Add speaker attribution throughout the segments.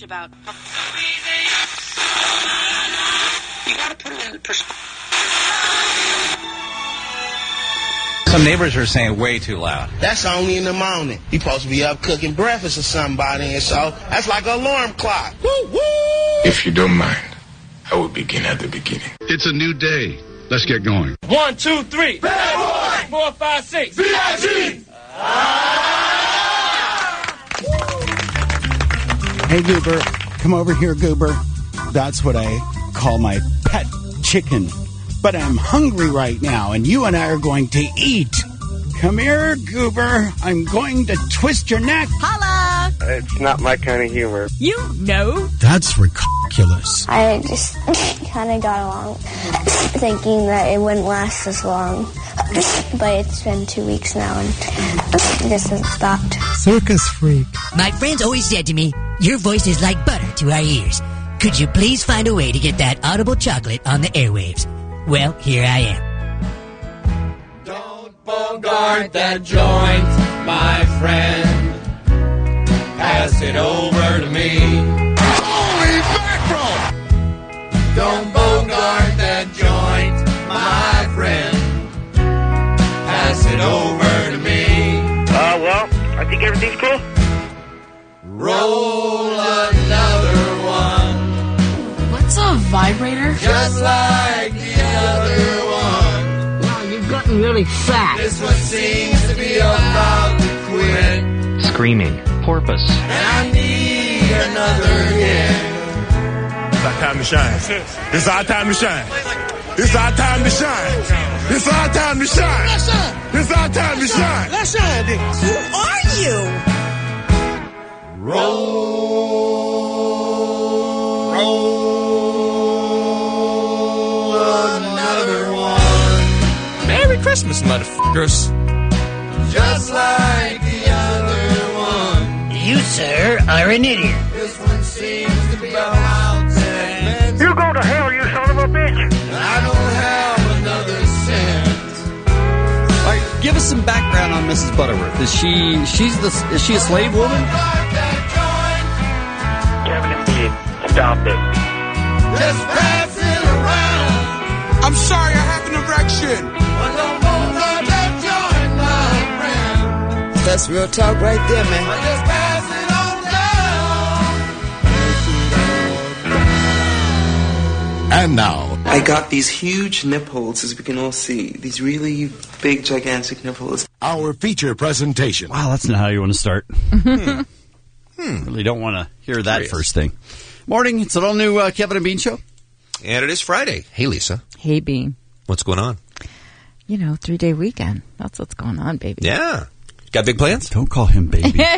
Speaker 1: much about.
Speaker 2: You gotta put it in perspective.
Speaker 3: Some neighbors are saying way too loud.
Speaker 4: That's only in the morning. You're supposed to be up cooking breakfast or somebody, and so that's like an alarm clock. Woo, woo!
Speaker 5: If you don't mind, I will begin at the beginning.
Speaker 6: It's a new day. Let's get going.
Speaker 7: 1, 2, 3.
Speaker 8: Bad boy!
Speaker 7: 4, 5, 6.
Speaker 8: VIG!
Speaker 9: Hey, Goober. Come over here, Goober. That's what I call my pet chicken. But I'm hungry right now, and you and I are going to eat. Come here, Goober. I'm going to twist your neck.
Speaker 10: Holla!
Speaker 11: It's not my kind of humor.
Speaker 10: You know.
Speaker 9: That's ridiculous.
Speaker 12: I just kind of got along thinking that it wouldn't last as long. But it's been 2 weeks now, and this hasn't stopped.
Speaker 9: Circus freak.
Speaker 13: My friends always said to me, your voice is like butter to our ears. Could you please find a way to get that audible chocolate on the airwaves? Well, here I am.
Speaker 7: Don't bogart that joint, my friend. Pass it over to me.
Speaker 8: Holy mackerel!
Speaker 7: Don't bogart that joint, my friend. Pass it over to me.
Speaker 11: Well, I think everything's cool.
Speaker 7: Roll another one.
Speaker 1: What's a vibrator?
Speaker 7: Just like the other one.
Speaker 10: Wow, you've gotten really fat.
Speaker 7: This one seems to be about to quit.
Speaker 14: Screaming porpoise.
Speaker 7: And I need another hit.
Speaker 8: It's our time to shine. It's our time to shine. It's our time to shine. It's our time to shine. It's our time to shine.
Speaker 4: Let's shine, then.
Speaker 10: Who are you?
Speaker 7: Roll another one.
Speaker 3: Merry Christmas, motherfuckers.
Speaker 7: Just like the other one.
Speaker 13: You, sir, are an idiot.
Speaker 7: This one seems to be about segments.
Speaker 11: You go to hell, you son of a bitch!
Speaker 7: I don't have another cent.
Speaker 15: All right, give us some background on Mrs. Butterworth. Is she a slave woman?
Speaker 11: Kevin and Pete, stop it.
Speaker 7: Just pass it around.
Speaker 8: I'm sorry, I have an erection.
Speaker 7: But don't bogart that joint, my friend.
Speaker 10: That's real talk right there, man.
Speaker 7: But just pass it on down.
Speaker 16: And now,
Speaker 17: I got these huge nipples, as we can all see. These really big, gigantic nipples.
Speaker 16: our feature presentation.
Speaker 15: Wow, that's not how you want to start. Really don't want to hear that first thing. Morning, it's an all-new Kevin and Bean show.
Speaker 18: And it is Friday. Hey, Lisa.
Speaker 19: Hey, Bean.
Speaker 18: What's going on?
Speaker 19: 3-day weekend. That's what's going on, baby.
Speaker 18: Yeah. Got big plans?
Speaker 15: Don't call him baby. I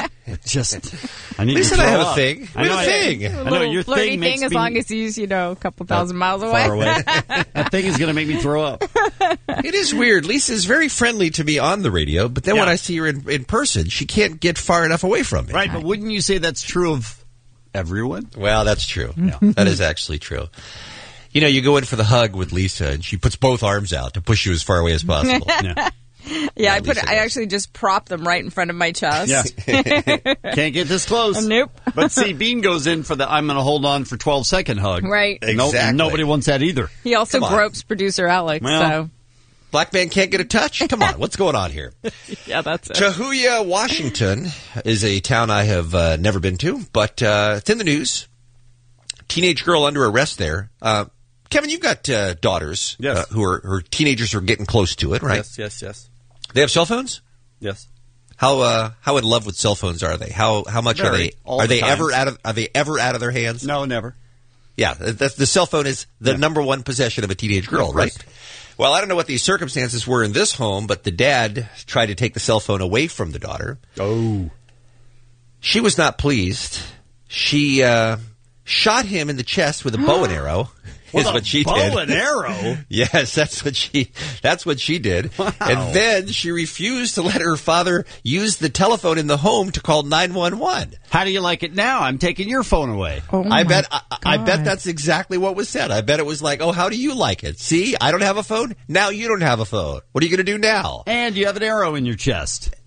Speaker 15: need
Speaker 18: Lisa
Speaker 15: to
Speaker 18: and I
Speaker 15: throw
Speaker 18: have
Speaker 15: up.
Speaker 18: a thing. We have a thing.
Speaker 19: I know your flirty
Speaker 15: thing makes
Speaker 19: thing as
Speaker 15: me
Speaker 19: long as he's, a couple thousand miles away.
Speaker 15: far away. That thing is going to make me throw up.
Speaker 18: It is weird. Lisa's very friendly to me on the radio, but then when I see her in person, she can't get far enough away from me.
Speaker 15: Right, but wouldn't you say that's true of everyone?
Speaker 18: Well, that's true. Yeah. That is actually true. You go in for the hug with Lisa, and she puts both arms out to push you as far away as possible.
Speaker 19: Yeah, I actually just prop them right in front of my chest.
Speaker 15: Yeah. Can't get this close.
Speaker 19: Nope.
Speaker 15: But see, Bean goes in for the I'm going to hold on for 12-second hug.
Speaker 19: Right.
Speaker 18: Exactly.
Speaker 15: Nobody wants that either.
Speaker 19: He also gropes producer Alex.
Speaker 15: Well,
Speaker 19: so
Speaker 18: Black man can't get a touch? Come on, what's going on here?
Speaker 19: Yeah, that's it.
Speaker 18: Tahuya, Washington is a town I have never been to, but it's in the news. Teenage girl under arrest there. Kevin, you've got daughters who are teenagers who are getting close to it, right?
Speaker 15: Yes.
Speaker 18: They have cell phones?
Speaker 15: Yes.
Speaker 18: How in love with cell phones are they? How much are they? Are they ever out of their hands?
Speaker 15: No, never.
Speaker 18: Yeah, the cell phone is the number one possession of a teenage girl, right? Well, I don't know what these circumstances were in this home, but the dad tried to take the cell phone away from the daughter.
Speaker 15: Oh.
Speaker 18: She was not pleased. She shot him in the chest with a bow and arrow. Is what she did.
Speaker 15: Bow and arrow?
Speaker 18: Yes, that's what she did.
Speaker 15: Wow.
Speaker 18: And then she refused to let her father use the telephone in the home to call 911.
Speaker 15: How do you like it now? I'm taking your phone away.
Speaker 19: Oh
Speaker 18: I bet that's exactly what was said. I bet it was like, oh, how do you like it? See, I don't have a phone. Now you don't have a phone. What are you going to do now?
Speaker 15: And you have an arrow in your chest.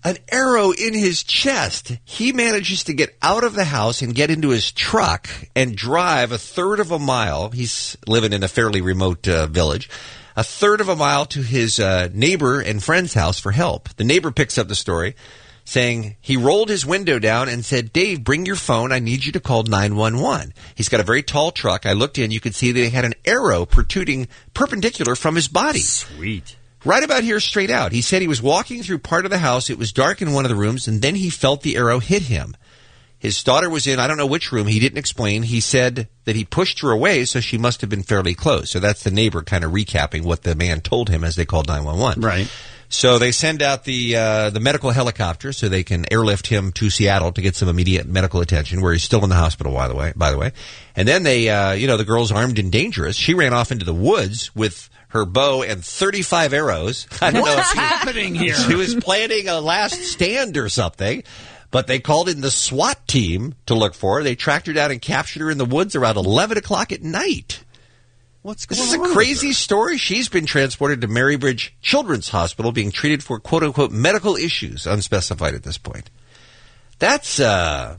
Speaker 18: an arrow in his chest. He manages to get out of the house and get into his truck and drive a third of a mile. He's living in a fairly remote village. A third of a mile to his neighbor and friend's house for help. The neighbor picks up the story, saying he rolled his window down and said, "Dave, bring your phone. I need you to call 911. He's got a very tall truck. I looked in. You could see that he had an arrow protruding perpendicular from his body.
Speaker 15: Sweet.
Speaker 18: Right about here, straight out. He said he was walking through part of the house. It was dark in one of the rooms, and then he felt the arrow hit him. His daughter was in, I don't know which room. He didn't explain. He said that he pushed her away, so she must have been fairly close." So that's the neighbor kind of recapping what the man told him as they called 911.
Speaker 15: Right.
Speaker 18: So they send out the medical helicopter so they can airlift him to Seattle to get some immediate medical attention, where he's still in the hospital, by the way. And then they, the girl's armed and dangerous. She ran off into the woods with her bow and 35 arrows. I don't know
Speaker 15: What's happening here?
Speaker 18: She was planning a last stand or something. But they called in the SWAT team to look for her. They tracked her down and captured her in the woods around 11 o'clock at night.
Speaker 15: What's going
Speaker 18: on? This
Speaker 15: on
Speaker 18: is a crazy story. She's been transported to Marybridge Children's Hospital, being treated for quote-unquote medical issues, unspecified at this point. That's a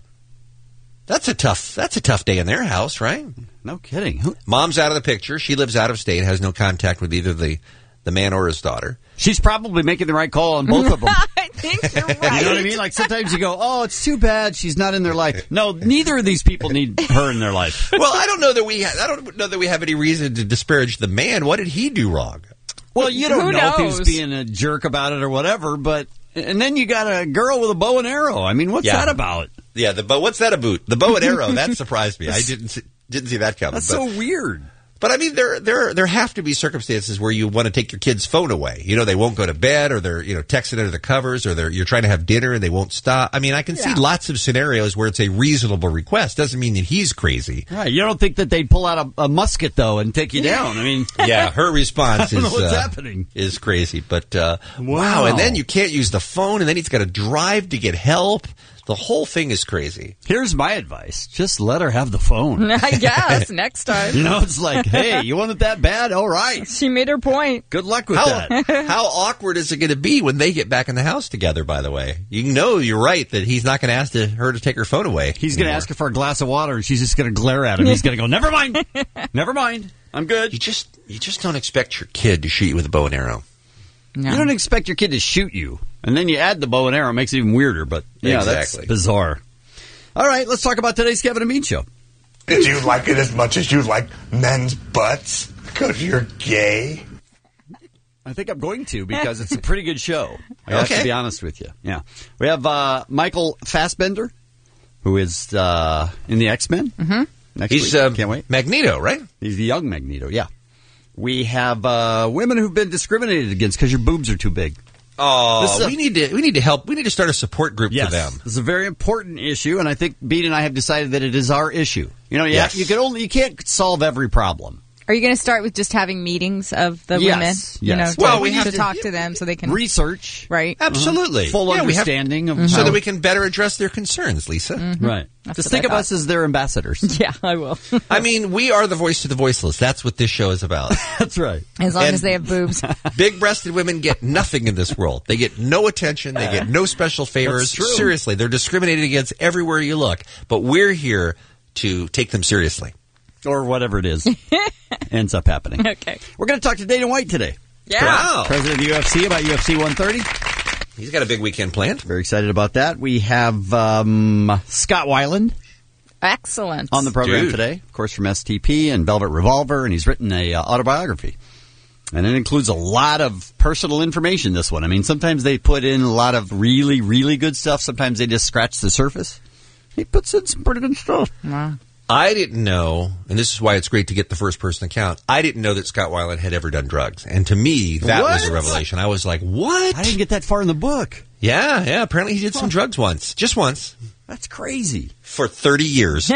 Speaker 18: tough day in their house, right?
Speaker 15: No kidding.
Speaker 18: Mom's out of the picture. She lives out of state, has no contact with either the man or his daughter.
Speaker 15: She's probably making the right call on both of them.
Speaker 19: I think you're right.
Speaker 15: You know what I mean? Like sometimes you go, "Oh, it's too bad she's not in their life." No, neither of these people need her in their life.
Speaker 18: Well, I don't know that we have any reason to disparage the man. What did he do wrong?
Speaker 15: Well, you don't
Speaker 19: Who
Speaker 15: know if he
Speaker 19: knows?
Speaker 15: was being a jerk about it or whatever, but and then you got a girl with a bow and arrow. I mean, what's that about?
Speaker 18: Yeah, what's that about? The bow and arrow, that surprised me. I didn't see that coming.
Speaker 15: That's so weird.
Speaker 18: But I mean, there have to be circumstances where you want to take your kid's phone away. You know, they won't go to bed, or they're texting under the covers, or you're trying to have dinner and they won't stop. I mean, I can see lots of scenarios where it's a reasonable request. Doesn't mean that he's crazy.
Speaker 15: Right. You don't think that they'd pull out a musket though and take you down? I mean,
Speaker 18: yeah, her response
Speaker 15: I don't know what's happening.
Speaker 18: Is crazy. But wow, and then you can't use the phone, and then he's got to drive to get help. The whole thing is crazy.
Speaker 15: Here's my advice. Just let her have the phone.
Speaker 19: I guess, next time.
Speaker 15: You know, it's like, hey, you want it that bad? All right.
Speaker 19: She made her point.
Speaker 15: Good luck with that.
Speaker 18: How awkward is it going to be when they get back in the house together, by the way? You know you're right that he's not going to ask her to take her phone away.
Speaker 15: He's going to ask her for a glass of water, and she's just going to glare at him. He's going to go, never mind. Never mind. I'm good.
Speaker 18: You just don't expect your kid to shoot you with a bow and arrow.
Speaker 19: No.
Speaker 15: You don't expect your kid to shoot you. And then you add the bow and arrow, it makes it even weirder. But yeah,
Speaker 18: exactly.
Speaker 15: That's bizarre. All right, let's talk about today's Kevin and Bean Show.
Speaker 8: Did you like it as much as you like men's butts? Because you're gay?
Speaker 15: I think I'm going to, because it's a pretty good show. I have to be honest with you. Yeah. We have Michael Fassbender, who is in the X-Men.
Speaker 19: Mm-hmm.
Speaker 15: Next
Speaker 18: He's
Speaker 15: week. Can't wait.
Speaker 18: Magneto, right?
Speaker 15: He's the young Magneto, yeah. We have women who've been discriminated against because your boobs are too big.
Speaker 18: Oh, we need to help. We need to start a support group for them.
Speaker 15: This is a very important issue, and I think Bean and I have decided that it is our issue. You know, you can't solve every problem.
Speaker 19: Are you going to start with just having meetings of the women?
Speaker 15: Yes.
Speaker 19: You know,
Speaker 18: well,
Speaker 19: we have to talk to them so they can
Speaker 15: research,
Speaker 19: right?
Speaker 18: Absolutely,
Speaker 15: full understanding of
Speaker 18: so that we can better address their concerns, Lisa.
Speaker 15: Mm-hmm. Right. Just think of us as their ambassadors.
Speaker 19: Yeah, I will.
Speaker 18: I mean, we are the voice to the voiceless. That's what this show is about.
Speaker 15: That's right.
Speaker 19: As long as they have boobs.
Speaker 18: Big-breasted women get nothing in this world. They get no attention. They get no special favors.
Speaker 15: That's true.
Speaker 18: Seriously, they're discriminated against everywhere you look. But we're here to take them seriously.
Speaker 15: Or whatever it is ends up happening.
Speaker 19: Okay.
Speaker 15: We're going to talk to Dana White today.
Speaker 19: Yeah.
Speaker 18: Wow.
Speaker 15: President of the UFC, about UFC 130.
Speaker 18: He's got a big weekend planned.
Speaker 15: Very excited about that. We have Scott Weiland.
Speaker 19: Excellent.
Speaker 15: On the program today, of course, from STP and Velvet Revolver, and he's written a autobiography. And it includes a lot of personal information, this one. I mean, sometimes they put in a lot of really, really good stuff. Sometimes they just scratch the surface. He puts in some pretty good stuff.
Speaker 19: Wow.
Speaker 18: I didn't know, and this is why it's great to get the first-person account, I didn't know that Scott Weiland had ever done drugs. And to me, that was a revelation. I was like, what?
Speaker 15: I didn't get that far in the book.
Speaker 18: Yeah, apparently he did some drugs once. Just once.
Speaker 15: That's crazy.
Speaker 18: For 30 years.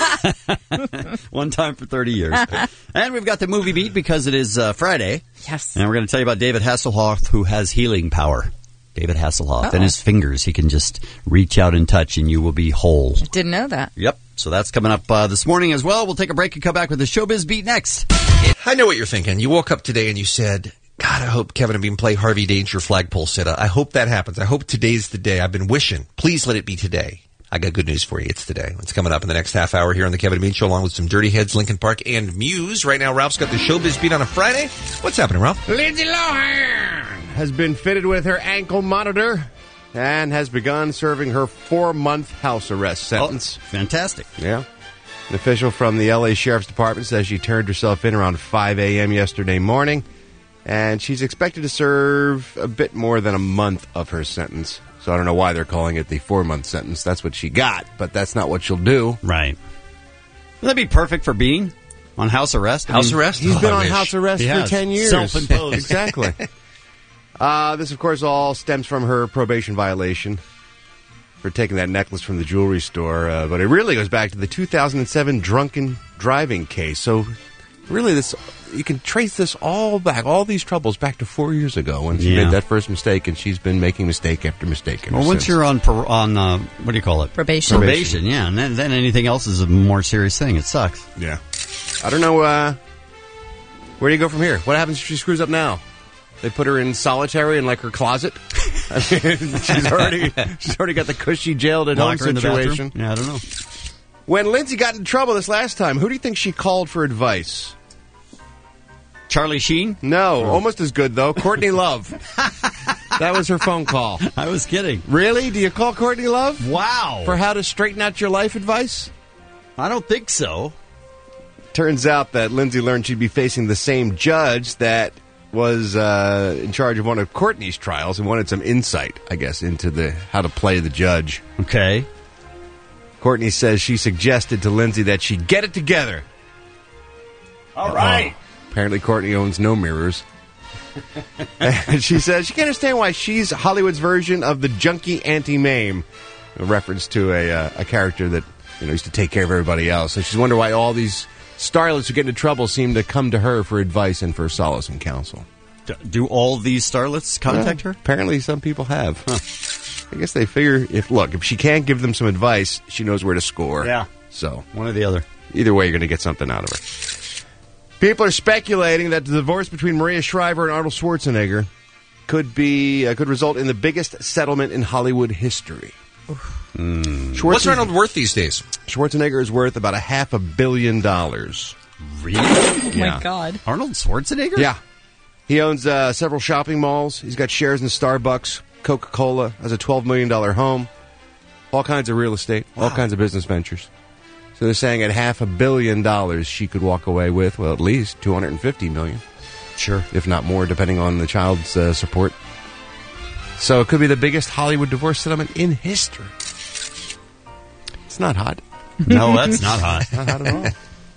Speaker 15: One time for 30 years. And we've got the movie beat because it is Friday.
Speaker 19: Yes.
Speaker 15: And we're going to tell you about David Hasselhoff, who has healing power. David Hasselhoff. And his fingers, he can just reach out and touch and you will be whole.
Speaker 19: I didn't know that.
Speaker 15: Yep. So that's coming up this morning as well. We'll take a break and come back with the Showbiz Beat next.
Speaker 18: I know what you're thinking. You woke up today and you said, God, I hope Kevin and Bean play Harvey Danger flagpole sit. I hope that happens. I hope today's the day. I've been wishing. Please let it be today. I got good news for you. It's today. It's coming up in the next half hour here on the Kevin and Bean Show, along with some Dirty Heads, Linkin Park, and Muse. Right now, Ralph's got the Showbiz Beat on a Friday. What's happening, Ralph?
Speaker 20: Lindsay Lohan has been fitted with her ankle monitor and has begun serving her 4-month house arrest sentence.
Speaker 15: Fantastic.
Speaker 20: Yeah. An official from the L.A. Sheriff's Department says she turned herself in around 5 a.m. yesterday morning, and she's expected to serve a bit more than a month of her sentence. So I don't know why they're calling it the 4-month sentence. That's what she got, but that's not what she'll do.
Speaker 15: Right. Would that be perfect for Bean on house arrest?
Speaker 18: House arrest?
Speaker 20: He's been on house arrest for 10 years.
Speaker 15: Self-imposed.
Speaker 20: Exactly. This, of course, all stems from her probation violation for taking that necklace from the jewelry store. But it really goes back to the 2007 drunken driving case. So really, you can trace this all back, all these troubles back to 4 years ago when she made that first mistake, and she's been making mistake after mistake ever
Speaker 15: once
Speaker 20: since.
Speaker 15: you're on what do you call it?
Speaker 19: Probation,
Speaker 15: yeah. And then anything else is a more serious thing. It sucks.
Speaker 20: Yeah. I don't know, where do you go from here? What happens if she screws up now? They put her in solitary in, like, her closet? I mean, she's already got the cushy jailed at home situation.
Speaker 15: Yeah, I don't know.
Speaker 20: When Lindsay got in trouble this last time, who do you think she called for advice?
Speaker 15: Charlie Sheen?
Speaker 20: No, almost as good, though. Courtney Love. That was her phone call.
Speaker 15: I was kidding.
Speaker 20: Really? Do you call Courtney Love?
Speaker 15: Wow.
Speaker 20: For how to straighten out your life advice?
Speaker 15: I don't think so.
Speaker 20: Turns out that Lindsay learned she'd be facing the same judge that was in charge of one of Courtney's trials and wanted some insight, I guess, into how to play the judge.
Speaker 15: Okay.
Speaker 20: Courtney says she suggested to Lindsay that she get it together.
Speaker 15: All right.
Speaker 20: Apparently, Courtney owns no mirrors. And she says she can't understand why she's Hollywood's version of the junkie Auntie Mame, a reference to a character that used to take care of everybody else. So she's wondering why all these starlets who get into trouble seem to come to her for advice and for solace and counsel.
Speaker 15: Do all these starlets contact her?
Speaker 20: Apparently, some people have. Huh. I guess they figure if she can't give them some advice, she knows where to score.
Speaker 15: Yeah.
Speaker 20: So
Speaker 15: one or the other.
Speaker 20: Either way, you're going to get something out of her. People are speculating that the divorce between Maria Shriver and Arnold Schwarzenegger could result in the biggest settlement in Hollywood history.
Speaker 18: What's Arnold worth these days?
Speaker 20: Schwarzenegger is worth about $500 million.
Speaker 15: Really?
Speaker 19: Oh, my God.
Speaker 15: Arnold Schwarzenegger?
Speaker 20: Yeah. He owns several shopping malls. He's got shares in Starbucks, Coca-Cola, has a $12 million home, all kinds of real estate, all kinds of business ventures. So they're saying at $500 million she could walk away with, well, at least $250 million.
Speaker 15: Sure.
Speaker 20: If not more, depending on the child's support. So it could be the biggest Hollywood divorce settlement in history. It's not hot.
Speaker 15: No, that's not hot.
Speaker 20: Not hot at all.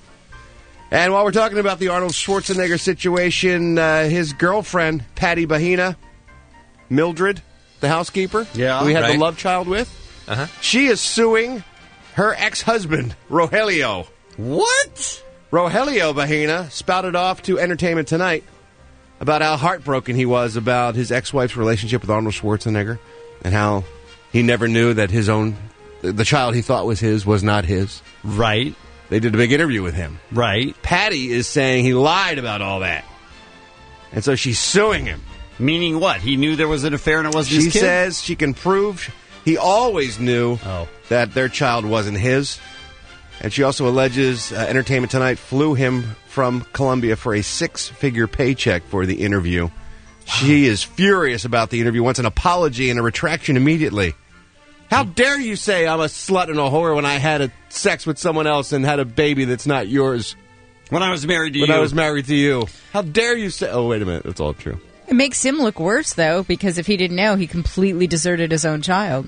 Speaker 20: And while we're talking about the Arnold Schwarzenegger situation, his girlfriend, Patty Bahena, Mildred, the housekeeper, who we had the love child with, she is suing her ex-husband, Rogelio.
Speaker 15: What?
Speaker 20: Rogelio Bahena spouted off to Entertainment Tonight about how heartbroken he was about his ex-wife's relationship with Arnold Schwarzenegger and how he never knew that the child he thought was his was not his.
Speaker 15: Right.
Speaker 20: They did a big interview with him.
Speaker 15: Right.
Speaker 20: Patty is saying he lied about all that. And so she's suing him.
Speaker 15: Meaning what? He knew there was an affair and it wasn't his kid?
Speaker 20: She says she can prove he always knew that their child wasn't his. And she also alleges Entertainment Tonight flew him from Colombia for a 6-figure paycheck for the interview. Wow. She is furious about the interview, wants an apology and a retraction immediately. How dare you say I'm a slut and a whore when I had sex with someone else and had a baby that's not yours?
Speaker 15: When I was married to you.
Speaker 20: When I was married to you. How dare you say... Oh, wait a minute. That's all true.
Speaker 19: It makes him look worse, though, because if he didn't know, he completely deserted his own child.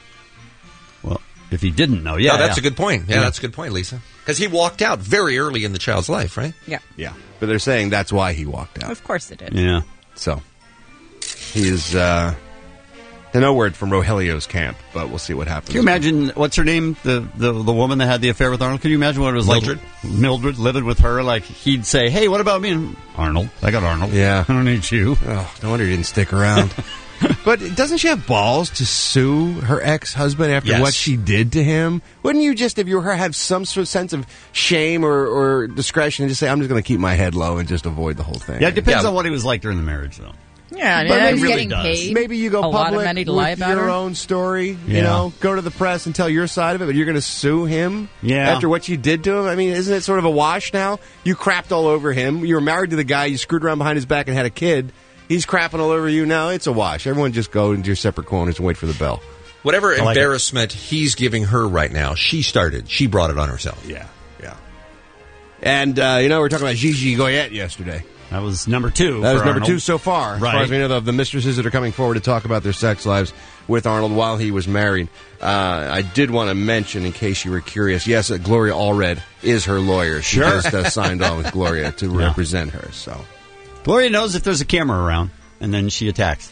Speaker 15: Well, if he didn't know,
Speaker 18: that's a good point. Yeah, that's a good point, Lisa. Because he walked out very early in the child's life, right?
Speaker 19: Yeah.
Speaker 20: Yeah. But they're saying that's why he walked out.
Speaker 19: Of course they did.
Speaker 15: Yeah.
Speaker 20: So, he is... no word from Rogelio's camp, but we'll see what happens.
Speaker 15: Can you imagine, what's her name, the woman that had the affair with Arnold? Can you imagine what it was
Speaker 18: Mildred?
Speaker 15: like? Mildred living with her, like he'd say, hey, what about me? And Arnold. I got Arnold.
Speaker 20: Yeah.
Speaker 15: I don't need you.
Speaker 20: Oh, no wonder he didn't stick around. But doesn't she have balls to sue her ex-husband after
Speaker 15: Yes.
Speaker 20: what she did to him? Wouldn't you just, if you were her, have some sort of sense of shame or discretion and just say, I'm just going to keep my head low and just avoid the whole thing?
Speaker 15: Yeah, it depends on what he was like during the marriage, though.
Speaker 19: Yeah,
Speaker 20: But
Speaker 19: and
Speaker 20: maybe
Speaker 19: he's
Speaker 20: really
Speaker 19: getting paid.
Speaker 20: Maybe you go
Speaker 19: a lot of
Speaker 20: public
Speaker 19: money to lie
Speaker 20: with
Speaker 19: about
Speaker 20: your
Speaker 19: her.
Speaker 20: own story,
Speaker 15: Yeah.
Speaker 20: you know, go to the press and tell your side of it, but you're going to sue him after what you did to him? I mean, isn't it sort of a wash now? You crapped all over him. You were married to the guy. You screwed around behind his back and had a kid. He's crapping all over you now. It's a wash. Everyone just go into your separate corners and wait for the bell.
Speaker 18: Whatever
Speaker 20: I like it.
Speaker 18: embarrassment he's giving her right now, she started. She brought it on herself.
Speaker 20: Yeah. And, we were talking about Gigi Goyette yesterday.
Speaker 15: That was number 2.
Speaker 20: That was
Speaker 15: for
Speaker 20: number
Speaker 15: Arnold.
Speaker 20: 2 so far. As far as we know, of the mistresses that are coming forward to talk about their sex lives with Arnold while he was married. I did want to mention, in case you were curious, yes, that Gloria Allred is her lawyer. She
Speaker 15: Sure.
Speaker 20: just signed on with Gloria to represent her. So
Speaker 15: Gloria knows if there's a camera around, and then she attacks.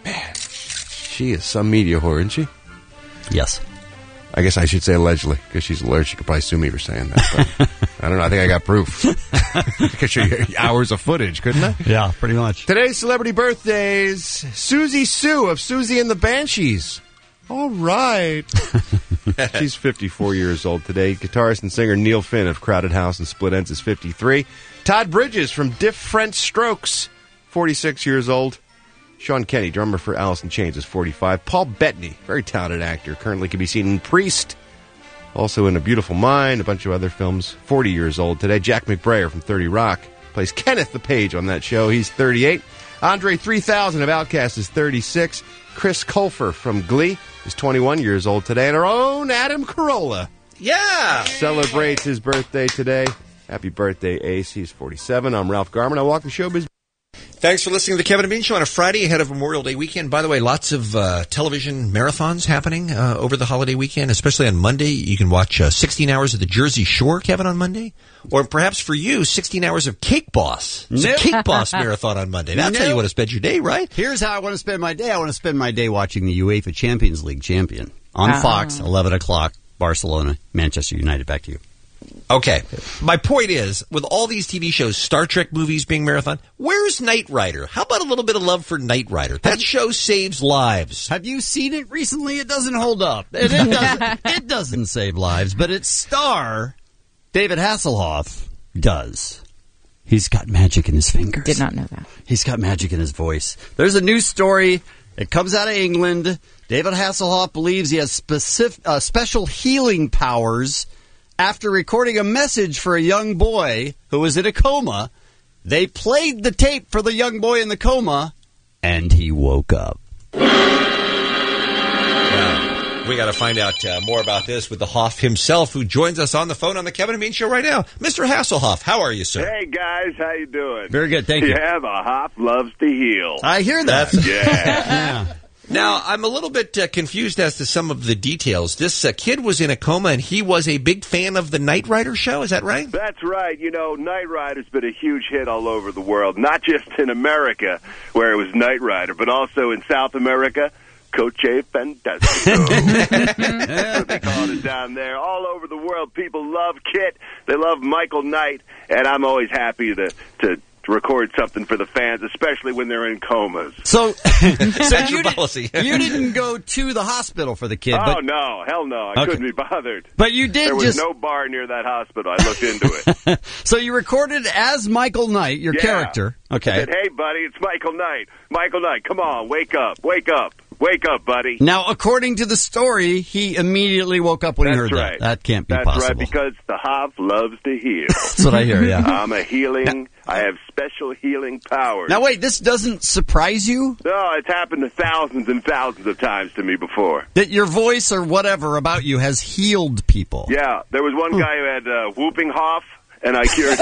Speaker 20: she is some media whore, isn't she?
Speaker 15: Yes.
Speaker 20: I guess I should say allegedly, because she's a lawyer. She could probably sue me for saying that. But I don't know. I think I got proof. I could show you hours of footage, couldn't I?
Speaker 15: Yeah, pretty much.
Speaker 20: Today's celebrity birthdays. Susie Sue of Susie and the Banshees. All right. She's 54 years old today. Guitarist and singer Neil Finn of Crowded House and Split Enz is 53. Todd Bridges from Different Strokes, 46 years old. Sean Kenny, drummer for Alice in Chains, is 45. Paul Bettany, very talented actor, currently can be seen in Priest, also in A Beautiful Mind, a bunch of other films, 40 years old today. Jack McBrayer from 30 Rock plays Kenneth the Page on that show. He's 38. Andre 3000 of Outkast is 36. Chris Colfer from Glee is 21 years old today. And our own Adam Carolla celebrates his birthday today. Happy birthday, Ace. He's 47. I'm Ralph Garman. I walk the showbiz.
Speaker 18: Thanks for listening to the Kevin and Bean Show on a Friday ahead of Memorial Day weekend. By the way, lots of television marathons happening over the holiday weekend, especially on Monday. You can watch 16 hours of the Jersey Shore, Kevin, on Monday. Or perhaps for you, 16 hours of Cake Boss. It's a Cake Boss marathon on Monday. That's how you want to spend your day, right?
Speaker 15: Here's how I want to spend my day. I want to spend my day watching the UEFA Champions League champion on Fox, 11 o'clock, Barcelona, Manchester United. Back to you.
Speaker 18: Okay. My point is, with all these TV shows, Star Trek movies being marathon, where's Knight Rider? How about a little bit of love for Knight Rider? That show saves lives.
Speaker 15: Have you seen it recently? It doesn't hold up. It doesn't save lives, but its star, David Hasselhoff, does. He's got magic in his fingers.
Speaker 19: Did not know that.
Speaker 15: He's got magic in his voice. There's a news story. It comes out of England. David Hasselhoff believes he has special healing powers. After recording a message for a young boy who was in a coma, they played the tape for the young boy in the coma, and he woke up.
Speaker 18: We got to find out more about this with the Hoff himself, who joins us on the phone on the Kevin and Bean Show right now. Mr. Hasselhoff, how are you, sir?
Speaker 21: Hey, guys, how you doing?
Speaker 15: Very good, thank you.
Speaker 21: Yeah, the Hoff loves to heal.
Speaker 15: I hear that.
Speaker 21: Yeah.
Speaker 18: Now, I'm a little bit confused as to some of the details. This kid was in a coma, and he was a big fan of the Knight Rider show. Is that right?
Speaker 21: That's right. You know, Knight Rider's been a huge hit all over the world, not just in America, where it was Knight Rider, but also in South America, Coche Fantastico. That's what they call it down there. All over the world, people love Kit. They love Michael Knight, and I'm always happy to record something for the fans, especially when they're in comas.
Speaker 15: So
Speaker 18: That's your policy.
Speaker 15: You didn't go to the hospital for the kid.
Speaker 21: Oh,
Speaker 15: but,
Speaker 21: no. Hell no. I couldn't be bothered.
Speaker 15: But you did
Speaker 21: There was
Speaker 15: just...
Speaker 21: no bar near that hospital. I looked into it.
Speaker 15: So you recorded as Michael Knight, your character. Okay.
Speaker 21: I said, hey, buddy, it's Michael Knight. Michael Knight, come on, wake up. Wake up. Wake up, buddy.
Speaker 15: Now, according to the story, he immediately woke up when he heard
Speaker 21: right.
Speaker 15: that. That can't be
Speaker 21: That's
Speaker 15: possible.
Speaker 21: right, because the Hoff loves to heal.
Speaker 15: That's what I hear, yeah.
Speaker 21: I'm a healing... I have special healing powers.
Speaker 15: Now, wait, this doesn't surprise you?
Speaker 21: No, it's happened to thousands and thousands of times to me before.
Speaker 15: That your voice or whatever about you has healed people?
Speaker 21: Yeah, there was one guy who had whooping Hoff, and I cured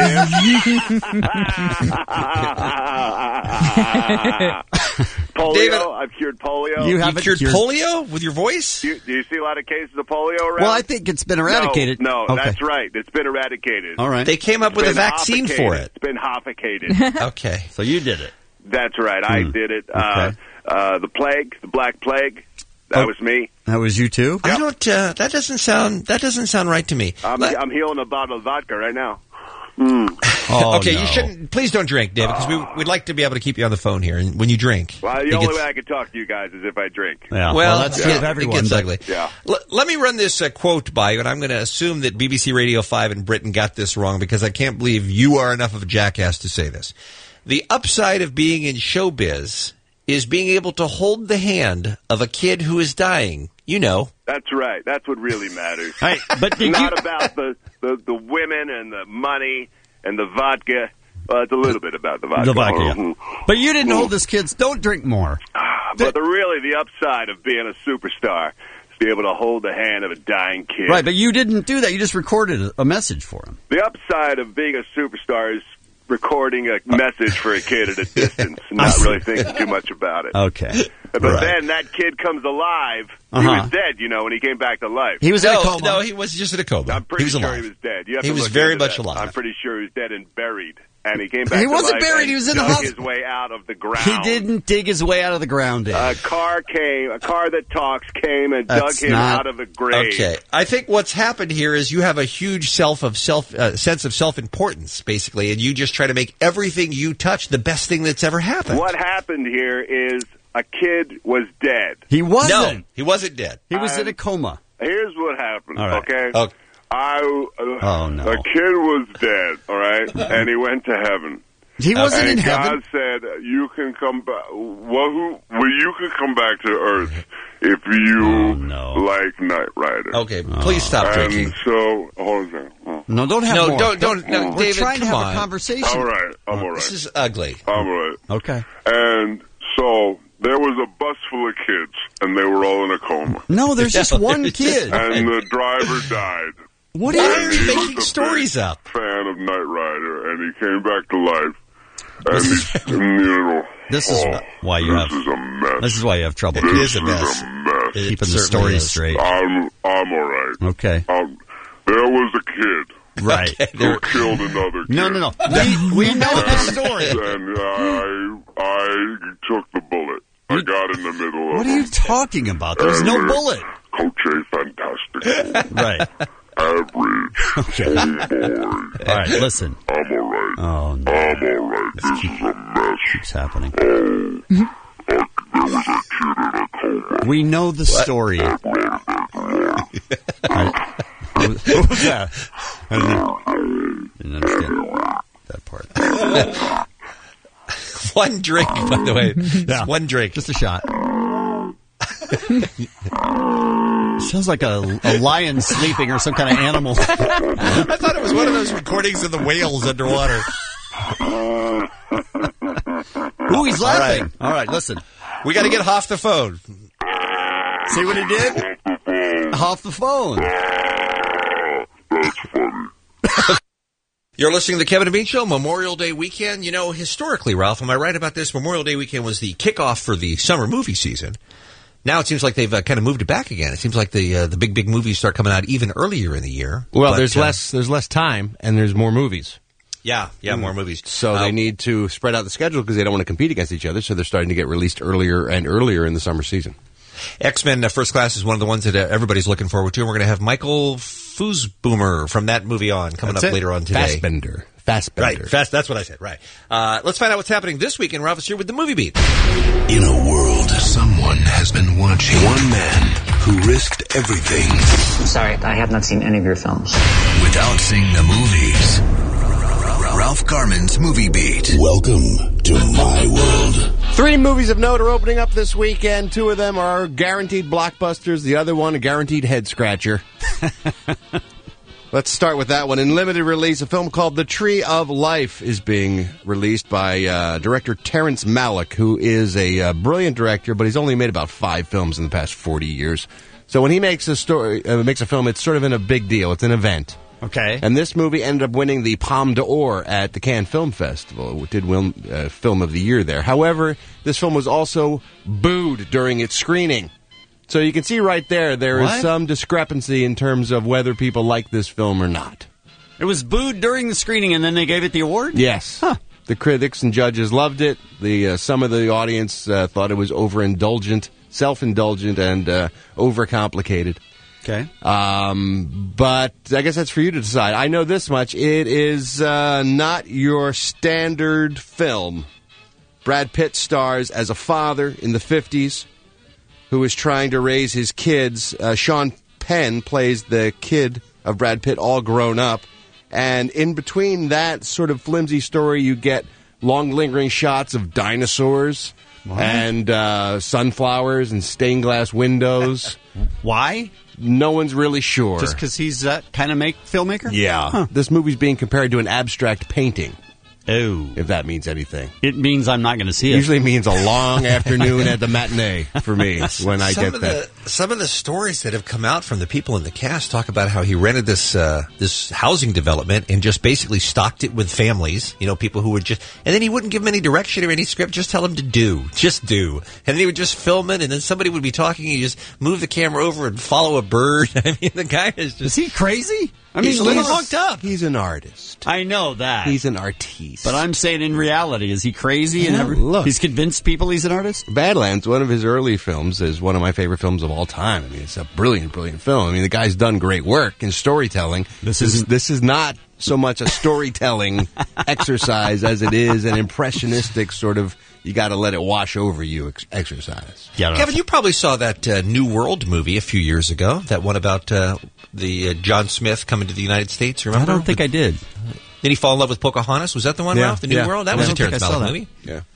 Speaker 21: him. Polio,
Speaker 18: David,
Speaker 21: I've cured polio.
Speaker 15: You haven't
Speaker 18: cured polio with your voice?
Speaker 21: Do you see a lot of cases of polio around?
Speaker 15: Well, I think it's been eradicated.
Speaker 21: No,
Speaker 15: Okay.
Speaker 21: That's right. It's been eradicated.
Speaker 15: All right.
Speaker 18: They came up with a vaccine for it.
Speaker 21: It's been hofficated.
Speaker 18: Okay.
Speaker 15: So you did it.
Speaker 21: That's right. I did it.
Speaker 15: Okay.
Speaker 21: The plague, the Black Plague. That was me.
Speaker 15: That was you too?
Speaker 18: I don't. That doesn't sound right to me.
Speaker 21: I'm healing a bottle of vodka right now.
Speaker 18: Okay, you shouldn't. Please don't drink, David, because we'd like to be able to keep you on the phone here. And when you drink,
Speaker 21: Well, the only way I can talk to you guys is if I drink.
Speaker 15: Yeah.
Speaker 18: Well,
Speaker 15: that's true of everyone.
Speaker 18: It gets ugly.
Speaker 21: Yeah.
Speaker 18: Let me run this quote by you, and I'm going to assume that BBC Radio 5 in Britain got this wrong because I can't believe you are enough of a jackass to say this. The upside of being in showbiz is being able to hold the hand of a kid who is dying. You know.
Speaker 21: That's right. That's what really matters.
Speaker 15: Right, but
Speaker 21: not about the women and the money and the vodka. Well, it's a little bit about the vodka.
Speaker 15: The vodka, yeah. But you didn't hold this kid's. Don't drink more.
Speaker 21: But the upside of being a superstar is to be able to hold the hand of a dying kid.
Speaker 15: Right, but you didn't do that. You just recorded a message for him.
Speaker 21: The upside of being a superstar is recording a message for a kid at a distance and not really thinking too much about it.
Speaker 15: Okay.
Speaker 21: But then that kid comes alive. He was dead, when he came back to life.
Speaker 15: He was in a coma.
Speaker 18: No, he was just in a coma.
Speaker 21: I'm pretty sure
Speaker 18: alive.
Speaker 21: he was dead.
Speaker 18: He was very much alive.
Speaker 21: I'm pretty sure he was dead and buried. And he came back to life.
Speaker 15: He wasn't buried. He was in the
Speaker 21: hospital. His way out of the ground.
Speaker 15: He didn't dig his way out of the ground, Dave.
Speaker 21: A car that talks came and dug him out of the grave.
Speaker 18: Okay. I think what's happened here is you have a huge sense of self-importance, basically, and you just try to make everything you touch the best thing that's ever happened.
Speaker 21: What happened here is a kid was dead.
Speaker 15: He wasn't.
Speaker 18: No, he wasn't dead.
Speaker 15: He was in a coma.
Speaker 21: Here's what happened,
Speaker 15: All right.
Speaker 21: okay?
Speaker 15: Oh, no.
Speaker 21: A kid was dead, all right, and he went to heaven.
Speaker 15: He wasn't in
Speaker 21: God
Speaker 15: heaven.
Speaker 21: said, "You can come back. You can come back to Earth if you like Knight Rider."
Speaker 18: Okay, please stop drinking.
Speaker 21: And so, hold on a second.
Speaker 15: No, don't have more.
Speaker 18: Don't,
Speaker 15: We're
Speaker 18: David,
Speaker 15: trying to
Speaker 18: come
Speaker 15: have
Speaker 18: on.
Speaker 15: a conversation.
Speaker 21: All right, I'm all right.
Speaker 18: This is ugly.
Speaker 21: I'm all right.
Speaker 15: Okay.
Speaker 21: And so there was a bus full of kids, and they were all in a coma.
Speaker 15: No, there's just one kid.
Speaker 21: And the driver died.
Speaker 15: What
Speaker 18: Why
Speaker 15: are
Speaker 18: are
Speaker 15: you
Speaker 18: you
Speaker 21: He
Speaker 18: making
Speaker 21: was a
Speaker 18: stories
Speaker 21: big
Speaker 18: up?
Speaker 21: Fan of Knight Rider, and he came back to life. And
Speaker 15: This is why you have.
Speaker 21: This is a mess.
Speaker 15: This is why you have trouble.
Speaker 18: It is a mess.
Speaker 15: Keeping the story straight.
Speaker 21: I'm all right.
Speaker 15: Okay.
Speaker 21: There was a kid.
Speaker 15: Right.
Speaker 21: Who killed another kid.
Speaker 15: No. We know the story.
Speaker 21: And I took the bullet. I got in the middle of
Speaker 15: What are you talking about? There's no bullet.
Speaker 21: Coach A, fantastic.
Speaker 15: Right.
Speaker 21: Average.
Speaker 15: Okay.
Speaker 21: Homeboy.
Speaker 15: All right, listen.
Speaker 21: I'm all right.
Speaker 15: Oh, no.
Speaker 21: I'm all right. This is a mess.
Speaker 15: Keeps happening.
Speaker 21: There was a kid in a coma.
Speaker 15: We know the story. What was that? I didn't understand that part.
Speaker 18: One drink, by the way. Just one drink.
Speaker 15: Just a shot. Sounds like a lion sleeping or some kind of animal.
Speaker 18: I thought it was one of those recordings of the whales underwater.
Speaker 15: Ooh, he's laughing. All right, listen.
Speaker 18: We got to get Hoff the phone.
Speaker 15: See what he did? Off the phone.
Speaker 18: You're listening to the Kevin and Bean Show, Memorial Day weekend. You know, historically, Ralph, am I right about this? Memorial Day weekend was the kickoff for the summer movie season. Now it seems like they've kind of moved it back again. It seems like the big movies start coming out even earlier in the year.
Speaker 2: Well, there's less time and there's more movies.
Speaker 18: Yeah, more movies.
Speaker 2: So they need to spread out the schedule because they don't want to compete against each other. So they're starting to get released earlier and earlier in the summer season.
Speaker 18: X-Men First Class is one of the ones that everybody's looking forward to. And we're going to have Michael Foosboomer from that movie coming up later on today.
Speaker 2: Fassbender.
Speaker 18: Right, that's what I said, right. Let's find out what's happening this week. And Ralph is here with the Movie Beat.
Speaker 16: In a world, someone has been watching. One man who risked everything.
Speaker 22: Sorry, I have not seen any of your films.
Speaker 16: Without seeing the movies. Ralph Garman's Movie Beat. Welcome to my world.
Speaker 20: 3 movies of note are opening up this weekend. 2 of them are guaranteed blockbusters. The other one, a guaranteed head-scratcher. Let's start with that one. In limited release, a film called The Tree of Life is being released by director Terrence Malick, who is a brilliant director, but he's only made about 5 films in the past 40 years. So when he makes a film, it's sort of a big deal. It's an event.
Speaker 15: Okay.
Speaker 20: And this movie ended up winning the Palme d'Or at the Cannes Film Festival. It did win Film of the Year there. However, this film was also booed during its screening. So you can see right there is some discrepancy in terms of whether people like this film or not.
Speaker 15: It was booed during the screening, and then they gave it the award?
Speaker 20: Yes. Huh. The critics and judges loved it. Some of the audience thought it was overindulgent, self-indulgent, and overcomplicated.
Speaker 15: Okay.
Speaker 20: But I guess that's for you to decide. I know this much. It is not your standard film. Brad Pitt stars as a father in the 50s who is trying to raise his kids. Sean Penn plays the kid of Brad Pitt, all grown up. And in between that sort of flimsy story, you get long, lingering shots of dinosaurs and sunflowers and stained glass windows.
Speaker 15: Why?
Speaker 20: No one's really sure.
Speaker 15: Just because he's that kind of filmmaker?
Speaker 20: Yeah.
Speaker 15: Huh.
Speaker 20: This movie's being compared to an abstract painting.
Speaker 15: Oh.
Speaker 20: If that means anything.
Speaker 15: It means I'm not going to see it.
Speaker 20: Usually means a long afternoon at the matinee for me when I get that.
Speaker 18: Some of the stories that have come out from the people in the cast talk about how he rented this this housing development and just basically stocked it with families, people who would just, and then he wouldn't give them any direction or any script, just tell them to just do. And then he would just film it, and then somebody would be talking, and you just move the camera over and follow a bird. I mean, the guy is just...
Speaker 15: Is he crazy? I
Speaker 18: mean, he's a little hooked up.
Speaker 20: He's an artist.
Speaker 15: I know that.
Speaker 20: He's an artiste.
Speaker 15: But I'm saying in reality, is he crazy? Look, he's convinced people he's an artist?
Speaker 20: Badlands, one of his early films, is one of my favorite films of all time. I mean, it's a brilliant, brilliant film. I mean, the guy's done great work in storytelling. This is not so much a storytelling exercise as it is an impressionistic sort of, you got to let it wash over you exercise.
Speaker 18: Yeah, Kevin, you probably saw that New World movie a few years ago, that one about the John Smith coming to the United States, remember?
Speaker 15: I don't think I did.
Speaker 18: Did he fall in love with Pocahontas? Was that the one, Ralph? The New World? That was a Terrence Malick movie.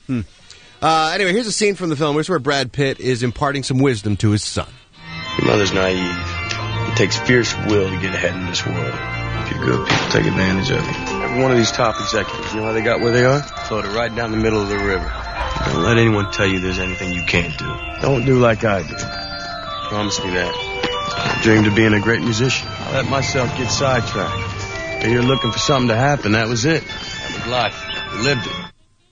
Speaker 20: Yeah. Anyway, here's a scene from the film. Here's where Brad Pitt is imparting some wisdom to his son.
Speaker 5: Your mother's naive. It takes fierce will to get ahead in this world. If you're good, people take advantage of you. Every one of these top executives, you know how they got where they are? Floated right down the middle of the river. Don't let anyone tell you there's anything you can't do. Don't do like I do. Promise me that. I dreamed of being a great musician. I let myself get sidetracked. You're looking for something to happen. That was it. That was life. We lived it.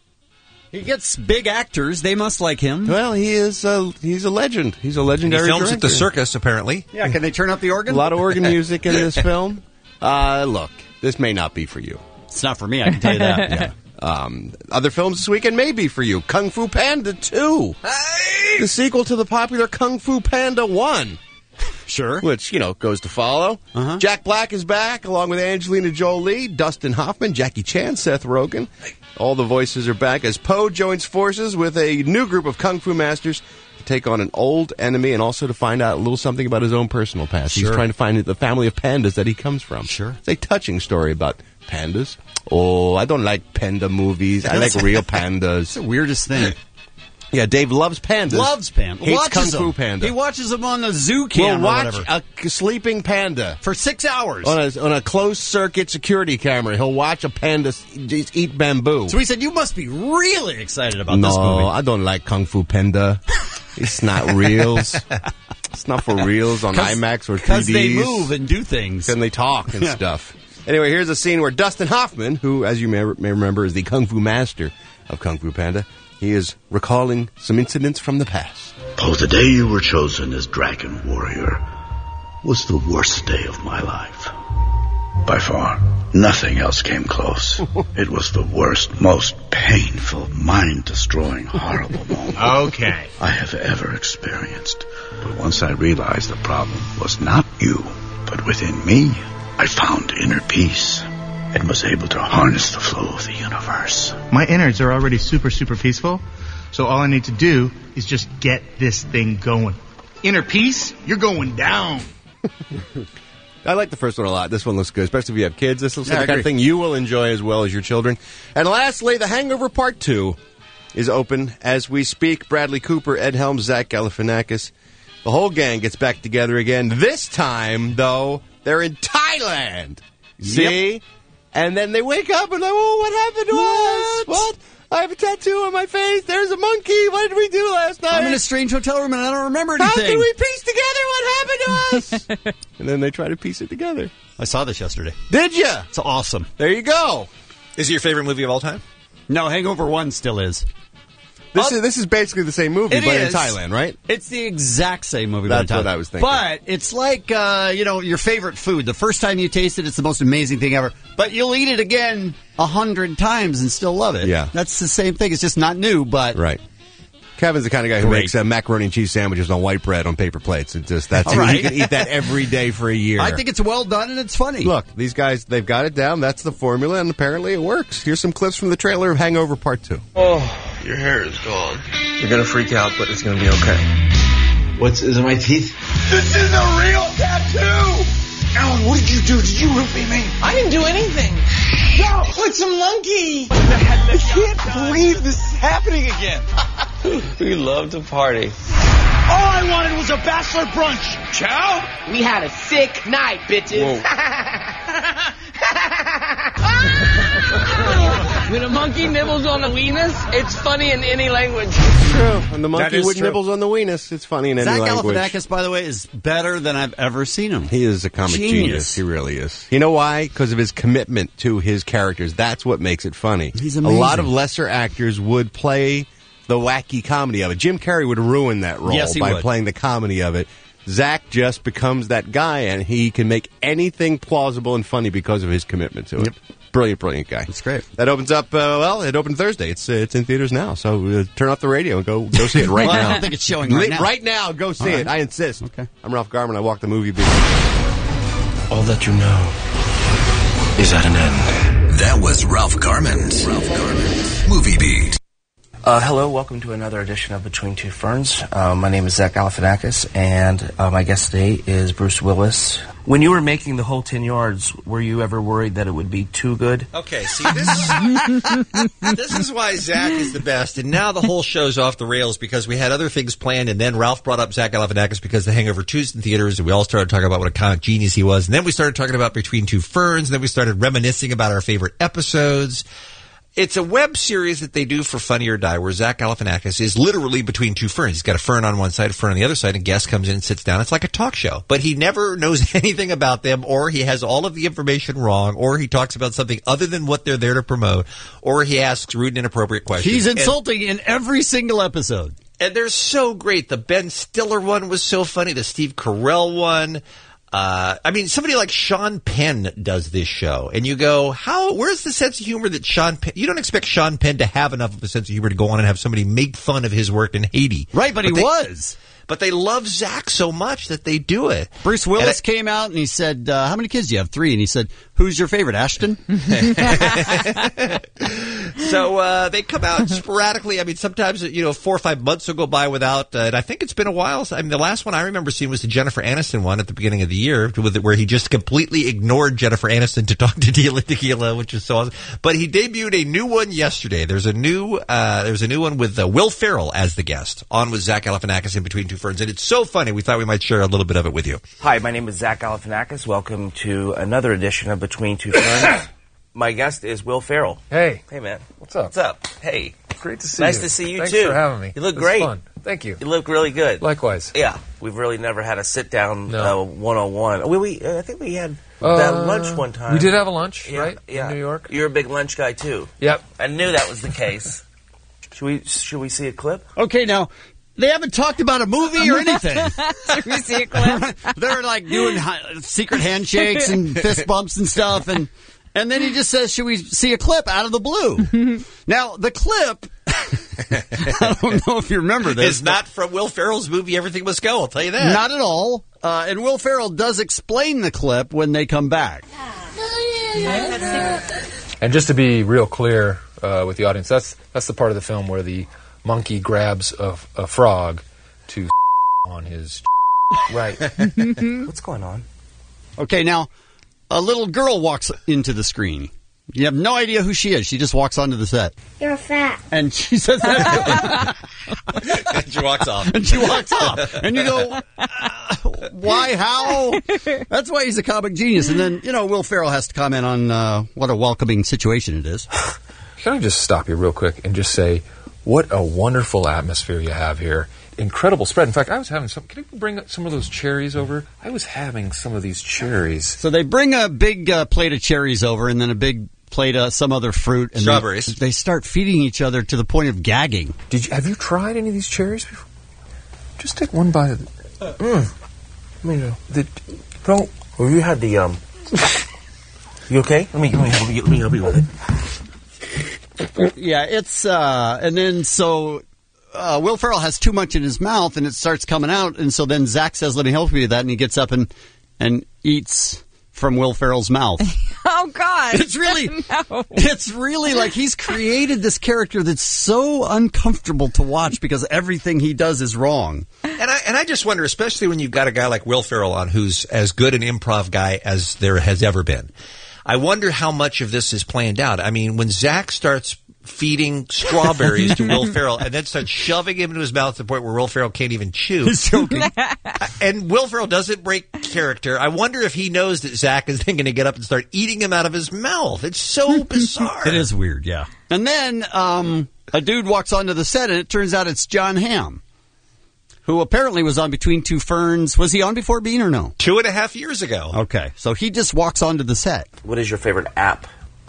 Speaker 15: He gets big actors. They must like him.
Speaker 20: Well, he's a legend. He's a legendary
Speaker 18: director. He films
Speaker 20: director.
Speaker 18: at the circus, apparently.
Speaker 15: Yeah, can they turn up the organ?
Speaker 20: A lot of organ music in this film. Look, this may not be for you.
Speaker 15: It's not for me, I can tell you that.
Speaker 20: Yeah. Other films this weekend may be for you. Kung Fu Panda 2. Hey! The sequel to the popular Kung Fu Panda 1.
Speaker 15: Sure.
Speaker 20: Which, goes to follow. Uh-huh. Jack Black is back, along with Angelina Jolie, Dustin Hoffman, Jackie Chan, Seth Rogen. All the voices are back as Poe joins forces with a new group of Kung Fu masters to take on an old enemy and also to find out a little something about his own personal past.
Speaker 15: Sure.
Speaker 20: He's trying to find the family of pandas that he comes from.
Speaker 15: Sure.
Speaker 20: It's a touching story about pandas. Oh, I don't like panda movies. I like real pandas.
Speaker 15: It's the weirdest thing.
Speaker 20: Yeah, Dave loves pandas.
Speaker 15: Loves pandas.
Speaker 20: Hates
Speaker 15: Watches
Speaker 20: Kung Fu
Speaker 15: them.
Speaker 20: Panda.
Speaker 15: He watches them on the zoo cam
Speaker 20: We'll
Speaker 15: or
Speaker 20: watch
Speaker 15: whatever.
Speaker 20: a sleeping panda.
Speaker 15: For 6 hours.
Speaker 20: On a closed-circuit security camera. He'll watch a panda eat bamboo.
Speaker 15: So he said, you must be really excited about this movie.
Speaker 20: No, I don't like Kung Fu Panda. It's not reals. It's not for reals on IMAX or 3Ds.
Speaker 15: Because they move and do things.
Speaker 20: And they talk and stuff. Anyway, here's a scene where Dustin Hoffman, who, as you may remember, is the Kung Fu master of Kung Fu Panda, he is recalling some incidents from the past.
Speaker 6: Oh, the day you were chosen as Dragon Warrior was the worst day of my life. By far. Nothing else came close. It was the worst, most painful, mind-destroying, horrible moment I have ever experienced. But once I realized the problem was not you, but within me, I found inner peace and was able to harness the flow of the universe.
Speaker 23: My innards are already super, super peaceful, so all I need to do is just get this thing going. Inner peace, you're going down.
Speaker 20: I like the first one a lot. This one looks good, especially if you have kids. This looks like
Speaker 15: I
Speaker 20: the kind of
Speaker 15: agree.
Speaker 20: thing you will enjoy as well as your children. And lastly, The Hangover Part 2 is open as we speak. Bradley Cooper, Ed Helms, Zach Galifianakis. The whole gang gets back together again. This time, though, they're in Thailand. See?
Speaker 15: Yep.
Speaker 20: And then they wake up and like, oh, what happened to us? What? I have a tattoo on my face. There's a monkey. What did we do last night?
Speaker 15: I'm in a strange hotel room and I don't remember anything.
Speaker 20: How can we piece together what happened to us? And then they try to piece it together.
Speaker 15: I saw this yesterday.
Speaker 20: Did you?
Speaker 15: It's awesome.
Speaker 20: There you go.
Speaker 18: Is it your favorite movie of all time?
Speaker 15: No, Hangover 1 still is.
Speaker 20: This is basically the same movie,
Speaker 15: It
Speaker 20: but in
Speaker 15: is.
Speaker 20: Thailand, right?
Speaker 15: It's the exact same movie.
Speaker 20: That's
Speaker 15: but in
Speaker 20: what
Speaker 15: Thailand.
Speaker 20: I was thinking.
Speaker 15: But it's like, your favorite food. The first time you taste it, it's the most amazing thing ever. But you'll eat it again 100 times and still love it.
Speaker 20: Yeah.
Speaker 15: That's the same thing. It's just not new, but...
Speaker 20: Right. Kevin's the kind of guy who
Speaker 15: Great.
Speaker 20: makes macaroni and cheese sandwiches on white bread on paper plates. It's just that's
Speaker 15: All right.
Speaker 20: you can eat that every day for a year.
Speaker 15: I think it's well done and it's funny.
Speaker 20: Look, these guys, they've got it down. That's the formula, and apparently it works. Here's some clips from the trailer of Hangover Part 2.
Speaker 5: Oh, your hair is gone. You're gonna freak out, but it's gonna be okay.
Speaker 1: Is it my teeth?
Speaker 8: This is a real tattoo!
Speaker 1: Alan, what did you do? Did you root me, man?
Speaker 10: I didn't do anything.
Speaker 1: No, it's a monkey. I can't believe this is happening again.
Speaker 5: We love to party.
Speaker 1: All I wanted was a bachelor brunch.
Speaker 10: Chow? We had a sick night, bitches. When a monkey nibbles on a weenus, it's funny in any language.
Speaker 20: True. When the
Speaker 15: That
Speaker 20: monkey
Speaker 15: is
Speaker 20: would
Speaker 15: true.
Speaker 20: nibbles on the weenus, it's funny in any
Speaker 15: Zach
Speaker 20: language.
Speaker 15: Galifianakis, by the way, is better than I've ever seen him.
Speaker 20: He is a comic genius. He really is. You know why? Because of his commitment to his characters. That's what makes it funny.
Speaker 15: He's
Speaker 20: a
Speaker 15: amazing.
Speaker 20: lot of lesser actors would play the wacky comedy of it. Jim Carrey would ruin that role
Speaker 15: Yes, he
Speaker 20: by
Speaker 15: would.
Speaker 20: playing the comedy of it. Zach just becomes that guy, and he can make anything plausible and funny because of his commitment to it. Brilliant, brilliant guy.
Speaker 15: That's great.
Speaker 20: That opens up, it opened Thursday. It's in theaters now, so turn off the radio and go see it right
Speaker 15: Well,
Speaker 20: now.
Speaker 15: I don't think it's showing right now.
Speaker 20: Right now, go see
Speaker 15: All
Speaker 20: it.
Speaker 15: right.
Speaker 20: I insist.
Speaker 15: Okay.
Speaker 20: I'm Ralph Garman. I walk the movie beat.
Speaker 16: All that you know is at an end. That was Ralph Garman's Movie Beat.
Speaker 9: Hello, welcome to another edition of Between Two Ferns. My name is Zach Galifianakis, and my guest today is Bruce Willis. When you were making the whole 10 yards, were you ever worried that it would be too good?
Speaker 18: Okay, see, this is why Zach is the best, and now the whole show's off the rails because we had other things planned, and then Ralph brought up Zach Galifianakis because The Hangover 2's in theaters, and we all started talking about what a comic genius he was, and then we started talking about Between Two Ferns, and then we started reminiscing about our favorite episodes. It's a web series that they do for Funny or Die where Zach Galifianakis is literally between two ferns. He's got a fern on one side, a fern on the other side, and a guest comes in and sits down. It's like a talk show. But he never knows anything about them, or he has all of the information wrong, or he talks about something other than what they're there to promote, or he asks rude and inappropriate questions.
Speaker 15: He's insulting in every single episode.
Speaker 18: And they're so great. The Ben Stiller one was so funny. The Steve Carell one. I mean, somebody like Sean Penn does this show, and you go, where's the sense of humor that Sean Penn, you don't expect Sean Penn to have enough of a sense of humor to go on and have somebody make fun of his work in Haiti.
Speaker 15: Right, but he was.
Speaker 18: But they love Zach so much that they do it.
Speaker 15: Bruce Willis came out and he said, how many kids do you have? 3. And he said, who's your favorite, Ashton?
Speaker 18: So they come out sporadically. I mean, sometimes 4 or 5 months will go by without. And I think it's been a while. I mean, the last one I remember seeing was the Jennifer Aniston one at the beginning of the year, where he just completely ignored Jennifer Aniston to talk to Tequila, which is so awesome. But he debuted a new one yesterday. There's a new one with Will Ferrell as the guest, on with Zach Galifianakis in Between Two Ferns, and it's so funny. We thought we might share a little bit of it with you.
Speaker 9: Hi, my name is Zach Galifianakis. Welcome to another edition of Between Two Ferns. My guest is Will Ferrell.
Speaker 12: Hey.
Speaker 9: Hey, man.
Speaker 12: What's up?
Speaker 9: What's up? Hey.
Speaker 12: Great to see you.
Speaker 9: Nice to see you,
Speaker 12: Thanks
Speaker 9: too.
Speaker 12: for having me.
Speaker 9: You look
Speaker 12: It's
Speaker 9: great.
Speaker 12: fun. Thank you.
Speaker 9: You look really good.
Speaker 12: Likewise.
Speaker 9: Yeah. We've really never had a sit-down one-on-one. I think we had that lunch one time.
Speaker 12: We did have a lunch,
Speaker 9: Yeah,
Speaker 12: right?
Speaker 9: Yeah.
Speaker 12: In New York.
Speaker 9: You're a big lunch guy, too.
Speaker 12: Yep.
Speaker 9: I knew that was the case. Should we see a clip?
Speaker 15: Okay, now, they haven't talked about a movie or anything.
Speaker 19: Should we see a clip?
Speaker 15: They're like doing secret handshakes and fist bumps and stuff, and then he just says, should we see a clip out of the blue? Now, the clip, I don't know if you remember this.
Speaker 18: It's not from Will Ferrell's movie Everything Must Go, I'll tell you that.
Speaker 15: Not at all. And Will Ferrell does explain the clip when they come back.
Speaker 12: And just to be real clear with the audience, that's the part of the film where the monkey grabs a frog to on his.
Speaker 9: Right. What's going on?
Speaker 15: Okay, now, a little girl walks into the screen. You have no idea who she is. She just walks onto the set.
Speaker 24: You're fat.
Speaker 15: And she says that.
Speaker 18: And she walks off.
Speaker 15: And she walks off. And you go, why, how? That's why he's a comic genius. And then, Will Ferrell has to comment on what a welcoming situation it is.
Speaker 12: Can I just stop you real quick and just say, what a wonderful atmosphere you have here. Incredible spread. In fact, I was having some. Can you bring some of those cherries over? I was having some of these cherries.
Speaker 15: So they bring a big plate of cherries over, and then a big plate of some other fruit. And
Speaker 18: strawberries.
Speaker 15: They start feeding each other to the point of gagging.
Speaker 12: Have you tried any of these cherries before? Just take one bite of it.
Speaker 9: You had the You okay? Let me help you with it.
Speaker 15: Yeah, it's and then so Will Ferrell has too much in his mouth and it starts coming out, and so then Zach says, "Let me help you with that," and he gets up and eats from Will Ferrell's mouth.
Speaker 19: Oh God!
Speaker 15: It's really like he's created this character that's so uncomfortable to watch because everything he does is wrong.
Speaker 18: And I just wonder, especially when you've got a guy like Will Ferrell on, who's as good an improv guy as there has ever been. I wonder how much of this is planned out. I mean, when Zach starts feeding strawberries to Will Ferrell and then starts shoving him into his mouth to the point where Will Ferrell can't even chew.
Speaker 15: He's joking.
Speaker 18: And Will Ferrell doesn't break character. I wonder if he knows that Zach is then going to get up and start eating him out of his mouth. It's so bizarre.
Speaker 15: It is weird, yeah. And then a dude walks onto the set, and it turns out it's John Hamm, who apparently was on Between Two Ferns. Was he on before Bean or no?
Speaker 18: 2.5 years ago.
Speaker 15: Okay, so he just walks onto the set.
Speaker 9: What is your favorite app?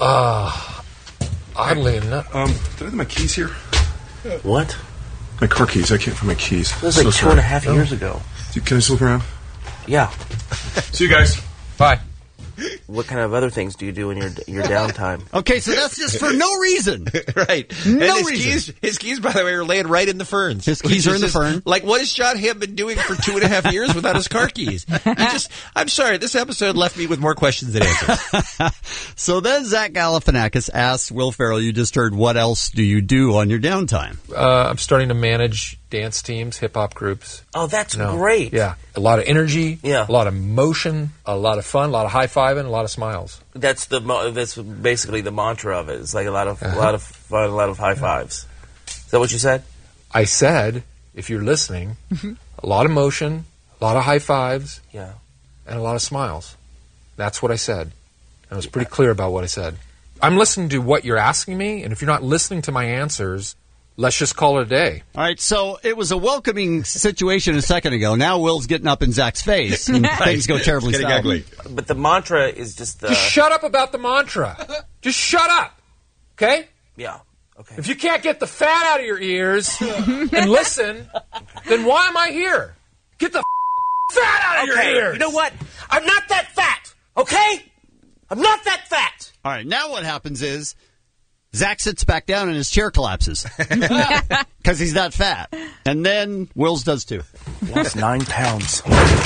Speaker 12: Oddly enough.
Speaker 8: Did I have my keys here?
Speaker 9: What?
Speaker 8: My car keys. I can't find my keys.
Speaker 9: This was like 2.5 years ago.
Speaker 8: Can I just look around?
Speaker 9: Yeah.
Speaker 8: See you guys. Bye.
Speaker 9: What kind of other things do you do in your downtime?
Speaker 15: Okay, so that's just for no reason.
Speaker 18: Right.
Speaker 15: No
Speaker 18: and
Speaker 15: reason.
Speaker 18: His keys, by the way, are laying right in the ferns.
Speaker 15: His keys are in the fern.
Speaker 18: Like, what has John Hamm been doing for 2.5 years without his car keys? I'm sorry, this episode left me with more questions than answers.
Speaker 15: So then Zach Galifianakis asks Will Ferrell, you just heard, what else do you do on your downtime?
Speaker 12: I'm starting to manage dance teams, hip-hop groups.
Speaker 9: Oh, that's great.
Speaker 12: Yeah. A lot of energy,
Speaker 9: Yeah.
Speaker 12: a lot of motion, a lot of fun, a lot of high-fiving, a lot of smiles.
Speaker 9: That's basically the mantra of it. It's like a lot of fun, a lot of high fives. Is that what you said?
Speaker 12: I said, if you're listening, a lot of motion, a lot of high fives,
Speaker 9: Yeah.
Speaker 12: and a lot of smiles. That's what I said. I was pretty clear about what I said. I'm listening to what you're asking me, and if you're not listening to my answers, let's just call it a day.
Speaker 15: All right, so it was a welcoming situation a second ago. Now Will's getting up in Zach's face, and things go terribly
Speaker 18: Getting
Speaker 15: south.
Speaker 18: ugly.
Speaker 9: But the mantra is just the...
Speaker 12: Just shut up about the mantra. Just shut up. Okay?
Speaker 9: Yeah. Okay.
Speaker 12: If you can't get the fat out of your ears and listen, then why am I here? Get the fat out of your ears.
Speaker 9: You know what? I'm not that fat. Okay? I'm not that fat.
Speaker 15: All right, now what happens is Zach sits back down and his chair collapses because he's that fat. And then Will's does too.
Speaker 9: Lost 9 pounds.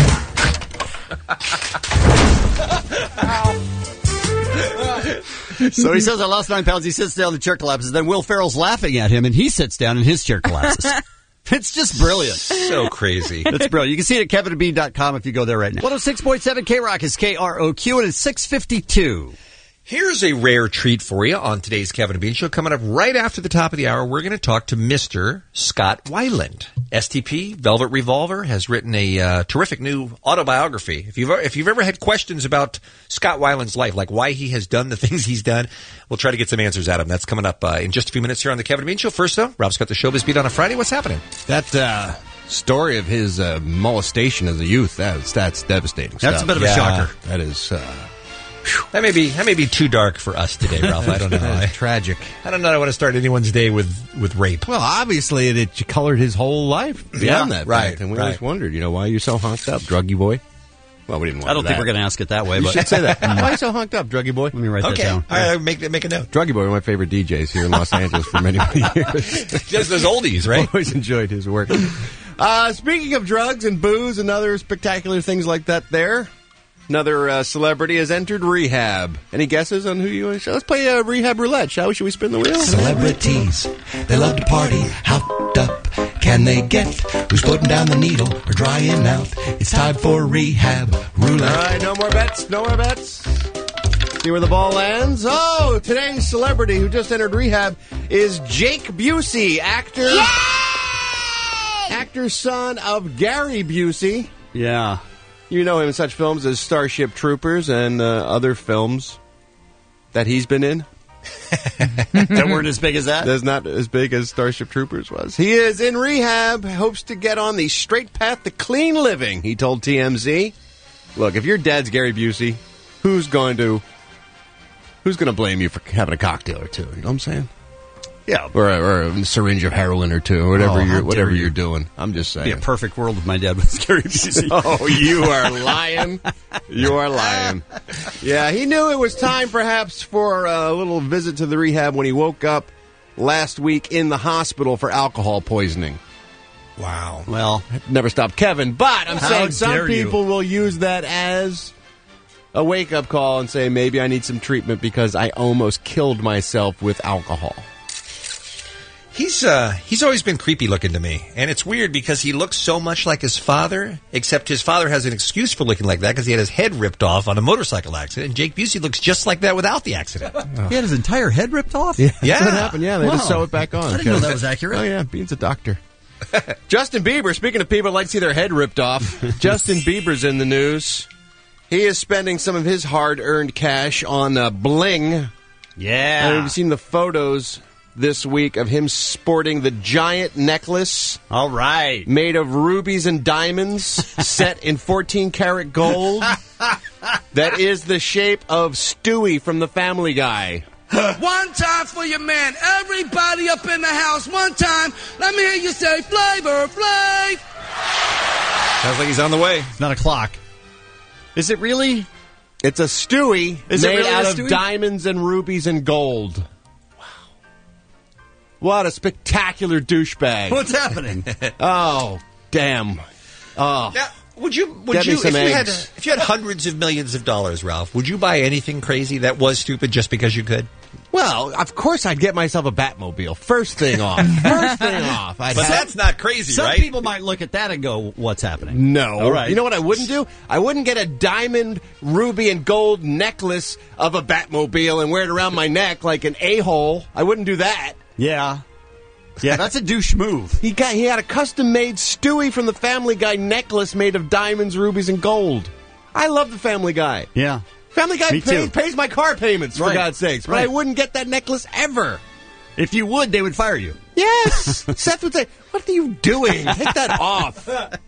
Speaker 15: So he says, I lost 9 pounds. He sits down, the chair collapses. Then Will Ferrell's laughing at him, and he sits down, and his chair collapses. It's just brilliant.
Speaker 18: So crazy.
Speaker 15: It's brilliant. You can see it at kevinandbean.com if you go there right now. 106.7 K-Rock is KROQ, and it's 6:52.
Speaker 18: Here's a rare treat for you on today's Kevin and Bean Show. Coming up right after the top of the hour, we're going to talk to Mr. Scott Weiland. STP, Velvet Revolver, has written a terrific new autobiography. If you've ever had questions about Scott Weiland's life, like why he has done the things he's done, we'll try to get some answers out of him. That's coming up in just a few minutes here on the Kevin and Bean Show. First, though, Rob's got the Showbiz Beat on a Friday. What's happening?
Speaker 2: That story of his molestation as a youth, that's devastating
Speaker 15: That's
Speaker 2: stuff.
Speaker 15: a bit of a shocker.
Speaker 2: That is...
Speaker 18: That may be too dark for us today, Ralph. I don't know.
Speaker 2: Tragic.
Speaker 18: I don't know. I want to start anyone's day with rape.
Speaker 2: Well, obviously it colored his whole life beyond that.
Speaker 18: right,
Speaker 2: fact. And we
Speaker 18: right.
Speaker 2: always wondered, why are you so honked up, druggy boy? Well, we didn't want
Speaker 15: I don't
Speaker 2: that.
Speaker 15: think we're going to ask it that way.
Speaker 2: You
Speaker 15: but
Speaker 2: should say that. Why are you so honked up, druggy boy?
Speaker 15: Let me write that
Speaker 18: Okay.
Speaker 15: down.
Speaker 18: All right, make a note.
Speaker 2: Druggy boy, one of my favorite DJs here in Los Angeles for many, many years.
Speaker 18: Just those oldies, right?
Speaker 2: Always enjoyed his work. Speaking of drugs and booze and other spectacular things like that there, another celebrity has entered rehab. Any guesses on who you want to show? Let's play rehab roulette, shall we? Should we spin the wheel?
Speaker 16: Celebrities, they love to party. How up can they get? Who's putting down the needle or drying out? It's time for rehab roulette.
Speaker 2: All right, no more bets. No more bets. See where the ball lands. Oh, today's celebrity who just entered rehab is Jake Busey, actor. Yay! Actor, son of Gary Busey.
Speaker 15: Yeah.
Speaker 2: You know him in such films as Starship Troopers and other films that he's been in.
Speaker 15: That weren't as big as that?
Speaker 2: That's not as big as Starship Troopers was. He is in rehab, hopes to get on the straight path to clean living, he told TMZ. Look, if your dad's Gary Busey, who's going to blame you for having a cocktail or two? You know what I'm saying?
Speaker 15: Yeah.
Speaker 2: Or a syringe of heroin or two, or whatever you're doing. I'm just saying.
Speaker 15: It'd be a perfect world if my dad was Gary Busey.
Speaker 2: Oh, you are lying. You are lying. Yeah, he knew it was time perhaps for a little visit to the rehab when he woke up
Speaker 20: last week in the hospital for alcohol poisoning.
Speaker 18: Wow.
Speaker 15: Well,
Speaker 20: never stopped Kevin, but I'm
Speaker 15: How
Speaker 20: saying some
Speaker 15: dare you.
Speaker 20: people will use that as a wake-up call and say, maybe I need some treatment because I almost killed myself with alcohol.
Speaker 18: He's always been creepy looking to me, and it's weird because he looks so much like his father, except his father has an excuse for looking like that because he had his head ripped off on a motorcycle accident, and Jake Busey looks just like that without the accident.
Speaker 15: He had his entire head ripped off?
Speaker 20: Yeah. That's what happened. Yeah, they just
Speaker 15: Wow.
Speaker 20: sew it back on.
Speaker 15: I didn't know that was accurate.
Speaker 20: Oh, yeah, Bean's a doctor. Justin Bieber, speaking of people that like to see their head ripped off, Justin Bieber's in the news. He is spending some of his hard-earned cash on bling.
Speaker 15: Yeah.
Speaker 20: And we've seen the photos this week of him sporting the giant necklace.
Speaker 15: All right.
Speaker 20: Made of rubies and diamonds, set in 14-karat gold. That is the shape of Stewie from The Family Guy.
Speaker 1: One time for your man. Everybody up in the house. One time. Let me hear you say Flavor Flav.
Speaker 18: Sounds like he's on the way.
Speaker 15: It's not a clock. Is it really?
Speaker 20: It's a Stewie
Speaker 15: Is it
Speaker 20: made
Speaker 15: really
Speaker 20: out
Speaker 15: a
Speaker 20: of
Speaker 15: Stewie?
Speaker 20: diamonds and rubies and gold. Wow. What a spectacular douchebag.
Speaker 15: What's happening?
Speaker 20: Oh, damn. Oh.
Speaker 18: Now, would you
Speaker 20: Get me some eggs.
Speaker 18: if you had hundreds of millions of dollars, Ralph, would you buy anything crazy that was stupid just because you could?
Speaker 20: Well, of course I'd get myself a Batmobile. First thing off. First thing off.
Speaker 18: But that's not crazy,
Speaker 15: Some
Speaker 18: right?
Speaker 15: people might look at that and go, what's happening?
Speaker 20: No.
Speaker 15: All right.
Speaker 20: You know what I wouldn't do? I wouldn't get a diamond, ruby, and gold necklace of a Batmobile and wear it around my neck like an a-hole. I wouldn't do that.
Speaker 15: Yeah. Yeah, that's a douche move.
Speaker 20: He had a custom-made Stewie from the Family Guy necklace made of diamonds, rubies, and gold. I love the Family Guy.
Speaker 15: Yeah.
Speaker 20: Family Guy
Speaker 15: Me too.
Speaker 20: pays my car payments, for
Speaker 15: Right.
Speaker 20: God's sakes. But
Speaker 15: Right.
Speaker 20: I wouldn't get that necklace ever.
Speaker 15: If you would, they would fire you.
Speaker 20: Yes! Seth would say, what are you doing? Take that off. What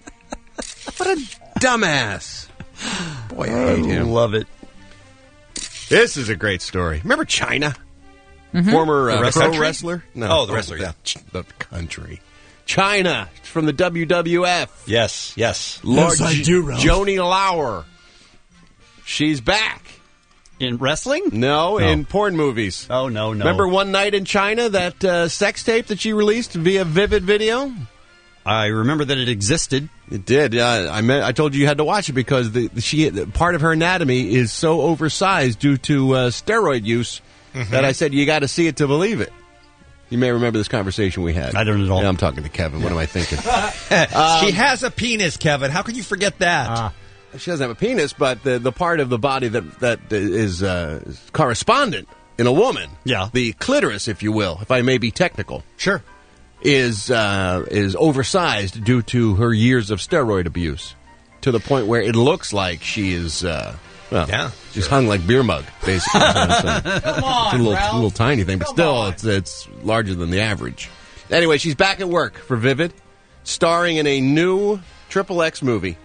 Speaker 20: a dumbass. Boy, I hate him.
Speaker 15: Love it.
Speaker 20: This is a great story. Remember China?
Speaker 19: Mm-hmm.
Speaker 20: Former
Speaker 18: The
Speaker 20: pro
Speaker 18: country?
Speaker 20: wrestler? No.
Speaker 18: Oh, the wrestler, yeah.
Speaker 20: The country. China from the WWF.
Speaker 18: Yes, yes.
Speaker 20: Lord
Speaker 15: Yes, I do, Ralph.
Speaker 20: Joni Lauer. She's back.
Speaker 15: In wrestling?
Speaker 20: No, in porn movies.
Speaker 15: Oh, no.
Speaker 20: Remember One Night in China, that sex tape that she released via Vivid Video?
Speaker 15: I remember that it existed.
Speaker 20: It did. I told you had to watch it because part of her anatomy is so oversized due to steroid use that I said you got to see it to believe it. You may remember this conversation we had.
Speaker 15: I don't at all.
Speaker 20: Yeah, I'm talking to Kevin. What am I thinking?
Speaker 18: She has a penis, Kevin. How can you forget that?
Speaker 20: She doesn't have a penis, but the part of the body that is correspondent in a woman, the clitoris, if you will, if I may be technical,
Speaker 15: sure,
Speaker 20: is oversized due to her years of steroid abuse, to the point where it looks like she is. She's hung like beer mug, basically.
Speaker 1: Come on,
Speaker 20: it's a
Speaker 1: Ralph.
Speaker 20: little tiny thing, but still, it's larger than the average. Anyway, she's back at work for Vivid, starring in a new XXX movie.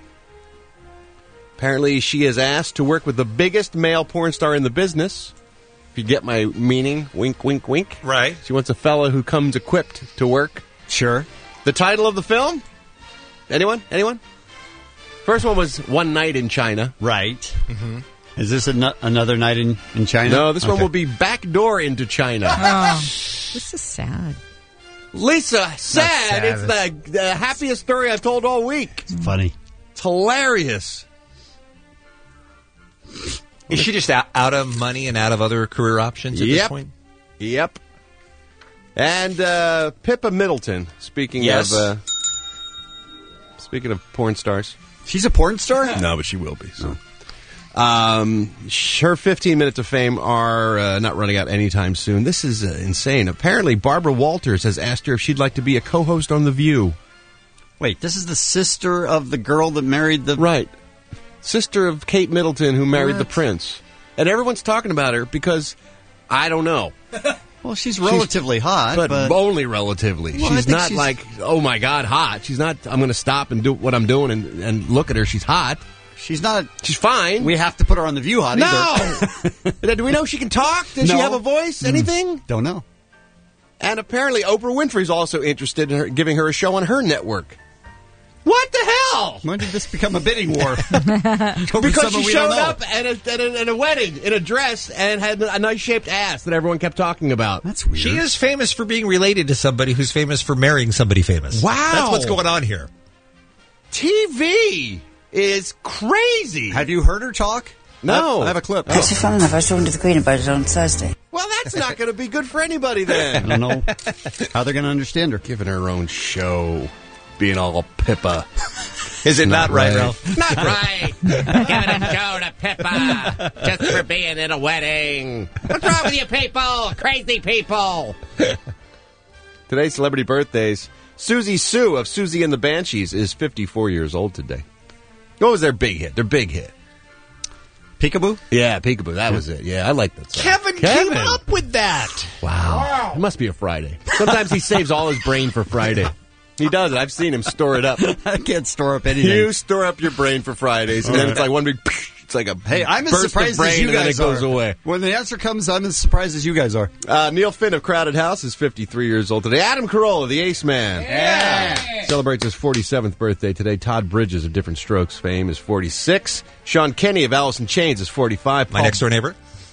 Speaker 20: Apparently, she is asked to work with the biggest male porn star in the business. If you get my meaning, wink, wink, wink.
Speaker 18: Right.
Speaker 20: She wants a fella who comes equipped to work.
Speaker 15: Sure.
Speaker 20: The title of the film? Anyone? First one was One Night in China.
Speaker 15: Right. Mm-hmm. Is this another night in China?
Speaker 20: No, this one will be Backdoor into China.
Speaker 19: This is sad.
Speaker 20: Lisa, sad. It's the happiest story I've told all week.
Speaker 15: It's funny.
Speaker 20: It's hilarious.
Speaker 18: Is she just out of money and out of other career options at this point?
Speaker 20: Yep. And Pippa Middleton, speaking of porn stars.
Speaker 15: She's a porn star?
Speaker 20: No, but she will be. So. Her 15 minutes of fame are not running out anytime soon. This is insane. Apparently, Barbara Walters has asked her if she'd like to be a co-host on The View.
Speaker 15: Wait, this is the sister of the girl that married the...
Speaker 20: Right. Sister of Kate Middleton, who married the prince. And everyone's talking about her because, I don't know.
Speaker 15: Well, she's relatively hot, but
Speaker 20: only relatively.
Speaker 15: Well,
Speaker 20: she's not like, oh my God, hot. She's not, I'm going to stop and do what I'm doing and look at her. She's hot.
Speaker 15: She's not...
Speaker 20: She's fine.
Speaker 15: We have to put her on The View hot
Speaker 20: either. Do we know she can talk? Does she have a voice? Anything?
Speaker 15: Don't know.
Speaker 20: And apparently Oprah Winfrey's also interested in giving her a show on her network. What the hell?
Speaker 15: When did this become a bidding war?
Speaker 20: Because she showed up at a wedding in a dress and had a nice shaped ass that everyone kept talking about.
Speaker 15: That's weird.
Speaker 18: She is famous for being related to somebody who's famous for marrying somebody famous.
Speaker 20: Wow.
Speaker 18: That's what's going on here.
Speaker 20: TV is crazy.
Speaker 15: Have you heard her talk?
Speaker 20: No.
Speaker 15: I have a clip.
Speaker 3: Actually, fun enough, I was talking to the Queen about it on Thursday.
Speaker 20: Well, that's not going to be good for anybody then.
Speaker 15: I don't know how they're going to understand her.
Speaker 20: Giving her own show, being all Pippa.
Speaker 18: Is it not right, Ralph?
Speaker 20: Not right. Giving a show to Pippa just for being in a wedding. What's wrong with you people? Crazy people. Today's celebrity birthdays. Susie Sue of Susie and the Banshees is 54 years old today. What was their big hit? Their big hit.
Speaker 15: Peekaboo?
Speaker 20: Yeah, Peekaboo. That was it. Yeah, I like that song.
Speaker 18: Kevin came up with that.
Speaker 20: Wow. It must be a Friday. Sometimes he saves all his brain for Friday. He does it. I've seen him store it up.
Speaker 15: I can't store up anything.
Speaker 20: You store up your brain for Fridays, and then it's like one big... It's like a
Speaker 15: hey, I'm as
Speaker 20: burst
Speaker 15: surprised
Speaker 20: of brain
Speaker 15: as you
Speaker 20: and then
Speaker 15: guys
Speaker 20: it goes
Speaker 15: are.
Speaker 20: away.
Speaker 15: When the answer comes, I'm as surprised as you guys are.
Speaker 20: Neil Finn of Crowded House is 53 years old today. Adam Carolla, the Ace Man, celebrates his 47th birthday today. Todd Bridges of Different Strokes fame is 46. Sean Kenny of Alice in Chains is 45.
Speaker 18: My next door neighbor.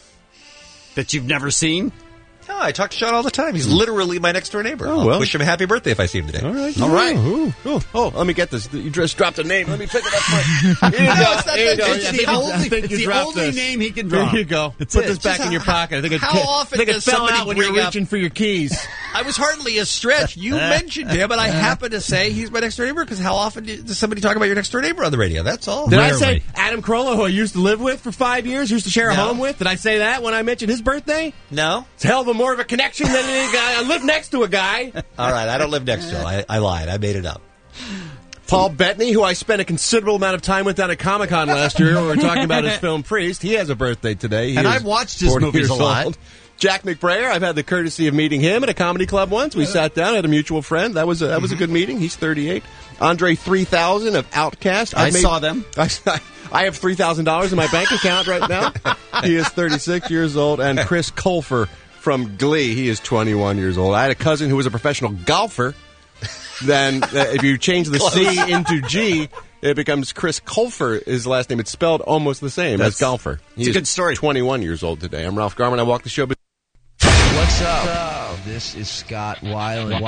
Speaker 15: That you've never seen?
Speaker 18: No, I talk to Sean all the time. He's literally my next door neighbor.
Speaker 20: Oh,
Speaker 18: I'll
Speaker 20: well.
Speaker 18: wish him a happy birthday if I see him today.
Speaker 20: All right.
Speaker 15: All right.
Speaker 20: Oh, let me get this. You just dropped a name. Let me pick it up. Here you go. Here you go.
Speaker 15: It's the only name he can drop.
Speaker 20: Here you go. Put this back in your pocket. I think it fell out when you were reaching for your keys.
Speaker 18: I was hardly a stretch. You mentioned him, and I happened to say he's my next door neighbor because how often does somebody talk about your next door neighbor on the radio? That's all.
Speaker 20: Did I say Adam Carolla, who I used to live with for 5 years, used to share a home with? Did I say that when I mentioned his birthday?
Speaker 18: No.
Speaker 20: It's a hell of a more of a connection than any guy. I live next to a guy.
Speaker 18: All right, I don't live next to him. I lied. I made it up.
Speaker 20: Paul Bettany, who I spent a considerable amount of time with down at Comic-Con last year when we were talking about his film Priest. He has a birthday today.
Speaker 15: And I've watched his movies a lot.
Speaker 20: Jack McBrayer, I've had the courtesy of meeting him at a comedy club once. We sat down, had a mutual friend. That was a good meeting. He's 38. Andre 3000 of Outkast.
Speaker 15: I saw them.
Speaker 20: I have $3,000 in my bank account right now. He is 36 years old. And Chris Colfer from Glee. He is 21 years old. I had a cousin who was a professional golfer. Then if you change the C into G, it becomes Chris Colfer. His last name. It's spelled almost the same as golfer.
Speaker 15: It's a good story.
Speaker 20: 21 years old today. I'm Ralph Garman. I walk the show.
Speaker 4: What's up? This is Scott Weiland.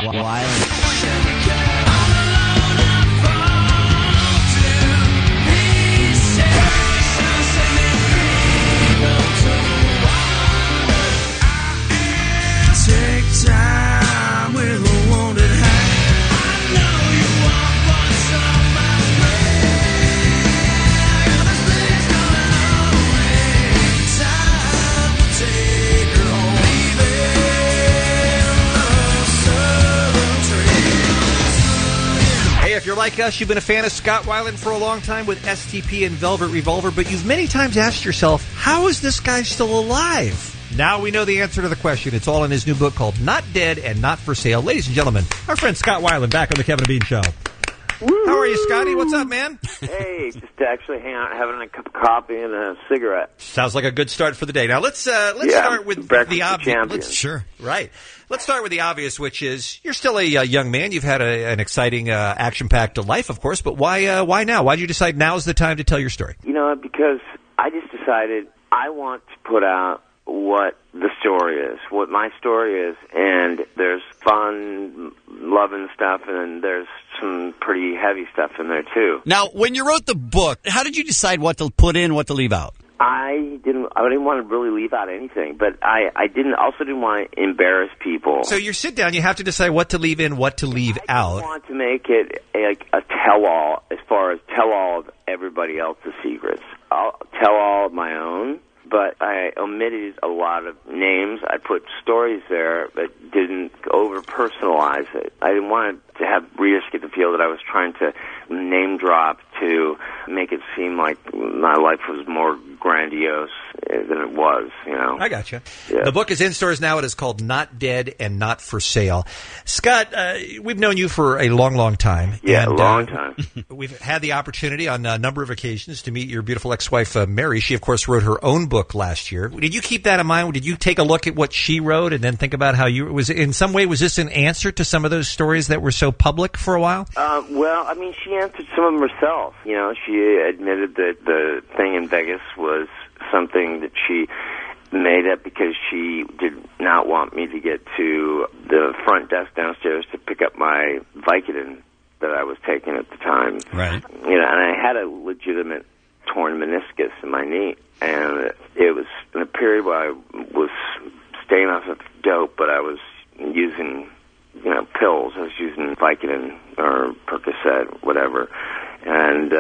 Speaker 7: Take time with a wounded hand. I know you want what's on my brain. This thing's coming away. Time to take her home.
Speaker 18: Hey, if you're like us, you've been a fan of Scott Weiland for a long time with STP and Velvet Revolver, but you've many times asked yourself, how is this guy still alive? Now we know the answer to the question. It's all in his new book called Not Dead and Not For Sale. Ladies and gentlemen, our friend Scott Weiland back on the Kevin and Bean Show.
Speaker 11: Woo!
Speaker 18: How are you, Scotty? What's up, man?
Speaker 11: Hey, just actually hanging out, having a cup of coffee and a cigarette.
Speaker 18: Sounds like a good start for the day. Now let's start with the obvious.
Speaker 15: Sure.
Speaker 18: Right. Let's start with the obvious, which is you're still a young man. You've had an exciting, action-packed life, of course. But why now? Why did you decide now's the time to tell your story?
Speaker 11: You know, because I just decided I want to put out what the story is, what my story is, and there's fun, loving stuff, and there's some pretty heavy stuff in there too.
Speaker 15: Now, when you wrote the book, how did you decide what to put in, what to leave out?
Speaker 11: I didn't want to really leave out anything, but I didn't want to embarrass people.
Speaker 18: So you sit down, you have to decide what to leave in, what to leave out.
Speaker 11: I want to make it like a tell-all as far as tell-all of everybody else's secrets. I'll tell all of my own, but I omitted a lot of names. I put stories there, but didn't over-personalize it. I didn't want to have readers get the feel that I was trying to name drop to make it seem like my life was more grandiose than it was, you know.
Speaker 18: I gotcha.
Speaker 11: Yeah.
Speaker 18: The book is in stores now. It is called Not Dead and Not for Sale. Scott, we've known you for a long, long time.
Speaker 11: Yeah,
Speaker 18: and,
Speaker 11: a long time.
Speaker 18: We've had the opportunity on a number of occasions to meet your beautiful ex-wife, Mary. She, of course, wrote her own book last year. Did you keep that in mind? Did you take a look at what she wrote and then think about how you was in some way? Was this an answer to some of those stories that were so public for a while?
Speaker 11: Well, I mean, she answered some of them herself. You know, she admitted that the thing in Vegas was something that she made up because she did not want me to get to the front desk downstairs to pick up my Vicodin that I was taking at the time.
Speaker 15: Right.
Speaker 11: You know, and I had a legitimate torn meniscus in my knee, and it was in a period where I was staying off of dope, but I was using, you know, pills. I was using Vicodin or Percocet, whatever. And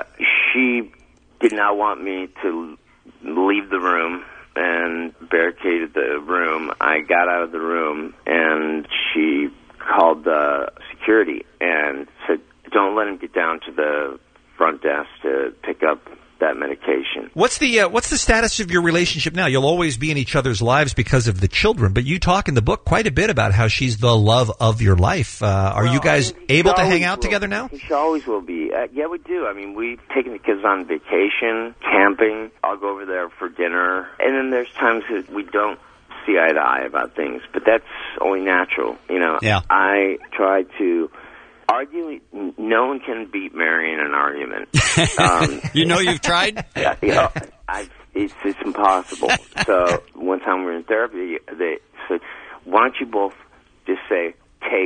Speaker 11: she did not want me to leave the room and barricaded the room. I got out of the room, and she called the security and said, don't let him get down to the front desk to pick up that medication.
Speaker 18: What's the status of your relationship now? You'll always be in each other's lives because of the children, but you talk in the book quite a bit about how she's the love of your life. Are you guys able to hang out together now?
Speaker 11: She always will be. Yeah, we do. I mean, we've taken the kids on vacation, camping. I'll go over there for dinner. And then there's times that we don't see eye to eye about things, but that's only natural. You know,
Speaker 15: yeah.
Speaker 11: I try to argue. No one can beat Mary in an argument.
Speaker 15: You know, you've tried?
Speaker 11: Yeah, you know, it's impossible. So one time we were in therapy, they said, why don't you both just say,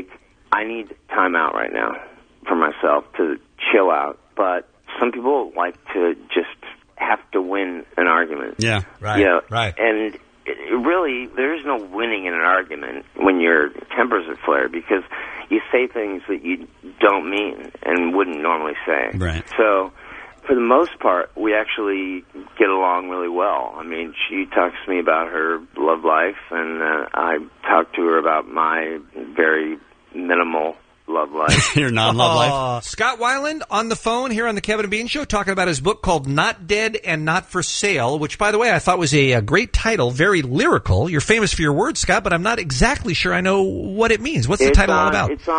Speaker 11: I need time out right now for myself to chill out. But some people like to just have to win an argument.
Speaker 15: Yeah, right.
Speaker 11: You know,
Speaker 18: right.
Speaker 11: And really, there is no winning in an argument when your tempers are flared, because you say things that you don't mean and wouldn't normally say.
Speaker 15: Right.
Speaker 11: So, for the most part, we actually get along really well. I mean, she talks to me about her love life, and I talk to her about my very minimal love life.
Speaker 15: Your non-love life.
Speaker 18: Scott Weiland on the phone here on the Kevin and Bean Show, talking about his book called Not Dead and Not for Sale, which, by the way, I thought was a great title, very lyrical. You're famous for your words, Scott, but I'm not exactly sure I know what it means. What's the title all about?
Speaker 11: It's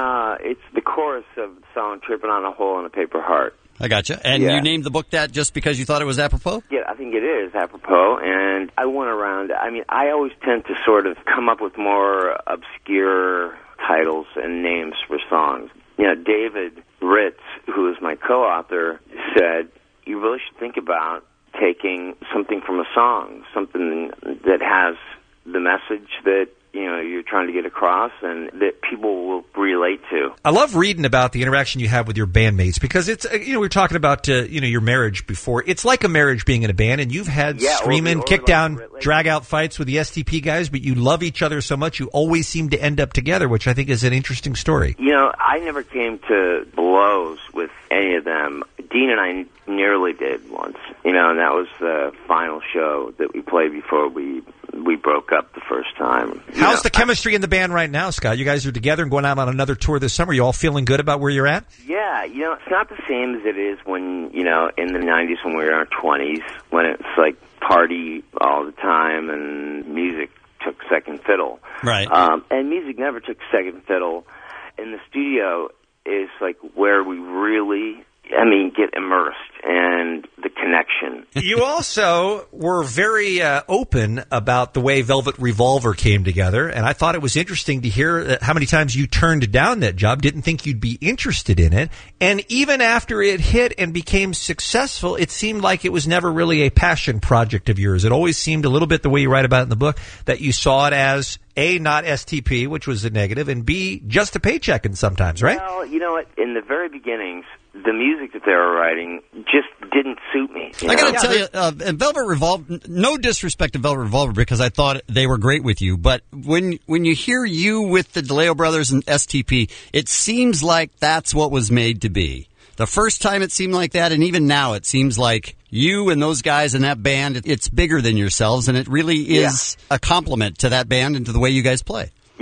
Speaker 11: the chorus of the song Tripping on a Hole in a Paper Heart.
Speaker 15: I gotcha. And you named the book that just because you thought it was apropos?
Speaker 11: Yeah, I think it is apropos, and I went around. I mean, I always tend to sort of come up with more obscure titles and names for songs. You know, David Ritz, who is my co-author, said, you really should think about taking something from a song, something that has the message that, you know, you're trying to get across and that people will relate to.
Speaker 18: I love reading about the interaction you have with your bandmates, because it's, you know, we were talking about, you know, your marriage before. It's like a marriage being in a band, and you've had screaming, kick down, drag out fights with the STP guys, but you love each other so much you always seem to end up together, which I think is an interesting story.
Speaker 11: You know, I never came to blows with any of them. Dean and I nearly did once, you know, and that was the final show that we played before we broke up the first time.
Speaker 18: How's the chemistry in the band right now, Scott? You guys are together and going out on another tour this summer. You all feeling good about where you're at?
Speaker 11: Yeah, you know, it's not the same as it is when, you know, in the 90s when we were in our 20s, when it's like party all the time and music took second fiddle.
Speaker 15: Right.
Speaker 11: And music never took second fiddle. In the studio is like where we really, I mean, get immersed and the connection.
Speaker 18: You also were very open about the way Velvet Revolver came together, and I thought it was interesting to hear how many times you turned down that job, didn't think you'd be interested in it, and even after it hit and became successful, it seemed like it was never really a passion project of yours. It always seemed a little bit the way you write about it in the book, that you saw it as A, not STP, which was a negative, and B, just a paycheck and sometimes, right?
Speaker 11: Well, you know what? In the very beginnings, the music that they were writing just didn't suit me.
Speaker 15: I got to tell you, Velvet Revolver, no disrespect to Velvet Revolver, because I thought they were great with you, but when you hear you with the DeLeo Brothers and STP, it seems like that's what was made to be. The first time it seemed like that, and even now it seems like you and those guys in that band, it's bigger than yourselves, and it really is a compliment to that band and to the way you guys play.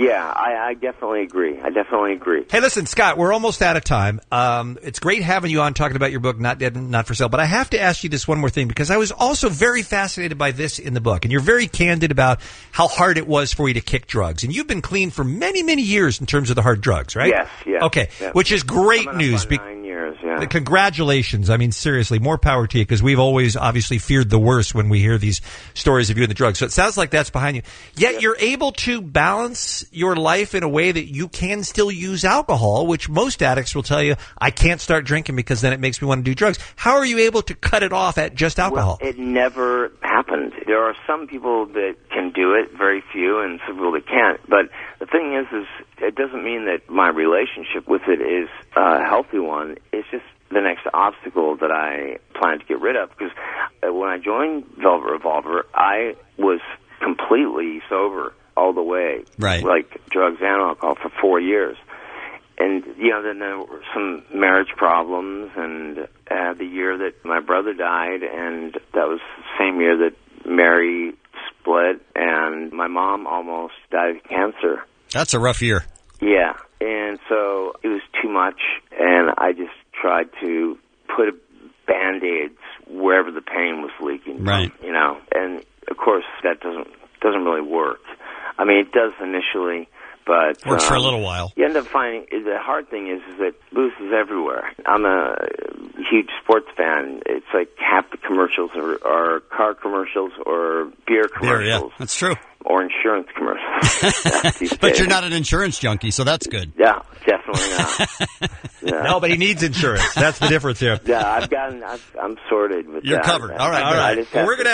Speaker 11: Yeah, I definitely agree.
Speaker 18: Hey, listen, Scott, we're almost out of time. It's great having you on talking about your book, Not Dead, Not for Sale. But I have to ask you this one more thing, because I was also very fascinated by this in the book. And you're very candid about how hard it was for you to kick drugs. And you've been clean for many, many years in terms of the hard drugs, right?
Speaker 11: Yes, yes.
Speaker 18: Okay,
Speaker 11: yes.
Speaker 18: Which is great
Speaker 11: Coming
Speaker 18: news.
Speaker 11: up on 9 years, yeah.
Speaker 18: Congratulations. I mean, seriously, more power to you, because we've always obviously feared the worst when we hear these stories of you and the drugs. So it sounds like that's behind you. Yet you're able to balance your life in a way that you can still use alcohol, which most addicts will tell you, I can't start drinking because then it makes me want to do drugs. How are you able to cut it off at just alcohol?
Speaker 11: Well, it never happened. There are some people that can do it, very few, and some people that can't. But the thing is it doesn't mean that my relationship with it is a healthy one. It's just the next obstacle that I plan to get rid of. Because when I joined Velvet Revolver, I was completely sober all the way,
Speaker 15: right?
Speaker 11: Like drugs and alcohol for 4 years. And, then there were some marriage problems, and the year that my brother died, and that was the same year that Mary split, and my mom almost died of cancer.
Speaker 15: That's a rough year.
Speaker 11: Yeah, and so it was too much, and I just tried to put Band-Aids wherever the pain was leaking,
Speaker 15: right?
Speaker 11: And of course that doesn't really work. I mean, it does initially, but
Speaker 15: works for a little while.
Speaker 11: You end up finding the hard thing is that booze is everywhere. I'm a huge sports fan. It's like half the commercials are car commercials or beer commercials.
Speaker 15: Yeah, that's true.
Speaker 11: Or insurance commercials.
Speaker 15: But you're not an insurance junkie, so that's good.
Speaker 11: Yeah, definitely not. Yeah.
Speaker 18: No, but he needs insurance. That's the difference here.
Speaker 11: Yeah, I'm sorted with
Speaker 15: You're
Speaker 11: that.
Speaker 15: covered. All right.
Speaker 18: Well, we're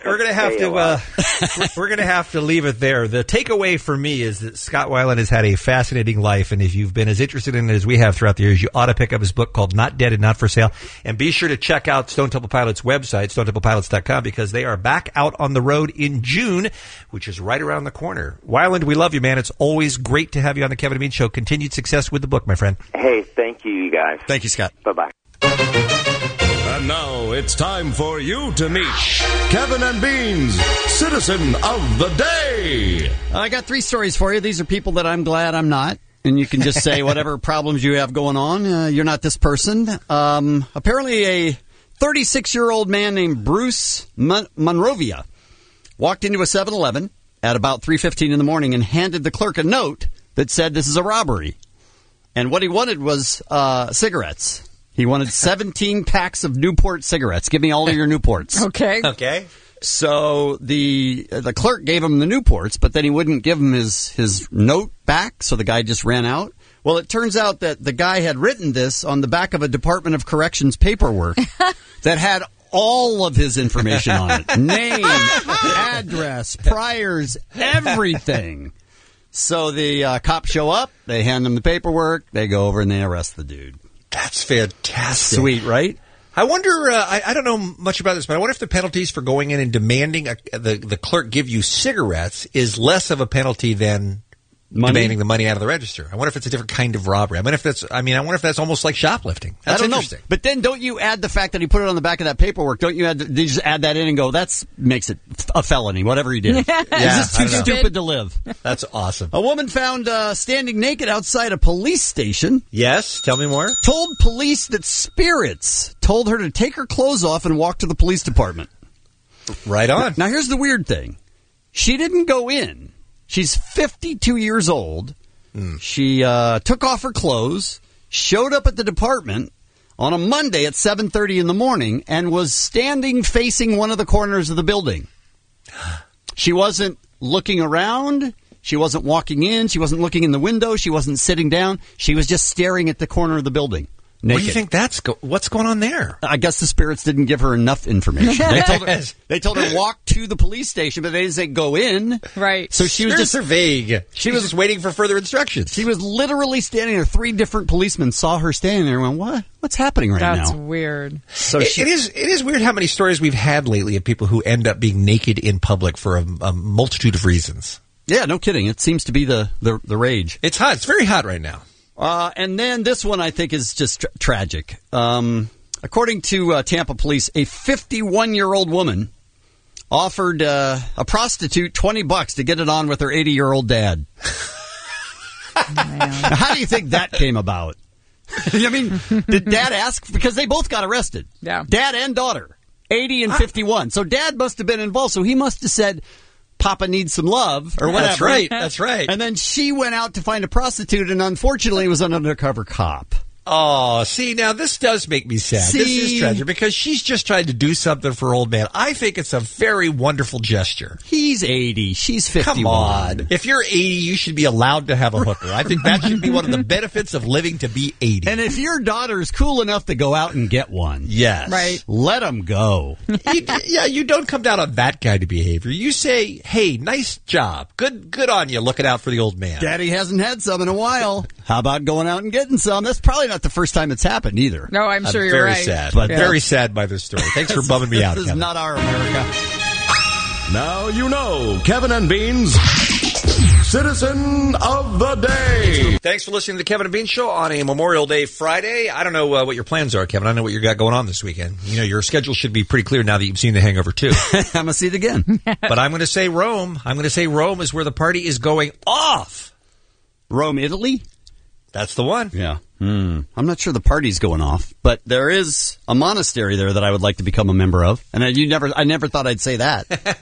Speaker 18: gonna have to leave it there. The takeaway for me is that Scott Weiland has had a fascinating life, and if you've been as interested in it as we have throughout the years, you ought to pick up his book called Not Dead and Not for Sale, and be sure to check out Stone Temple Pilots' website, StoneTemplePilots.com, because they are back out on the road in June, which is right around the corner. Weiland, we love you, man. It's always great to have you on the Kevin and Bean Show. Continued success with the book, my friend.
Speaker 11: Hey, thank you guys.
Speaker 15: Thank you, Scott.
Speaker 11: Bye-bye.
Speaker 13: And now it's time for you to meet Kevin and Bean's Citizen of the Day.
Speaker 15: I got 3 stories for you. These are people that I'm glad I'm not. And you can just say whatever problems you have going on. You're not this person. Apparently a 36-year-old man named Bruce Monrovia walked into a 7-Eleven at about 3:15 in the morning and handed the clerk a note that said, "This is a robbery." And what he wanted was cigarettes. He wanted 17 packs of Newport cigarettes. Give me all of your Newports.
Speaker 19: Okay.
Speaker 15: So the clerk gave him the Newports, but then he wouldn't give him his note back, so the guy just ran out. Well, it turns out that the guy had written this on the back of a Department of Corrections paperwork that had all of his information on it. Name, address, priors, everything. So the cops show up, they hand them the paperwork, they go over and they arrest the dude.
Speaker 18: That's fantastic.
Speaker 15: Sweet, right?
Speaker 18: I wonder, I don't know much about this, but I wonder if the penalties for going in and demanding the clerk give you cigarettes is less of a penalty than demanding the money out of the register. I wonder if it's a different kind of robbery. I wonder if that's almost like shoplifting. That's interesting.
Speaker 15: But then don't you add the fact that he put it on the back of that paperwork? Don't you just add that in and go, that makes it a felony, whatever he did. It's just too stupid to live.
Speaker 18: That's awesome.
Speaker 15: A woman found standing naked outside a police station.
Speaker 18: Yes, tell me more.
Speaker 15: Told police that spirits told her to take her clothes off and walk to the police department.
Speaker 18: Right on.
Speaker 15: Now here's the weird thing. She didn't go in. She's 52 years old. She took off her clothes, showed up at the department on a Monday at 7:30 in the morning, and was standing facing one of the corners of the building. She wasn't looking around. She wasn't walking in. She wasn't looking in the window. She wasn't sitting down. She was just staring at the corner of the building. Naked.
Speaker 18: What do you think what's going on there?
Speaker 15: I guess the spirits didn't give her enough information. They told her walk to the police station, but they didn't say go in.
Speaker 19: Right.
Speaker 15: So she was
Speaker 18: just vague. She was just waiting for further instructions.
Speaker 15: She was literally standing there. 3 different policemen saw her standing there and went, what's happening right now?
Speaker 19: That's weird.
Speaker 15: So
Speaker 18: it is weird how many stories we've had lately of people who end up being naked in public for a multitude of reasons.
Speaker 15: Yeah, no kidding. It seems to be the rage.
Speaker 18: It's hot. It's very hot right now.
Speaker 15: And then this one I think is just tragic. According to Tampa police, a 51-year-old woman offered a prostitute $20 to get it on with her 80-year-old dad. Now, how do you think that came about? I mean, did Dad ask? Because they both got arrested.
Speaker 19: Yeah.
Speaker 15: Dad and daughter, 80 and 51. So Dad must have been involved. So he must have said, Papa needs some love, or whatever.
Speaker 18: That's right. That's right.
Speaker 15: And then she went out to find a prostitute, and unfortunately was an undercover cop.
Speaker 18: Oh, see, now this does make me sad. This is tragic because she's just trying to do something for old man. I think it's a very wonderful gesture.
Speaker 15: He's 80. She's 51.
Speaker 18: Come on. If you're 80, you should be allowed to have a hooker. I think that should be one of the benefits of living to be 80.
Speaker 15: And if your daughter's cool enough to go out and get one,
Speaker 18: yes,
Speaker 19: right,
Speaker 15: let them go.
Speaker 18: You don't come down on that kind of behavior. You say, hey, nice job. Good on you looking out for the old man.
Speaker 15: Daddy hasn't had some in a while. How about going out and getting some? That's probably not the first time it's happened either.
Speaker 19: No, I'm sure you're right.
Speaker 18: Very sad. But very sad by this story. Thanks for bumming me out,
Speaker 15: This
Speaker 18: Kevin.
Speaker 15: is not our America.
Speaker 13: Now you know Kevin and Bean's Citizen of the Day.
Speaker 18: Thanks for listening to the Kevin and Bean Show on a Memorial Day Friday. I don't know what your plans are, Kevin. I know what you got going on this weekend. You know, your schedule should be pretty clear now that you've seen The Hangover 2.
Speaker 15: I'm going to see it again.
Speaker 18: But I'm going to say Rome. I'm going to say Rome is where the party is going off.
Speaker 15: Rome, Italy?
Speaker 18: That's the one.
Speaker 15: Yeah. I'm not sure the party's going off, but there is a monastery there that I would like to become a member of. And I never thought I'd say that.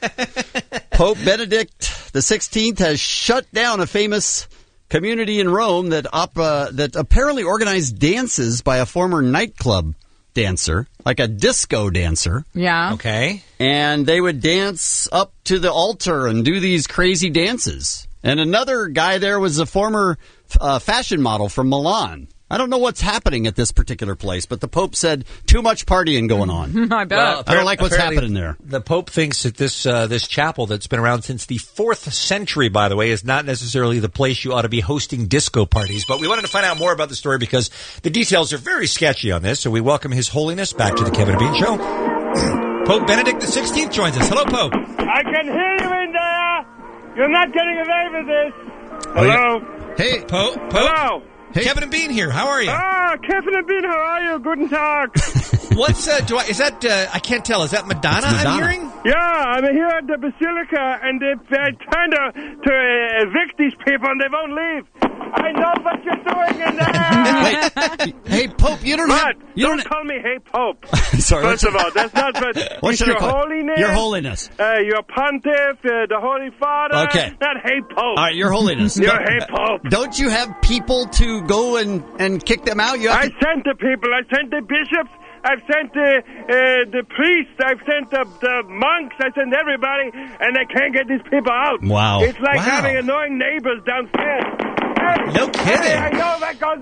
Speaker 15: Pope Benedict XVI has shut down a famous community in Rome that apparently organized dances by a former nightclub dancer, like a disco dancer.
Speaker 19: Yeah.
Speaker 18: Okay.
Speaker 15: And they would dance up to the altar and do these crazy dances. And another guy there was a former fashion model from Milan. I don't know what's happening at this particular place, but the Pope said too much partying going on.
Speaker 19: I bet.
Speaker 18: Well,
Speaker 15: I don't like what's happening there.
Speaker 18: The Pope thinks that this chapel that's been around since the 4th century, by the way, is not necessarily the place you ought to be hosting disco parties. But we wanted to find out more about the story because the details are very sketchy on this. So we welcome His Holiness back to the Kevin and Bean Show. Pope Benedict XVI joins us. Hello, Pope.
Speaker 8: I can hear you in there. You're not getting away with this. Hello.
Speaker 18: Hey, Pope.
Speaker 8: Hello.
Speaker 18: Hey. Kevin and Bean here. How are you?
Speaker 8: Kevin and Bean, how are you? Guten Tag.
Speaker 18: What's is that? I can't tell. Is that Madonna, I'm hearing?
Speaker 8: Yeah, I'm here at the Basilica, and they're trying to evict these people, and they won't leave. I know what you're doing in there.
Speaker 15: Hey, Pope, you don't have...
Speaker 8: Don't call me Hey Pope.
Speaker 15: Sorry.
Speaker 8: First of all, that's not what...
Speaker 15: What should I
Speaker 8: Your
Speaker 15: call
Speaker 8: Holiness.
Speaker 15: Your Holiness.
Speaker 8: Your Pontiff, the Holy Father.
Speaker 15: Okay.
Speaker 8: Not Hey Pope.
Speaker 15: All right, Your Holiness.
Speaker 8: You're Hey Pope.
Speaker 15: Don't you have people to go and kick them out?
Speaker 8: I sent the people. I sent the bishops. I've sent the priests. I've sent the monks. I sent everybody, and I can't get these people out.
Speaker 15: Wow.
Speaker 8: It's like having annoying neighbors downstairs. Hey,
Speaker 18: no kidding.
Speaker 8: Hey, I know what goes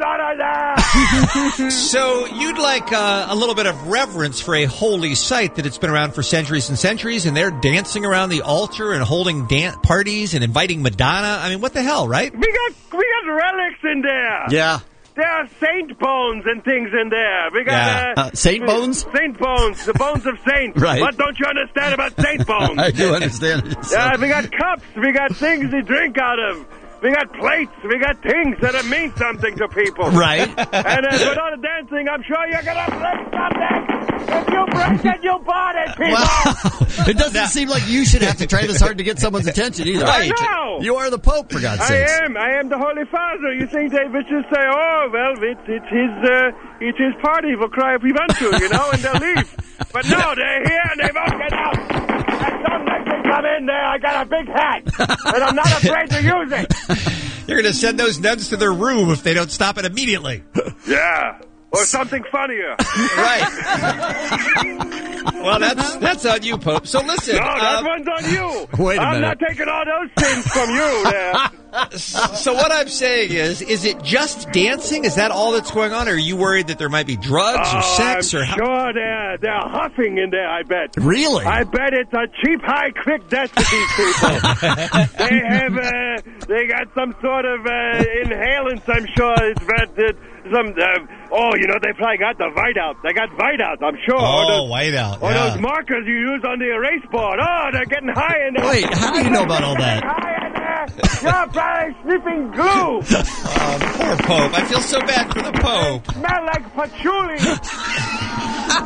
Speaker 8: on there.
Speaker 18: So you'd like a little bit of reverence for a holy site that it's been around for centuries and centuries, and they're dancing around the altar and holding parties and inviting Madonna. I mean, what the hell, right?
Speaker 8: We got relics in there.
Speaker 15: Yeah.
Speaker 8: There are saint bones and things in there. We got
Speaker 15: saint bones?
Speaker 8: Saint bones, the bones of saints.
Speaker 15: Right.
Speaker 8: What don't you understand about saint bones?
Speaker 15: I do understand.
Speaker 8: We got cups. We got things to drink out of. We got plates. We got things that mean something to people.
Speaker 15: Right.
Speaker 8: And with all the dancing, I'm sure you're going to break something. If you break it, you bought it, people.
Speaker 15: Wow. It doesn't seem like you should have to try this hard to get someone's attention either.
Speaker 8: I know.
Speaker 15: You are the Pope, for God's sake.
Speaker 8: I am the Holy Father. You think they would just say, oh, well, it's his party. We'll cry if we want to, and they'll leave. But no, they're here and they won't get out. And don't let me come in there. I got a big hat. And I'm not afraid to use it.
Speaker 18: You're going to send those nuns to their room if they don't stop it immediately.
Speaker 8: Yeah. Or something funnier.
Speaker 18: Right. Well, that's on you, Pope. So listen.
Speaker 8: No, that one's on you.
Speaker 15: Wait a minute.
Speaker 8: I'm not taking all those things from you there.
Speaker 18: So what I'm saying is it just dancing? Is that all that's going on? Or are you worried that there might be drugs or sex?
Speaker 8: I'm
Speaker 18: or
Speaker 8: sure they're huffing in there, I bet.
Speaker 15: Really?
Speaker 8: I bet it's a cheap, high, quick death to these people. They got some sort of inhalants, I'm sure. It's they probably got the Whiteout. They got Whiteout, I'm sure.
Speaker 18: Oh, Whiteout.
Speaker 8: Or those markers you use on the erase board. Oh, they're getting high in there.
Speaker 15: Wait, how do you know about all that?
Speaker 8: High in there. You're probably sniffing glue.
Speaker 18: Poor Pope. I feel so bad for the Pope.
Speaker 8: Smell like patchouli.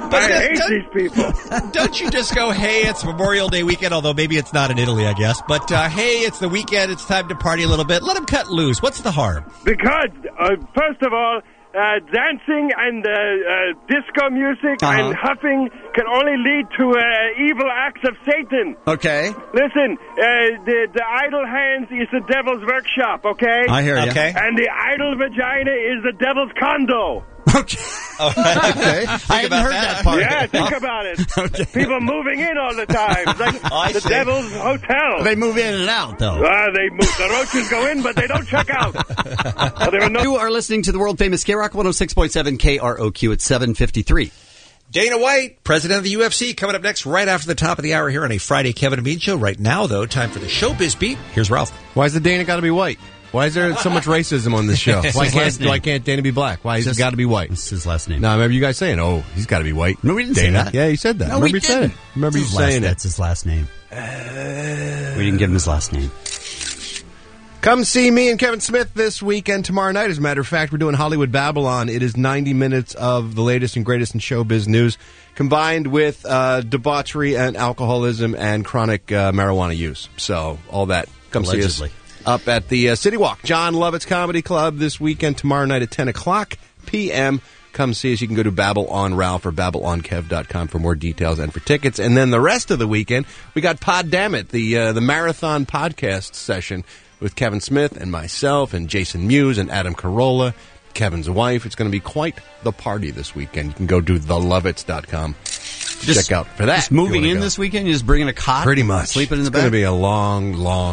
Speaker 8: I hate these people.
Speaker 18: Don't you just go, hey, it's Memorial Day weekend, although maybe it's not in Italy, I guess. But, hey, it's the weekend. It's time to party a little bit. Let them cut loose. What's the harm?
Speaker 8: Because, first of all, dancing and disco music and huffing can only lead to evil acts of Satan.
Speaker 15: Okay.
Speaker 8: Listen, the idle hands is the devil's workshop, okay?
Speaker 15: I hear you.
Speaker 18: Okay.
Speaker 8: And the idle vagina is the devil's condo.
Speaker 15: Okay. Okay. I hadn't heard that part.
Speaker 8: Yeah, think about it.
Speaker 15: Okay.
Speaker 8: People moving in all the time. It's like the devil's hotel.
Speaker 15: They move in and out, though.
Speaker 8: They move. The roaches go in, but they don't check out.
Speaker 15: You are listening to the world-famous K-Rock 106.7 KROQ at 7:53.
Speaker 18: Dana White, president of the UFC, coming up next right after the top of the hour here on a Friday Kevin and Bean show. Right now, though, time for the Showbiz Beat. Here's Ralph.
Speaker 20: Why is the Dana got to be white? Why is there so much racism on this show? Why can't Dana be black? Why has he got to be white?
Speaker 15: This is his last name.
Speaker 20: No, I remember you guys saying, "Oh, he's got to be white."
Speaker 15: No, we didn't
Speaker 20: Dana.
Speaker 15: say that.
Speaker 20: Yeah, you said that.
Speaker 15: No,
Speaker 20: remember
Speaker 15: we
Speaker 20: you said
Speaker 15: didn't.
Speaker 20: it. Remember you saying it.
Speaker 15: That's his last name. We didn't give him his last name.
Speaker 20: Come see me and Kevin Smith this weekend tomorrow night. As a matter of fact, we're doing Hollywood Babylon. It is 90 minutes of the latest and greatest in showbiz news, combined with debauchery and alcoholism and chronic marijuana use. So all that. Come
Speaker 15: Allegedly.
Speaker 20: see us up at the City Walk, John Lovett's Comedy Club this weekend, tomorrow night at 10 o'clock p.m. Come see us. You can go to BabbleOnRalph or BabbleOnKev.com for more details and for tickets. And then the rest of the weekend, we got Pod Dammit, the marathon podcast session with Kevin Smith and myself and Jason Mewes and Adam Carolla, Kevin's wife. It's going to be quite the party this weekend. You can go to thelovitz.com. Check out for that.
Speaker 15: Just moving in this weekend, you're just bringing a cot?
Speaker 20: Pretty much.
Speaker 15: Sleeping in the
Speaker 20: bed? It's going to be a long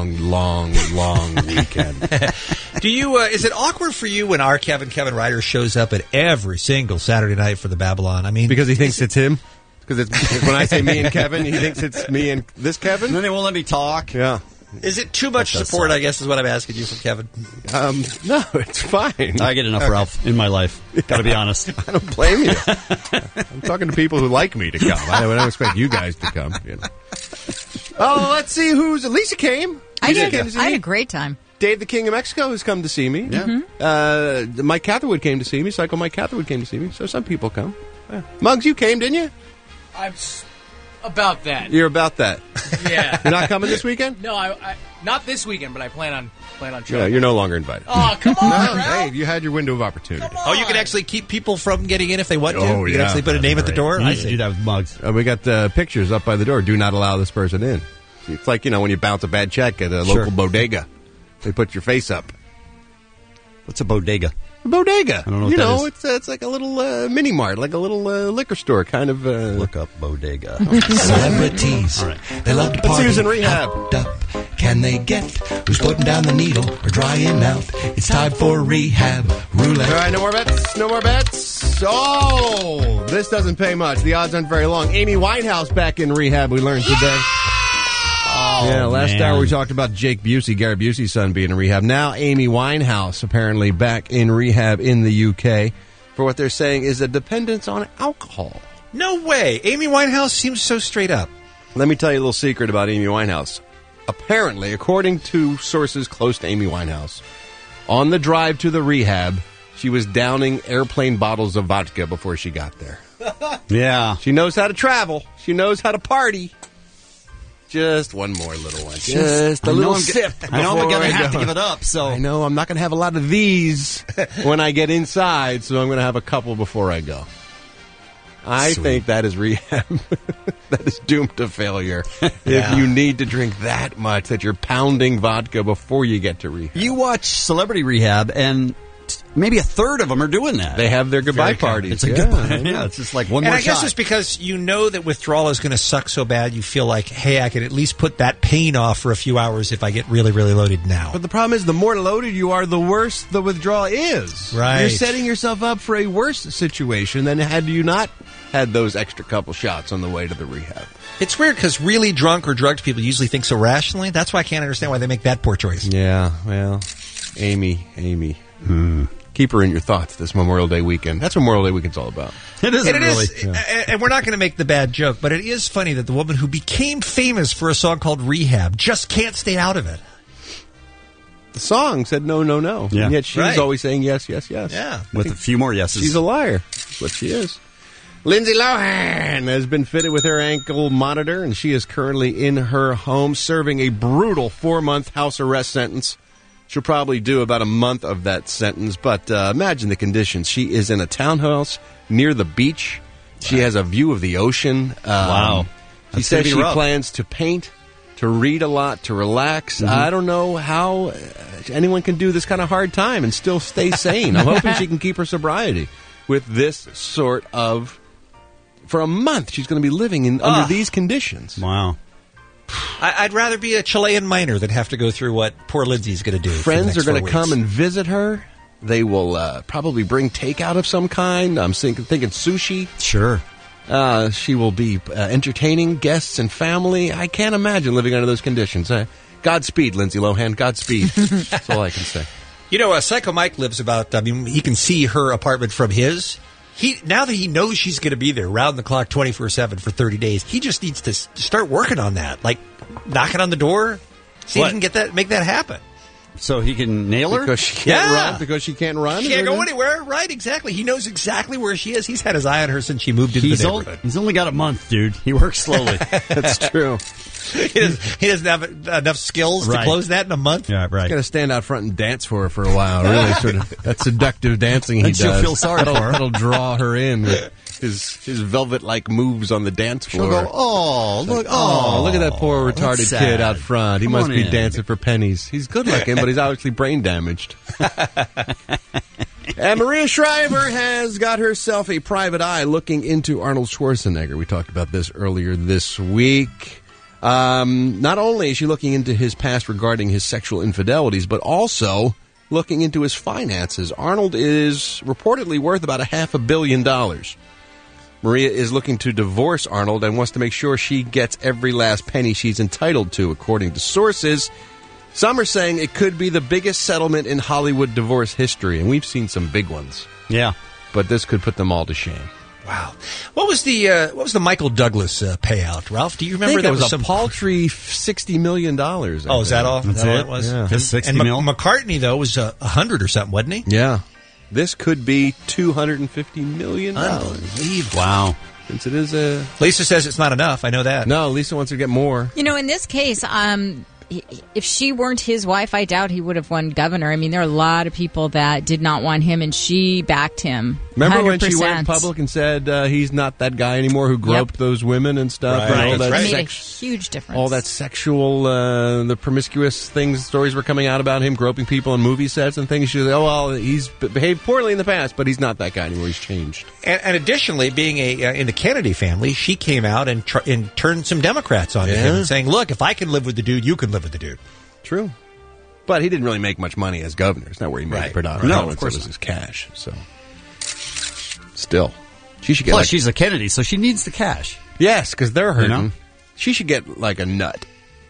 Speaker 20: weekend.
Speaker 18: Do you, is it awkward for you when our Kevin Ryder shows up at every single Saturday night for the Babylon? I mean,
Speaker 20: because he thinks it's him? Because when I say me and Kevin, he thinks it's me and this Kevin?
Speaker 15: And then they won't let me talk.
Speaker 20: Yeah.
Speaker 18: Is it too much support, I guess, is what I'm asking you from Kevin?
Speaker 20: No, it's fine.
Speaker 15: I get enough, Ralph, in my life. Got to be honest.
Speaker 20: I don't blame you. I'm talking to people who like me to come. I don't expect you guys to come. You know. Oh, let's see Lisa came.
Speaker 19: I had a great time.
Speaker 20: Dave the King of Mexico has come to see me.
Speaker 15: Yeah.
Speaker 20: Mike Catherwood came to see me. Psycho Mike Catherwood came to see me. So some people come. Yeah. Muggs, you came, didn't you?
Speaker 14: I'm about that.
Speaker 20: You're about that.
Speaker 14: Yeah.
Speaker 20: You're not coming this weekend?
Speaker 14: No, I not this weekend, but I plan on showing.
Speaker 20: Yeah, you're no longer invited.
Speaker 14: Oh, come on,
Speaker 20: no,
Speaker 14: Ralph.
Speaker 20: Dave, you had your window of opportunity.
Speaker 18: Oh, you can actually keep people from getting in if they want to?
Speaker 20: Oh,
Speaker 18: you can actually put a name at the door?
Speaker 15: I see. Do that with Muggs.
Speaker 20: We got pictures up by the door. Do not allow this person in. It's like, when you bounce a bad check at a local bodega. They put your face up.
Speaker 15: What's a bodega?
Speaker 20: A bodega.
Speaker 15: I don't know what that is.
Speaker 20: It's like a little mini mart, like a little liquor store kind of.
Speaker 15: Look up bodega.
Speaker 16: Celebrities.
Speaker 15: All right.
Speaker 16: They love to party.
Speaker 20: Let's see who's in rehab.
Speaker 16: Up. Can they get who's putting down the needle or drying out? It's time for rehab roulette.
Speaker 20: All right, no more bets. No more bets. Oh, this doesn't pay much. The odds aren't very long. Amy Winehouse back in rehab, we learned today.
Speaker 15: Oh,
Speaker 20: last hour we talked about Jake Busey, Gary Busey's son, being in rehab. Now Amy Winehouse apparently back in rehab in the UK for what they're saying is a dependence on alcohol.
Speaker 18: No way. Amy Winehouse seems so straight up.
Speaker 20: Let me tell you a little secret about Amy Winehouse. Apparently, according to sources close to Amy Winehouse, on the drive to the rehab, she was downing airplane bottles of vodka before she got there.
Speaker 15: Yeah.
Speaker 20: She knows how to travel. She knows how to party. Just one more little one. Just a little sip.
Speaker 15: I know I'm going to have to
Speaker 20: go.
Speaker 15: give it up. So
Speaker 20: I know I'm not going to have a lot of these when I get inside, so I'm going to have a couple before I go. I think that is rehab. That is doomed to failure. If you need to drink that much that you're pounding vodka before you get to rehab.
Speaker 15: You watch Celebrity Rehab, and maybe a third of them are doing that.
Speaker 20: They have their goodbye parties.
Speaker 15: It's a goodbye. Yeah, it's just like one more shot.
Speaker 18: And I guess it's because you know that withdrawal is going to suck so bad, you feel like, hey, I can at least put that pain off for a few hours if I get really, really loaded now.
Speaker 20: But the problem is, the more loaded you are, the worse the withdrawal is.
Speaker 18: Right.
Speaker 20: You're setting yourself up for a worse situation than had you not had those extra couple shots on the way to the rehab.
Speaker 18: It's weird because really drunk or drugged people usually think so rationally. That's why I can't understand why they make that poor choice.
Speaker 20: Yeah, well, Amy. Keep her in your thoughts this Memorial Day weekend. That's what Memorial Day weekend's all about.
Speaker 15: It is really.
Speaker 18: And we're not going to make the bad joke, but it is funny that the woman who became famous for a song called Rehab just can't stay out of it.
Speaker 20: The song said no, no, no.
Speaker 15: Yeah.
Speaker 20: And yet she's
Speaker 18: Right.
Speaker 20: always saying yes, yes, yes.
Speaker 18: Yeah.
Speaker 15: With a few more yeses.
Speaker 20: She's a liar. That's what she is. Lindsay Lohan has been fitted with her ankle monitor, and she is currently in her home serving a brutal 4-month house arrest sentence. She'll probably do about a month of that sentence, but imagine the conditions. She is in a townhouse near the beach. She has a view of the ocean.
Speaker 15: Wow.
Speaker 20: She says she plans to paint, to read a lot, to relax. I don't know how anyone can do this kind of hard time and still stay sane. I'm hoping she can keep her sobriety with this sort of... For a month, she's going to be living under these conditions.
Speaker 15: Wow.
Speaker 18: I'd rather be a Chilean miner than have to go through what poor Lindsay's going to do.
Speaker 20: Friends are going to come and visit her. They will probably bring takeout of some kind. I'm thinking sushi.
Speaker 15: Sure.
Speaker 20: She will be entertaining guests and family. I can't imagine living under those conditions. Godspeed, Lindsay Lohan. Godspeed. That's all I can say.
Speaker 18: You know, Psycho Mike lives about, he can see her apartment from his. Now that he knows she's going to be there round the clock 24/7 for 30 days, he just needs to start working on that. Like, knocking on the door, see if he can make that happen.
Speaker 15: So he can nail her?
Speaker 20: Because she can't run? Because she can't run?
Speaker 18: She can't go anywhere. Right, exactly. He knows exactly where she is. He's had his eye on her since she moved into the neighborhood.
Speaker 15: He's only got a month, dude. He works slowly.
Speaker 20: That's true.
Speaker 18: He doesn't have enough skills to close that in a month.
Speaker 15: Yeah, right.
Speaker 20: He's got to stand out front and dance for her for a while. Really, sort of that seductive dancing he does.
Speaker 15: She'll feel sorry for her.
Speaker 20: That'll draw her in with his velvet-like moves on the dance floor.
Speaker 15: She'll go, look
Speaker 20: at that poor retarded kid out front. He must be
Speaker 15: dancing
Speaker 20: for pennies. He's good-looking, but he's obviously brain damaged. And Maria Shriver has got herself a private eye looking into Arnold Schwarzenegger. We talked about this earlier this week. Not only is she looking into his past regarding his sexual infidelities, but also looking into his finances. Arnold is reportedly worth about $500 million. Maria is looking to divorce Arnold and wants to make sure she gets every last penny she's entitled to, according to sources. Some are saying it could be the biggest settlement in Hollywood divorce history, and we've seen some big ones.
Speaker 15: Yeah.
Speaker 20: But this could put them all to shame.
Speaker 18: Wow. What was the Michael Douglas payout, Ralph? Do you remember?
Speaker 20: That was a paltry $60 million.
Speaker 18: Oh, is that all?
Speaker 15: That's
Speaker 18: all
Speaker 15: it?
Speaker 18: it was?
Speaker 15: Yeah. Just 60
Speaker 18: and
Speaker 15: mil?
Speaker 18: McCartney, though, was 100 or something, wasn't he?
Speaker 20: Yeah. This could be $250 million.
Speaker 18: Unbelievable.
Speaker 15: Wow.
Speaker 20: Since it is a...
Speaker 18: Lisa says it's not enough. I know that.
Speaker 20: No, Lisa wants to get more.
Speaker 19: You know, in this case, if she weren't his wife, I doubt he would have won governor. I mean, there are a lot of people that did not want him, and she backed him.
Speaker 20: Remember
Speaker 19: 100%.
Speaker 20: when she went public and said he's not that guy anymore who groped those women and stuff?
Speaker 18: Right.
Speaker 20: And all that
Speaker 19: It made a huge difference.
Speaker 20: All that sexual, the promiscuous stories were coming out about him groping people on movie sets and things. She said, he's behaved poorly in the past, but he's not that guy anymore. He's changed.
Speaker 18: And additionally, being in the Kennedy family, she came out and turned some Democrats on him, saying, look, if I can live with the dude, you can live with the dude.
Speaker 20: True. But he didn't really make much money as governor. It's not where he made the predominant.
Speaker 15: No, of course
Speaker 20: it was his cash. So, still, she should get.
Speaker 15: Plus, she's a Kennedy, so she needs the cash.
Speaker 20: Yes, because they're hurting.
Speaker 15: You know?
Speaker 20: She should get like a nut.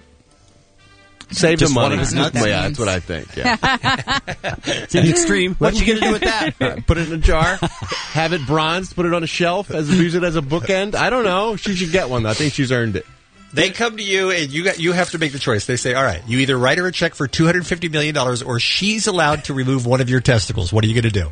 Speaker 20: Save the
Speaker 15: Just
Speaker 20: money.
Speaker 15: one of his nuts?
Speaker 20: Yeah, that's what I think. Yeah.
Speaker 15: It's an extreme. What are you going to do with that?
Speaker 20: Put it in a jar, have it bronzed, put it on a shelf, use it as a bookend. I don't know. She should get one, though. I think she's earned it.
Speaker 18: They come to you, and you have to make the choice. They say, all right, you either write her a check for $250 million, or she's allowed to remove one of your testicles. What are you going to do?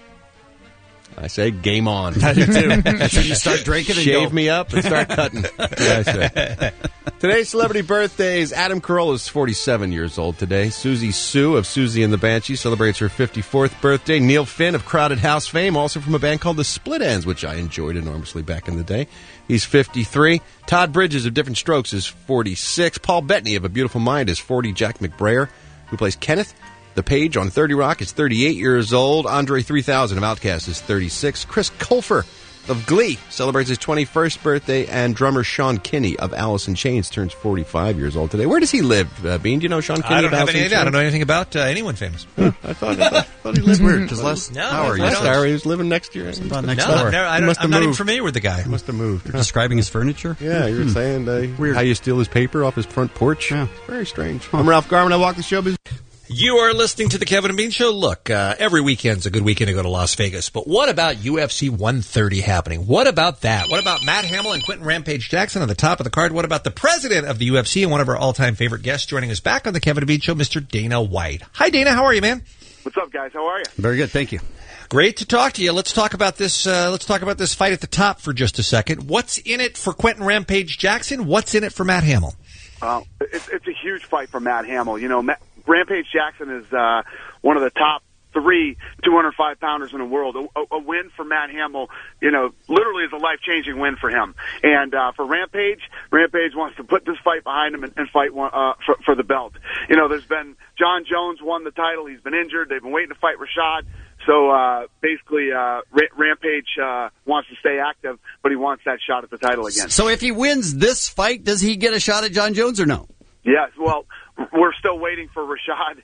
Speaker 20: I say game on.
Speaker 15: I do, too. That's when you start drinking and
Speaker 20: Shave
Speaker 15: go.
Speaker 20: me up and start cutting. That's what I say. Today's celebrity birthdays. Adam Carolla is 47 years old today. Susie Sue of Susie and the Banshee celebrates her 54th birthday. Neil Finn of Crowded House fame, also from a band called the Split Enz, which I enjoyed enormously back in the day. He's 53. Todd Bridges of Different Strokes is 46. Paul Bettany of A Beautiful Mind is 40. Jack McBrayer, who plays Kenneth the Page on 30 Rock, is 38 years old. Andre 3000 of Outkast is 36. Chris Colfer of Glee celebrates his 21st birthday, and drummer Sean Kinney of Alice in Chains turns 45 years old today. Where does he live, Bean? Do you know Sean Kinney?
Speaker 18: I don't
Speaker 20: of
Speaker 18: have
Speaker 20: Alice
Speaker 18: any
Speaker 20: in
Speaker 18: idea. I
Speaker 20: Chains?
Speaker 18: don't know anything about anyone famous.
Speaker 20: I thought he lived
Speaker 15: weird, because last hour
Speaker 20: he was living next year.
Speaker 15: About next
Speaker 18: No,
Speaker 15: hour.
Speaker 18: I'm not even familiar with the guy.
Speaker 20: He must have moved.
Speaker 15: You're describing his furniture?
Speaker 20: Yeah, you were saying
Speaker 15: Weird.
Speaker 20: how you steal his paper off his front porch.
Speaker 15: Yeah.
Speaker 20: Very strange. I'm Ralph Garman. I walk the showbiz.
Speaker 18: You are listening to the Kevin and Bean Show. Look, every weekend's a good weekend to go to Las Vegas. But what about UFC 130 happening? What about that? What about Matt Hamill and Quentin Rampage Jackson on the top of the card? What about the president of the UFC and one of our all-time favorite guests joining us back on the Kevin and Bean Show, Mr. Dana White? Hi, Dana. How are you, man?
Speaker 8: What's up, guys? How are you?
Speaker 15: Very good, thank you.
Speaker 18: Great to talk to you. Let's talk about this. Let's talk about this fight at the top for just a second. What's in it for Quentin Rampage Jackson? What's in it for Matt Hamill?
Speaker 17: It's a huge fight for Matt Hamill. You know, Rampage Jackson is one of the top 3 205-pounders in the world. A win for Matt Hamill, you know, literally is a life-changing win for him. And for Rampage wants to put this fight behind him and fight for the belt. You know, there's been John Jones won the title. He's been injured. They've been waiting to fight Rashad. So basically, Rampage wants to stay active, but he wants that shot at the title again.
Speaker 15: So if he wins this fight, does he get a shot at John Jones or no?
Speaker 17: Yes. Well, we're still waiting for Rashad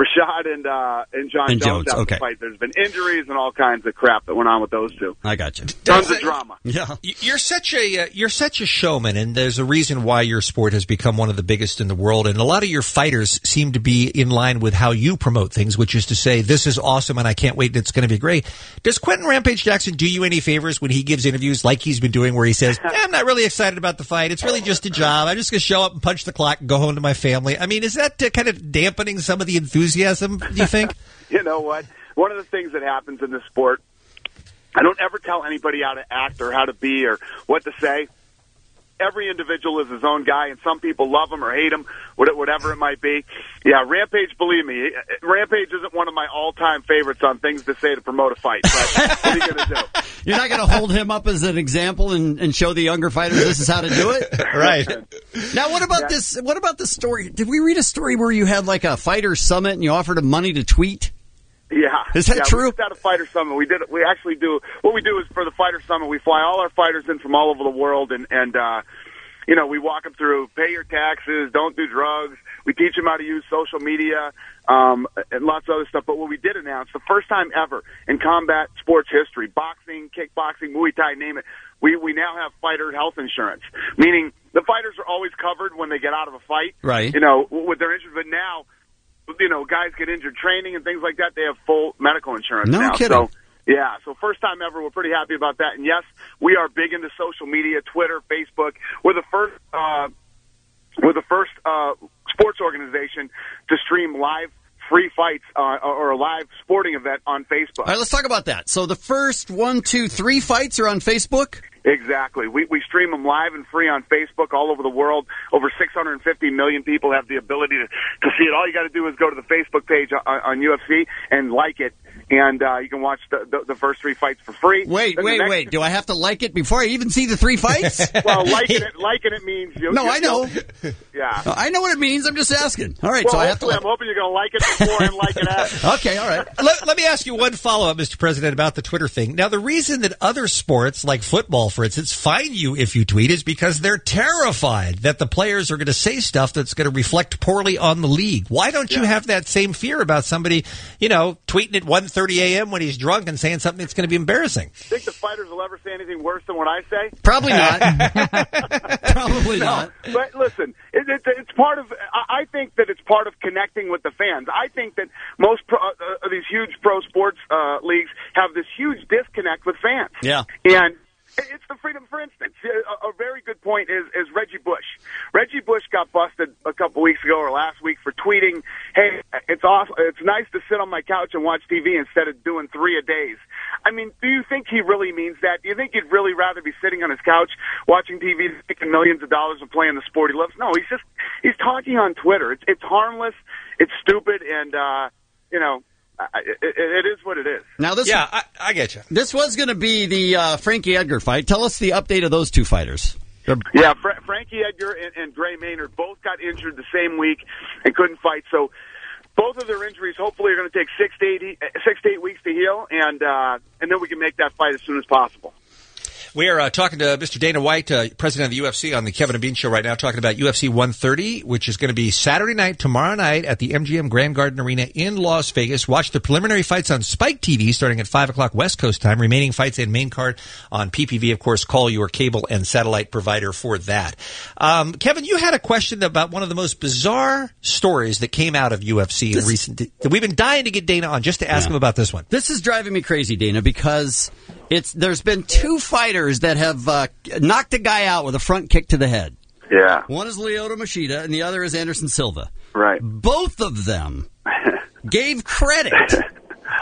Speaker 17: and John Jones to have the fight. There's been injuries and all kinds of crap that went on with those two.
Speaker 15: I got you.
Speaker 17: Tons of drama.
Speaker 15: Yeah.
Speaker 18: You're such a showman, and there's a reason why your sport has become one of the biggest in the world. And a lot of your fighters seem to be in line with how you promote things, which is to say, this is awesome and I can't wait, it's going to be great. Does Quentin Rampage Jackson do you any favors when he gives interviews like he's been doing, where he says, I'm not really excited about the fight. It's really just a job. I'm just going to show up and punch the clock and go home to my family. I mean, is that kind of dampening some of the enthusiasm, do you think?
Speaker 17: You know what? One of the things that happens in this sport, I don't ever tell anybody how to act or how to be or what to say. Every individual is his own guy, and some people love him or hate him, whatever it might be. Yeah, Rampage, believe me, Rampage isn't one of my all-time favorites on things to say to promote a fight. But what are you going to do?
Speaker 15: You're not going to hold him up as an example and show the younger fighters this is how to do it?
Speaker 18: Right.
Speaker 15: Now, what about this? What about the story? Did we read a story where you had like a fighter summit and you offered him money to tweet?
Speaker 17: Yeah.
Speaker 15: Is that true?
Speaker 17: We had a fighter summit. We actually do, what we do is for the fighter summit, we fly all our fighters in from all over the world and you know, we walk them through, pay your taxes, don't do drugs. We teach them how to use social media, and lots of other stuff. But what we did announce, the first time ever in combat sports history, boxing, kickboxing, Muay Thai, name it, we now have fighter health insurance, meaning the fighters are always covered when they get out of a fight.
Speaker 15: Right.
Speaker 17: You know, with their injuries, but now, you know, guys get injured training and things like that, they have full medical insurance now.
Speaker 15: No kidding.
Speaker 17: So, yeah, so first time ever, we're pretty happy about that. And yes, we are big into social media, Twitter, Facebook. We're the first sports organization to stream live free fights or a live sporting event on Facebook.
Speaker 15: All right, let's talk about that. So the first 1, 2, 3 fights are on Facebook?
Speaker 17: Exactly. We stream them live and free on Facebook all over the world. Over 650 million people have the ability to see it. All you got to do is go to the Facebook page on UFC and like it, and you can watch the first 3 fights for free.
Speaker 15: Wait. Do I have to like it before I even see the 3 fights?
Speaker 17: Well, liking it means...
Speaker 15: I know.
Speaker 17: Yeah.
Speaker 15: I know what it means. I'm just asking. All right,
Speaker 17: well,
Speaker 15: so I have to...
Speaker 17: I'm hoping you're going to like it before and like it after.
Speaker 15: Okay, all right.
Speaker 18: Let me ask you one follow-up, Mr. President, about the Twitter thing. Now, the reason that other sports, like football, for instance, fine you if you tweet is because they're terrified that the players are going to say stuff that's going to reflect poorly on the league. Why don't you have that same fear about somebody, you know, tweeting at 1:30 a.m. when he's drunk and saying something that's going to be embarrassing?
Speaker 17: Think the fighters will ever say anything worse than what I say?
Speaker 15: Probably not. Probably not.
Speaker 17: But listen, it's part of. I think that it's part of connecting with the fans. I think that most these huge pro sports leagues have this huge disconnect with fans.
Speaker 15: Yeah.
Speaker 17: And it's the freedom. For instance, a very good point is Reggie Bush. Reggie Bush got busted a couple weeks ago or last week for tweeting, "Hey, it's awesome. It's nice to sit on my couch and watch TV instead of doing 3 a days." I mean, do you think he really means that? Do you think he'd really rather be sitting on his couch watching TV, making millions of dollars and playing the sport he loves? No, he's talking on Twitter. It's harmless, it's stupid, and you know. It is what it is.
Speaker 15: Now this,
Speaker 18: I get you.
Speaker 15: This was going to be the Frankie Edgar fight. Tell us the update of those 2 fighters.
Speaker 17: Yeah, Frankie Edgar and Gray Maynard both got injured the same week and couldn't fight. So both of their injuries hopefully are going to take 6 to 8 weeks to heal, and then we can make that fight as soon as possible.
Speaker 18: We are talking to Mr. Dana White, president of the UFC, on the Kevin and Bean Show right now, talking about UFC 130, which is going to be Saturday night, tomorrow night, at the MGM Grand Garden Arena in Las Vegas. Watch the preliminary fights on Spike TV starting at 5 o'clock West Coast time. Remaining fights and main card on PPV. Of course, call your cable and satellite provider for that. Kevin, you had a question about one of the most bizarre stories that came out of UFC in recent... We've been dying to get Dana on just to ask him about this one.
Speaker 15: This is driving me crazy, Dana, because... There's been 2 fighters that have knocked a guy out with a front kick to the head.
Speaker 17: Yeah.
Speaker 15: One is Lyoto Machida, and the other is Anderson Silva.
Speaker 17: Right.
Speaker 15: Both of them gave credit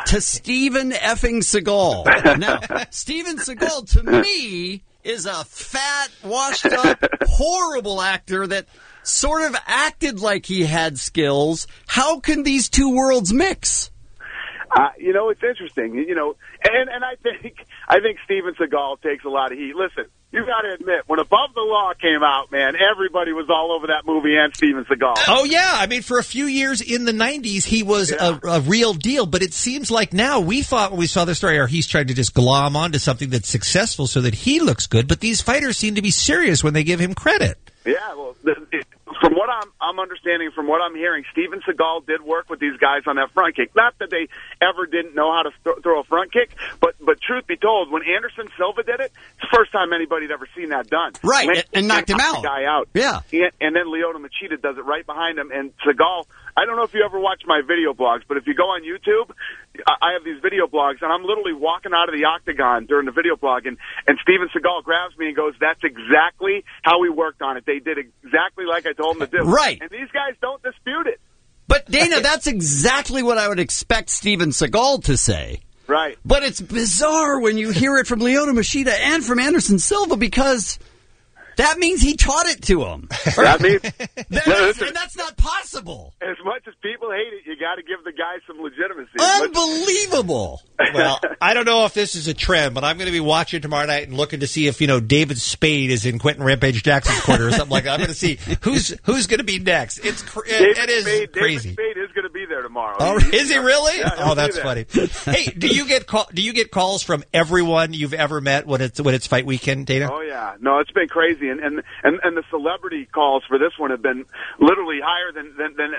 Speaker 15: to Steven effing Seagal. Now, Steven Seagal, to me, is a fat, washed-up, horrible actor that sort of acted like he had skills. How can these two worlds mix?
Speaker 17: It's interesting. And I think Steven Seagal takes a lot of heat. Listen, you got to admit, when Above the Law came out, man, everybody was all over that movie and Steven Seagal.
Speaker 18: Oh, yeah. I mean, for a few years in the 90s, he was a real deal. But it seems like now, we thought when we saw the story, or he's trying to just glom onto something that's successful so that he looks good. But these fighters seem to be serious when they give him credit.
Speaker 17: Yeah, well, from what I'm understanding, from what I'm hearing, Steven Seagal did work with these guys on that front kick. Not that they ever didn't know how to throw a front kick, but truth be told, when Anderson Silva did it, it's the first time anybody'd ever seen that done.
Speaker 15: Right, and knocked him out.
Speaker 17: The guy out.
Speaker 15: Yeah.
Speaker 17: And then Lyoto Machida does it right behind him, and Seagal, I don't know if you ever watch my video blogs, but if you go on YouTube, I have these video blogs, and I'm literally walking out of the octagon during the video blog, and Steven Seagal grabs me and goes, "That's exactly how we worked on it. They did exactly like I told them to do."
Speaker 15: Right.
Speaker 17: And these guys don't dispute it.
Speaker 15: But, Dana, that's exactly what I would expect Steven Seagal to say.
Speaker 17: Right.
Speaker 15: But it's bizarre when you hear it from Lyoto Machida and from Anderson Silva, because that means he taught it to him.
Speaker 17: That means,
Speaker 15: and that's not possible.
Speaker 17: As much as people hate it, you got to give the guy some legitimacy.
Speaker 15: Unbelievable.
Speaker 18: Well, I don't know if this is a trend, but I'm going to be watching tomorrow night and looking to see if, David Spade is in Quentin Rampage Jackson's corner or something like that. I'm going to see who's going to be next. It is crazy.
Speaker 17: David Spade is going to be there tomorrow.
Speaker 18: Oh, is he really?
Speaker 17: Yeah,
Speaker 18: oh, that's funny. Hey, do you get calls from everyone you've ever met when it's fight weekend, Dana?
Speaker 17: Oh yeah, no, it's been crazy, and the celebrity calls for this one have been literally higher than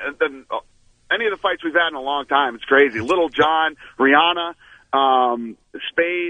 Speaker 17: any of the fights we've had in a long time. It's crazy. Little John, Rihanna, Spade,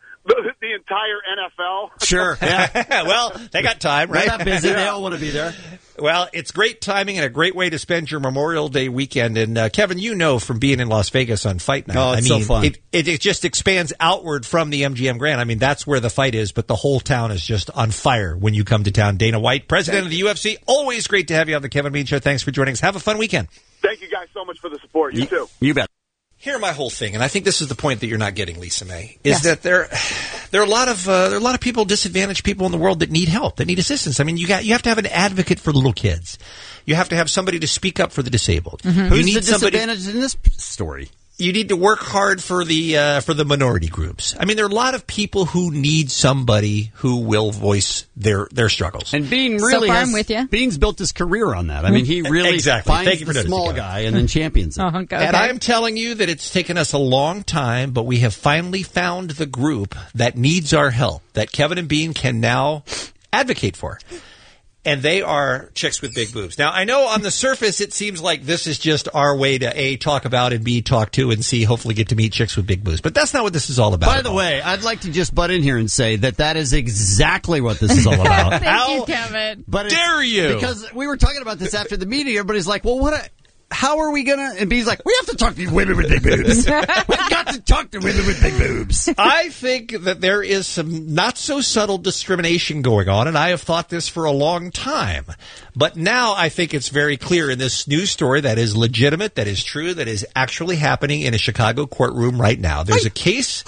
Speaker 17: the entire NFL.
Speaker 15: Sure.
Speaker 18: Yeah. Well, they got time, right?
Speaker 15: They're not busy. They all want to be there.
Speaker 18: Well, it's great timing and a great way to spend your Memorial Day weekend. And Kevin, from being in Las Vegas on Fight Night,
Speaker 15: oh, it's so fun.
Speaker 18: It just expands outward from the MGM Grand. I mean, that's where the fight is, but the whole town is just on fire when you come to town. Dana White, president of the UFC, always great to have you on the Kevin Bean Show. Thanks for joining us. Have a fun weekend.
Speaker 17: Thank you guys so much for the support. You too.
Speaker 15: You bet.
Speaker 18: Hear my whole thing, and I think this is the point that you're not getting, Lisa May, is that there are a lot of people, disadvantaged people in the world that need help, that need assistance. I mean, you have to have an advocate for little kids. You have to have somebody to speak up for the disabled.
Speaker 15: Mm-hmm. Who's the disadvantaged in this story?
Speaker 18: You need to work hard for the minority groups. I mean, there are a lot of people who need somebody who will voice their struggles.
Speaker 15: And Bean really
Speaker 19: I'm with you.
Speaker 15: Bean's built his career on that. I mean, he really finds the small guy and then champions it.
Speaker 19: Okay.
Speaker 18: And I am telling you that it's taken us a long time, but we have finally found the group that needs our help, that Kevin and Bean can now advocate for. And they are chicks with big boobs. Now, I know on the surface it seems like this is just our way to A, talk about, and B, talk to, and C, hopefully get to meet chicks with big boobs. But that's not what this is all about.
Speaker 15: By the way, I'd like to just butt in here and say that is exactly what this is all about.
Speaker 19: Thank you, Kevin.
Speaker 15: But
Speaker 18: dare you?
Speaker 15: Because we were talking about this after the meeting. Everybody's like, well, how are we going to... And B's like, we have to talk to women with big boobs. We've got to talk to women with big boobs.
Speaker 18: I think that there is some not-so-subtle discrimination going on, and I have thought this for a long time. But now I think it's very clear in this news story that is legitimate, that is true, that is actually happening in a Chicago courtroom right now. There's a case...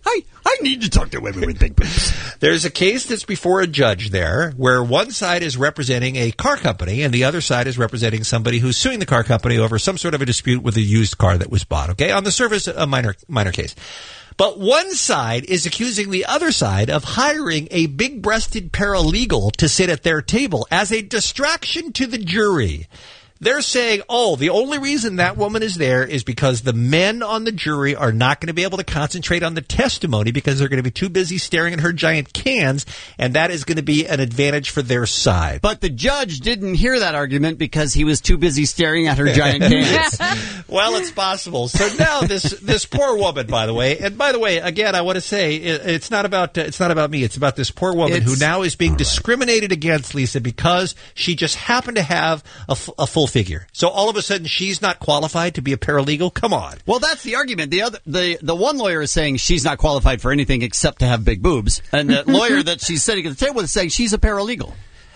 Speaker 15: I need to talk to women with big boobs.
Speaker 18: There's a case that's before a judge there where one side is representing a car company and the other side is representing somebody who's suing the car company over some sort of a dispute with a used car that was bought. Okay, on the surface, a minor case. But one side is accusing the other side of hiring a big-breasted paralegal to sit at their table as a distraction to the jury. They're saying, the only reason that woman is there is because the men on the jury are not going to be able to concentrate on the testimony because they're going to be too busy staring at her giant cans, and that is going to be an advantage for their side.
Speaker 15: But the judge didn't hear that argument because he was too busy staring at her giant cans.
Speaker 18: Well, it's possible. So now this poor woman, by the way, again, I want to say it's not about me. It's about this poor woman who now is being discriminated against, Lisa, because she just happened to have a full figure. So all of a sudden she's not qualified to be a paralegal? Come on.
Speaker 15: Well, that's the argument. The one lawyer is saying she's not qualified for anything except to have big boobs. And the lawyer that she's sitting at the table with is saying she's a paralegal.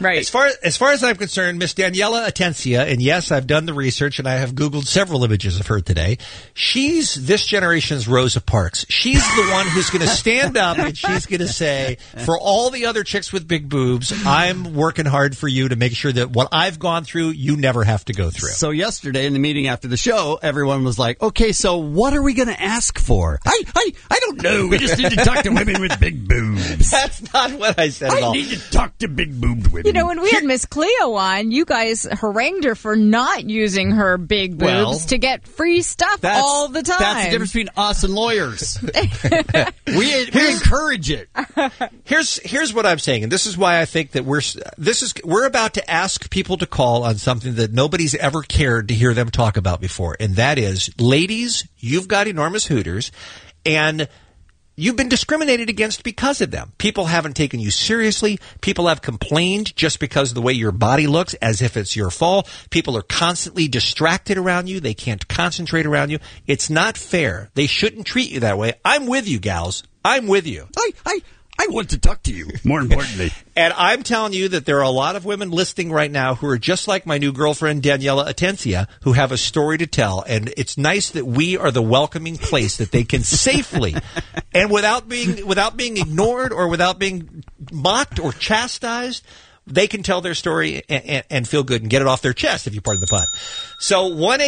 Speaker 19: Right.
Speaker 18: As far as I'm concerned, Miss Daniela Atencia, and yes, I've done the research and I have Googled several images of her today. She's this generation's Rosa Parks. She's the one who's going to stand up and she's going to say, for all the other chicks with big boobs, I'm working hard for you to make sure that what I've gone through, you never have to go through.
Speaker 15: So yesterday in the meeting after the show, everyone was like, okay, so what are we going to ask for? I don't know. We just need to talk to women with big boobs.
Speaker 18: That's not what I said at all.
Speaker 15: I need to talk to big boobed women.
Speaker 19: You know, when we had Miss Cleo on, you guys harangued her for not using her big boobs to get free stuff all the time.
Speaker 15: That's the difference between us and lawyers. we encourage it.
Speaker 18: Here's what I'm saying, and this is why I think that we're about to ask people to call on something that nobody's ever cared to hear them talk about before, and that is, ladies, you've got enormous hooters, and you've been discriminated against because of them. People haven't taken you seriously. People have complained just because of the way your body looks, as if it's your fault. People are constantly distracted around you. They can't concentrate around you. It's not fair. They shouldn't treat you that way. I'm with you, gals. I'm with you.
Speaker 15: I want to talk to you, more importantly.
Speaker 18: And I'm telling you that there are a lot of women listening right now who are just like my new girlfriend, Daniela Atencia, who have a story to tell. And it's nice that we are the welcoming place that they can safely, and without being ignored or without being mocked or chastised, they can tell their story and feel good and get it off their chest, if you pardon the pun. So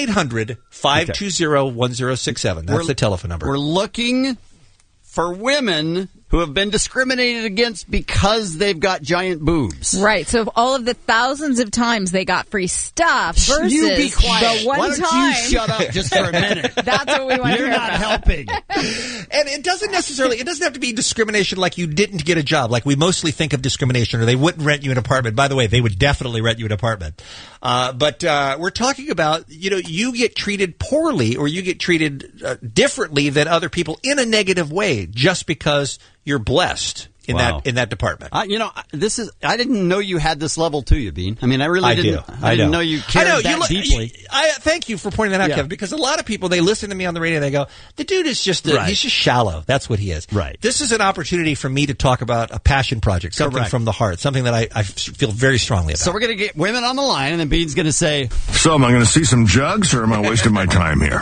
Speaker 18: 1-800-520-1067. That's the telephone number.
Speaker 15: We're looking for women who have been discriminated against because they've got giant boobs.
Speaker 19: Right. So all of the thousands of times they got free stuff versus
Speaker 15: you be quiet.
Speaker 19: the one
Speaker 15: Why don't
Speaker 19: time.
Speaker 15: you shut up just for a minute?
Speaker 19: That's what we want to hear
Speaker 15: You're not
Speaker 19: about.
Speaker 15: helping.
Speaker 18: And it doesn't have to be discrimination like you didn't get a job, like we mostly think of discrimination, or they wouldn't rent you an apartment. By the way, they would definitely rent you an apartment. But we're talking about, you get treated poorly or you get treated differently than other people in a negative way just because you're blessed in that department.
Speaker 15: I didn't know you had this level to you, Bean. I mean, I really didn't. I didn't know you cared that deeply.
Speaker 18: I thank you for pointing that out, Kevin, because a lot of people, they listen to me on the radio and they go, the dude is just he's just shallow. That's what he is.
Speaker 15: Right.
Speaker 18: This is an opportunity for me to talk about a passion project, something from the heart, something that I feel very strongly about.
Speaker 15: So we're going to get women on the line, and then Bean's going to say,
Speaker 13: So am I going to see some jugs, or am I wasting my time here?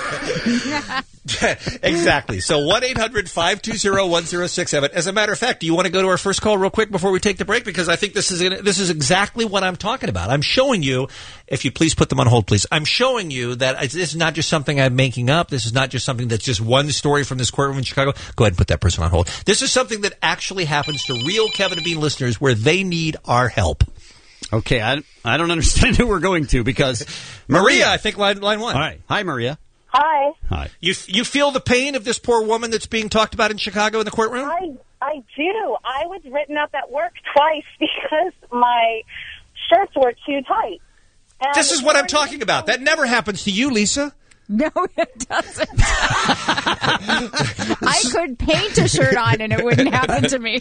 Speaker 18: Exactly. So 1-800-520-1067. As a matter of fact, do you want to go to our first call real quick before we take the break? Because I think this is exactly what I'm talking about. I'm showing you, if you please put them on hold, please. I'm showing you that this is not just something I'm making up. This is not just something that's just one story from this courtroom in Chicago. Go ahead and put that person on hold. This is something that actually happens to real Kevin and Bean listeners where they need our help.
Speaker 15: Okay, I don't understand who we're going to, because
Speaker 18: Maria, I think line one.
Speaker 15: All right. Hi, Maria.
Speaker 6: Hi.
Speaker 15: Hi.
Speaker 18: You feel the pain of this poor woman that's being talked about in Chicago in the courtroom?
Speaker 6: I do. I was written up at work twice because my shirts were too tight. And
Speaker 18: this is what I'm talking about. That never happens to you, Lisa.
Speaker 19: No, it doesn't. I could paint a shirt on and it wouldn't happen to me.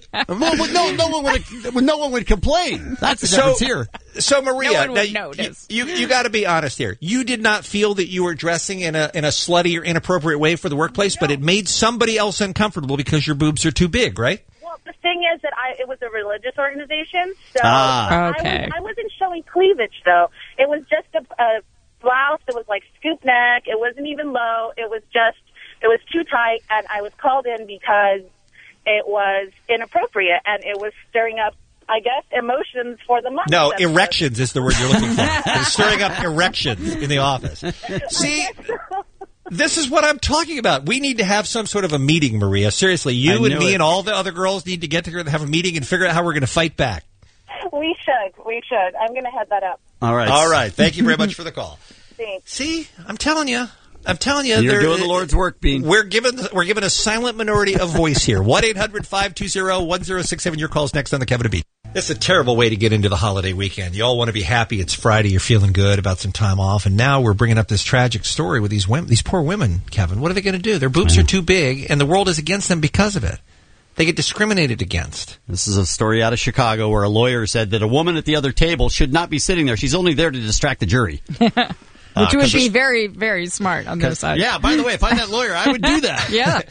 Speaker 15: No one would complain. That's the difference here.
Speaker 18: So Maria,
Speaker 19: no one would notice.
Speaker 18: You got to be honest here. You did not feel that you were dressing in a slutty or inappropriate way for the workplace, but it made somebody else uncomfortable because your boobs are too big, right?
Speaker 6: Well, the thing is that it was a religious organization, so
Speaker 19: okay.
Speaker 6: I wasn't showing cleavage, though. It was just a blouse that was like scoop neck. It wasn't even low. It was too tight, and I was called in because it was inappropriate, and it was stirring up, I guess, emotions for the month.
Speaker 18: No, erections is the word you're looking for. It's stirring up erections in the office. See, this is what I'm talking about. We need to have some sort of a meeting, Maria. Seriously, you and me and all the other girls need to get together and have a meeting and figure out how we're going to fight back.
Speaker 6: We should. I'm going to head that up.
Speaker 15: All right.
Speaker 18: Thank you very much for the call.
Speaker 6: Thanks.
Speaker 18: See, I'm telling you.
Speaker 15: You're doing the Lord's work, Bean.
Speaker 18: We're given a silent minority a voice here. 1-800-520-1067. Your call's next on the Kevin and Bean. It's a terrible way to get into the holiday weekend. You all want to be happy. It's Friday. You're feeling good about some time off. And now we're bringing up this tragic story with these women, these poor women, Kevin. What are they going to do? Their boobs are too big, and the world is against them because of it. They get discriminated against.
Speaker 15: This is a story out of Chicago where a lawyer said that a woman at the other table should not be sitting there. She's only there to distract the jury.
Speaker 19: Which would be very, very smart on their side.
Speaker 15: Yeah, by the way, if I'm that lawyer, I would do that.
Speaker 19: Yeah.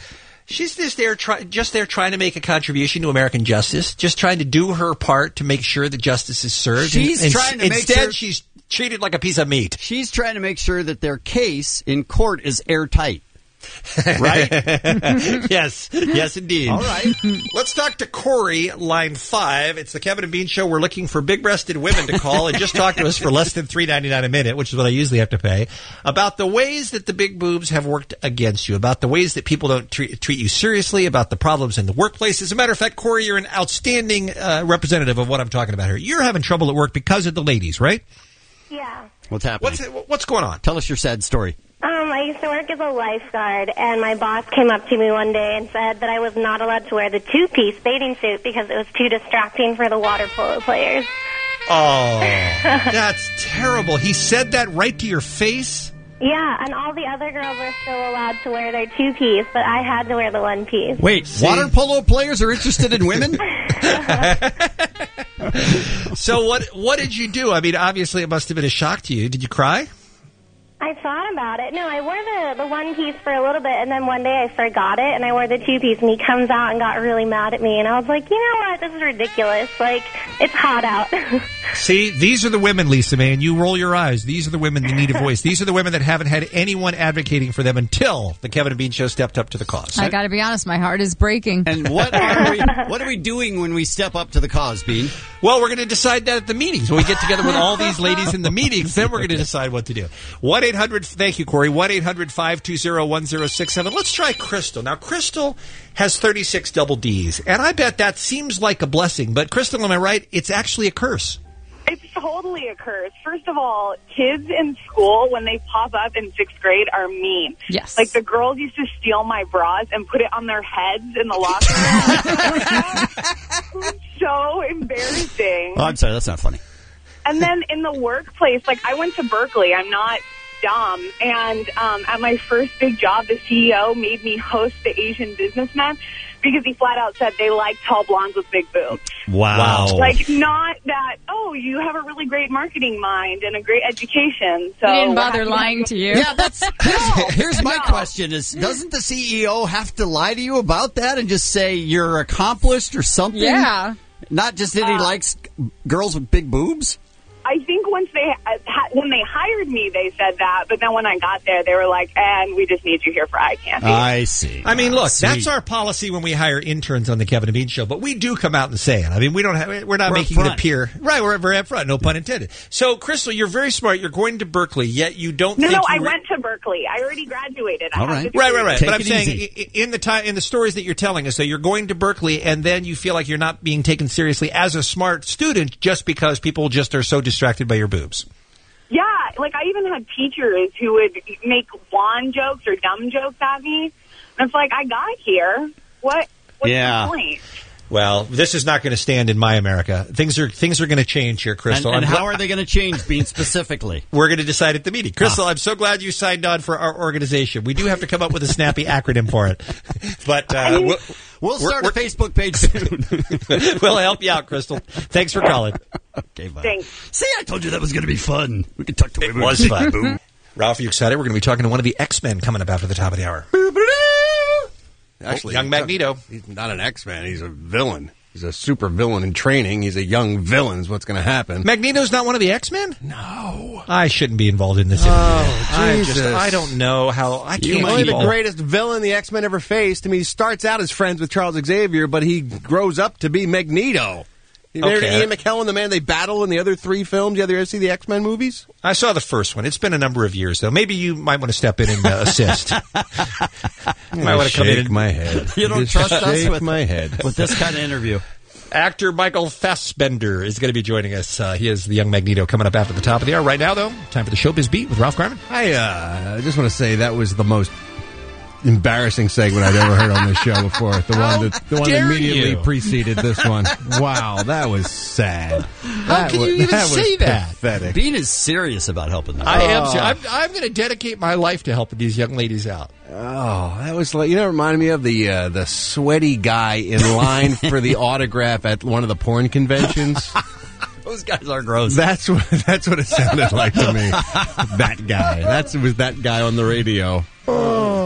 Speaker 18: She's just there trying to make a contribution to American justice, just trying to do her part to make sure that justice is served.
Speaker 15: She's trying to make
Speaker 18: instead,
Speaker 15: sure
Speaker 18: she's treated like a piece of meat.
Speaker 15: She's trying to make sure that their case in court is airtight. Right?
Speaker 18: Yes, indeed.
Speaker 15: All right.
Speaker 18: Let's talk to Corey, line 5. It's the Kevin and Bean Show. We're looking for big-breasted women to call and just talk to us for less than $3.99 a minute, which is what I usually have to pay, about the ways that the big boobs have worked against you, about the ways that people don't treat you seriously, about the problems in the workplace. As a matter of fact, Corey, you're an outstanding representative of what I'm talking about here. You're having trouble at work because of the ladies, right?
Speaker 21: Yeah.
Speaker 15: What's happening?
Speaker 18: What's going on?
Speaker 15: Tell us your sad story.
Speaker 21: I used to work as a lifeguard, and my boss came up to me one day and said that I was not allowed to wear the two-piece bathing suit because it was too distracting for the water polo players.
Speaker 18: Oh, that's terrible. He said that right to your face?
Speaker 21: Yeah, and all the other girls were still allowed to wear their two-piece, but I had to wear the one-piece.
Speaker 15: Wait, water polo players are interested in women?
Speaker 18: So what did you do? I mean, obviously it must have been a shock to you. Did you cry?
Speaker 21: I thought about it. No, I wore the one piece for a little bit, and then one day I forgot it, and I wore the two piece, and he comes out and got really mad at me, and I was like, you know what? This is ridiculous. Like, it's hot out.
Speaker 18: See, these are the women, Lisa May, and you roll your eyes. These are the women that need a voice. These are the women that haven't had anyone advocating for them until the Kevin and Bean Show stepped up to the cause.
Speaker 19: I got to be honest, my heart is breaking.
Speaker 15: And what are we doing when we step up to the cause, Bean?
Speaker 18: Well, we're going to decide that at the meetings. When we get together with all these ladies in the meetings, then we're going to decide what to do. 1-800, thank you, Corey, 1-800-520-1067. Let's try Crystal. Now, Crystal has 36 double Ds, and I bet that seems like a blessing. But, Crystal, am I right? It's actually a curse.
Speaker 6: It's totally a curse. First of all, kids in school, when they pop up in 6th grade, are mean.
Speaker 19: Yes.
Speaker 6: Like, the girls used to steal my bras and put it on their heads in the locker room. It was so embarrassing.
Speaker 15: Oh, I'm sorry. That's not funny.
Speaker 6: And then in the workplace, like, I went to Berkeley. I'm not dumb. And at my first big job, the CEO made me host the Asian businessmen because he flat out said they like tall blondes with big boobs.
Speaker 15: Wow.
Speaker 6: Like, not that, oh, you have a really great marketing mind and a great education. So
Speaker 19: he didn't bother lying to you.
Speaker 15: Yeah, here's my question is, doesn't the CEO have to lie to you about that and just say you're accomplished or something?
Speaker 19: Yeah.
Speaker 15: Not just that he likes girls with big boobs?
Speaker 6: I think when they hired me, they said that, but then when I got there, they were like, and we just need you here for eye candy.
Speaker 15: I see.
Speaker 18: I mean, look, that's our policy when we hire interns on the Kevin and Bean Show, but we do come out and say it. I mean, we're not making it appear. Right, we're very up front, no pun intended. So, Crystal, you're very smart. You're going to Berkeley, yet you don't think
Speaker 6: I went to Berkeley. I already graduated.
Speaker 15: All right.
Speaker 18: Right.
Speaker 15: Take
Speaker 18: But I'm
Speaker 15: it
Speaker 18: saying
Speaker 15: easy.
Speaker 18: in the stories that you're telling us, that you're going to Berkeley, and then you feel like you're not being taken seriously as a smart student just because people just are so distracted by your boobs.
Speaker 6: Yeah, like I even had teachers who would make wand jokes or dumb jokes at me. And it's like, I got here. What's the point?
Speaker 18: Well, this is not going to stand in my America. Things are going to change here, Crystal.
Speaker 15: And how are they going to change, Bean, specifically?
Speaker 18: We're going to decide at the meeting. Crystal, I'm so glad you signed on for our organization. We do have to come up with a snappy acronym for it. But
Speaker 15: we'll start a Facebook page soon.
Speaker 18: We'll help you out, Crystal. Thanks for calling.
Speaker 15: Okay, bye.
Speaker 6: Thanks.
Speaker 15: See, I told you that was going to be fun. We could talk to women.
Speaker 18: It was fun. Ralph, are you excited? We're going to be talking to one of the X-Men coming up after the top of the hour.
Speaker 20: Actually,
Speaker 18: young Magneto.
Speaker 20: He's not an X-Man. He's a villain. He's a super villain in training. He's a young villain is what's going to happen.
Speaker 18: Magneto's not one of the X-Men?
Speaker 20: No.
Speaker 18: I shouldn't be involved in this interview.
Speaker 20: Oh, Jesus.
Speaker 18: I don't know how... I can't
Speaker 20: He's only
Speaker 18: keep
Speaker 20: the
Speaker 18: all-
Speaker 20: greatest villain the X-Men ever faced. I mean, he starts out as friends with Charles Xavier, but he grows up to be Magneto. You remember Ian McKellen, the man they battle in the other 3 films? You ever see the X-Men movies?
Speaker 18: I saw the first one. It's been a number of years, though. Maybe you might want to step in and assist. You might want to come in and...
Speaker 20: my head.
Speaker 15: You don't trust us with
Speaker 20: my head
Speaker 15: with this kind of interview.
Speaker 18: Actor Michael Fassbender is going to be joining us. He is the young Magneto coming up after the top of the hour. Right now, though, time for the Showbiz Beat with Ralph Garman.
Speaker 20: I just want to say that was the most embarrassing segment I'd ever heard on this show before. The one that immediately preceded this one. Wow, that was sad.
Speaker 18: How can you even say that?
Speaker 20: Pathetic.
Speaker 15: Bean is serious about helping them.
Speaker 18: I am. I'm going to dedicate my life to helping these young ladies out.
Speaker 20: Oh, that was like, it reminded me of the sweaty guy in line for the autograph at one of the porn conventions.
Speaker 15: Those guys are gross.
Speaker 20: That's what it sounded like to me. That guy. It was that guy on the radio. Oh.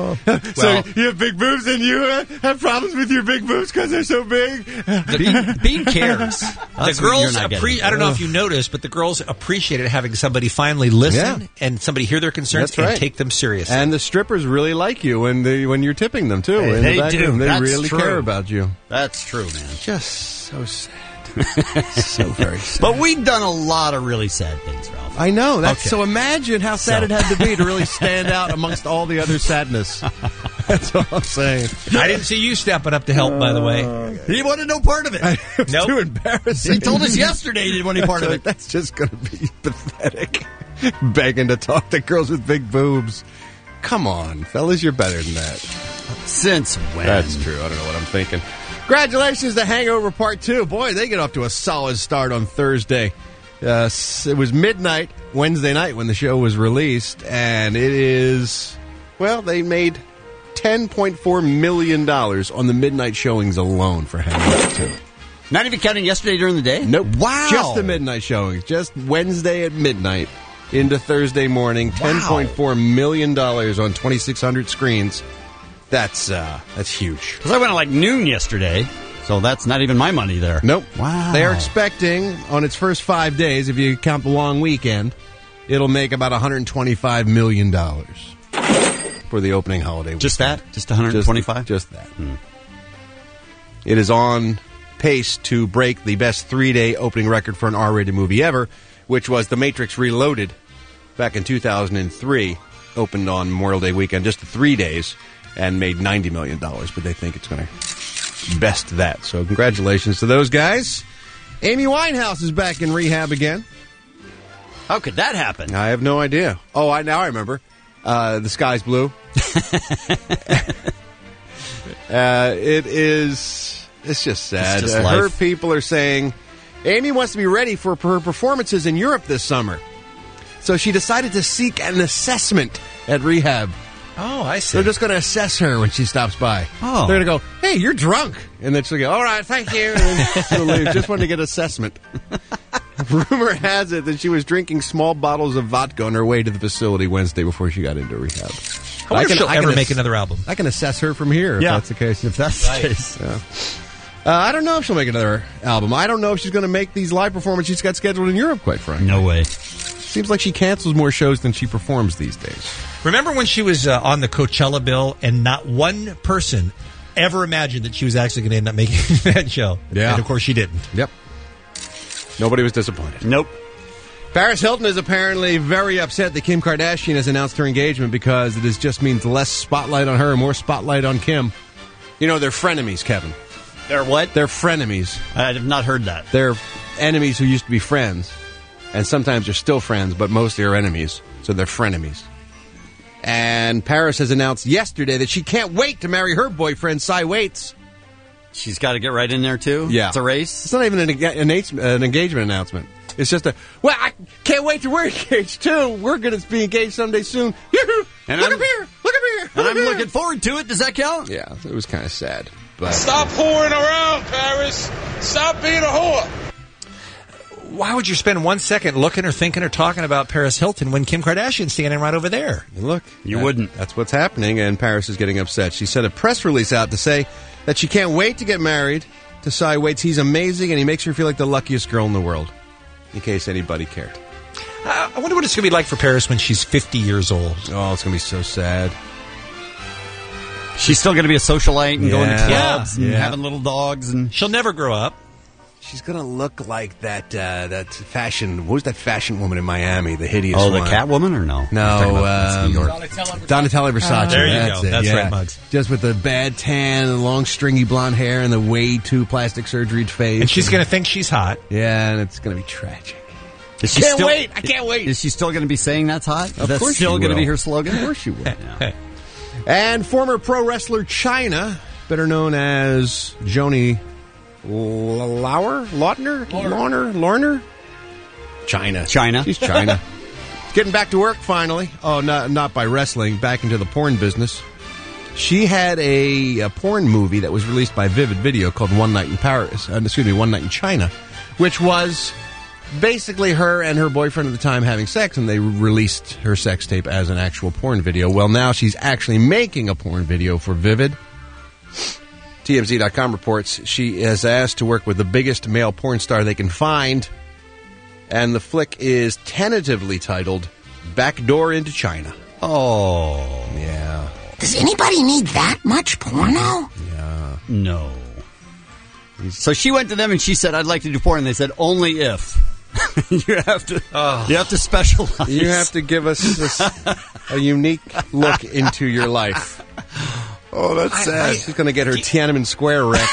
Speaker 20: So you have big boobs and you have problems with your big boobs because they're so big?
Speaker 15: Bean cares.
Speaker 18: The girls I don't know if you noticed, but the girls appreciated having somebody finally listen and somebody hear their concerns and take them seriously.
Speaker 20: And the strippers really like you when you're tipping them, too.
Speaker 15: Hey,
Speaker 20: in
Speaker 15: they
Speaker 20: the back
Speaker 15: do.
Speaker 20: room. They
Speaker 15: That's
Speaker 20: really
Speaker 15: true.
Speaker 20: care about you.
Speaker 15: That's true, man.
Speaker 20: Just so sad. So very sad.
Speaker 15: But we've done a lot of really sad things, Ralph.
Speaker 20: I know. That's
Speaker 15: Okay.
Speaker 20: So imagine how sad it had to be to really stand out amongst all the other sadness. That's all I'm saying.
Speaker 18: I didn't see you stepping up to help, by the way.
Speaker 15: He wanted no part of it.
Speaker 20: It's too embarrassing.
Speaker 15: He told us yesterday he didn't want any part of it.
Speaker 20: That's just going to be pathetic. Begging to talk to girls with big boobs. Come on, fellas, you're better than that.
Speaker 15: Since when?
Speaker 20: That's true. I don't know what I'm thinking. Congratulations to Hangover Part 2. Boy, they get off to a solid start on Thursday. It was midnight Wednesday night when the show was released, and it is, well, they made $10.4 million on the midnight showings alone for Hangover 2.
Speaker 15: Not even counting yesterday during the day?
Speaker 20: Nope.
Speaker 15: Wow.
Speaker 20: Just the midnight showings. Just Wednesday at midnight into Thursday morning. $10.4 million on 2,600 screens. That's huge.
Speaker 15: Because I went at like noon yesterday, so that's not even my money there.
Speaker 20: Nope.
Speaker 15: Wow.
Speaker 20: They are expecting, on its first 5 days, if you count the long weekend, it'll make about $125 million for the opening holiday weekend.
Speaker 15: Just that? Just 125?
Speaker 20: Just that. It is on pace to break the best 3-day opening record for an R-rated movie ever, which was The Matrix Reloaded back in 2003. Opened on Memorial Day weekend, just 3 days, and made $90 million. But they think it's going to best that. So congratulations to those guys. Amy Winehouse is back in rehab again.
Speaker 15: How could that happen?
Speaker 20: I have no idea. Oh, now I remember. The Sky's Blue. It's just sad.
Speaker 15: It's just
Speaker 20: Her
Speaker 15: life.
Speaker 20: people are saying Amy wants to be ready for her performances in Europe this summer. So she decided to seek an assessment at rehab.
Speaker 18: Oh, I see.
Speaker 20: They're just going to assess her when she stops by.
Speaker 15: Oh.
Speaker 20: They're going to go, hey, you're drunk. And then she'll go, all right, thank you. And then she'll leave. Just wanted to get assessment. Rumor has it that she was drinking small bottles of vodka on her way to the facility Wednesday before she got into rehab.
Speaker 18: I wonder if she'll ever make another album.
Speaker 20: I can assess her from here if that's the case.
Speaker 15: If that's the case.
Speaker 20: Yeah. I don't know if she'll make another album. I don't know if she's going to make these live performances she's got scheduled in Europe, quite frankly.
Speaker 15: No way.
Speaker 20: Seems like she cancels more shows than she performs these days.
Speaker 18: Remember when she was on the Coachella bill and not one person ever imagined that she was actually going to end up making that show?
Speaker 20: Yeah.
Speaker 18: And of course she didn't.
Speaker 20: Yep. Nobody was disappointed.
Speaker 15: Nope.
Speaker 20: Paris Hilton is apparently very upset that Kim Kardashian has announced her engagement because it just means less spotlight on her and more spotlight on Kim. You know, they're frenemies, Kevin.
Speaker 15: They're what?
Speaker 20: They're frenemies.
Speaker 15: I have not heard that.
Speaker 20: They're enemies who used to be friends. And sometimes they're still friends, but mostly are enemies. So they're frenemies. And Paris has announced yesterday that she can't wait to marry her boyfriend, Cy Waits.
Speaker 15: She's got to get right in there, too?
Speaker 20: Yeah.
Speaker 15: It's a race?
Speaker 20: It's not even an engagement announcement. It's just well, I can't wait till we're engaged, too. We're going to be engaged someday soon.
Speaker 15: And
Speaker 20: Look up here. Look up here.
Speaker 15: And I'm looking forward to it. Does that count?
Speaker 20: Yeah, it was kind of sad. But
Speaker 5: Stop whoring around, Paris. Stop being a whore.
Speaker 18: Why would you spend 1 second looking or thinking or talking about Paris Hilton when Kim Kardashian's standing right over there?
Speaker 20: Look,
Speaker 15: you wouldn't.
Speaker 20: That's what's happening, and Paris is getting upset. She sent a press release out to say that she can't wait to get married to Cy Waits. He's amazing, and he makes her feel like the luckiest girl in the world, in case anybody cared.
Speaker 18: I wonder what it's going to be like for Paris when she's 50 years old.
Speaker 20: Oh, it's going to be so sad.
Speaker 15: She's still going to be a socialite and going to clubs and
Speaker 20: Yeah.
Speaker 15: having little dogs. And
Speaker 18: she'll never grow up.
Speaker 20: She's going to look like that fashion... What was that fashion woman in Miami, the hideous
Speaker 15: Oh,
Speaker 20: one?
Speaker 15: the Catwoman or no?
Speaker 20: No, Donatella Versace.
Speaker 18: There you
Speaker 20: That's
Speaker 18: go.
Speaker 20: it,
Speaker 18: That's
Speaker 20: yeah.
Speaker 18: right, Muggs.
Speaker 20: Just with the bad tan and the long stringy blonde hair and the way too plastic surgery face.
Speaker 18: And she's going to think she's hot.
Speaker 20: Yeah, and it's going to be tragic.
Speaker 15: Is she
Speaker 20: Can't
Speaker 15: still-
Speaker 20: wait! I can't wait!
Speaker 15: Is she still going to be saying that's hot?
Speaker 20: Of
Speaker 15: That's
Speaker 20: course
Speaker 15: still
Speaker 20: she
Speaker 15: going to
Speaker 20: will.
Speaker 15: be her slogan?
Speaker 20: Of course she will. And former pro wrestler Chyna, better known as Joni Lorner? Chyna. She's Chyna. Getting back to work finally. Oh, not by wrestling, back into the porn business. She had a porn movie that was released by Vivid Video called One Night in China, which was basically her and her boyfriend at the time having sex, and they released her sex tape as an actual porn video. Well, now she's actually making a porn video for Vivid. TMZ.com reports she is asked to work with the biggest male porn star they can find, and the flick is tentatively titled Backdoor into China.
Speaker 15: Oh.
Speaker 20: Yeah.
Speaker 10: Does anybody need that much porno?
Speaker 20: Yeah.
Speaker 15: No. So she went to them and she said, I'd like to do porn. And they said, only if. You have to specialize.
Speaker 20: You have to give us a unique look into your life. Oh, that's sad. She's going to get her Tiananmen Square wrecked.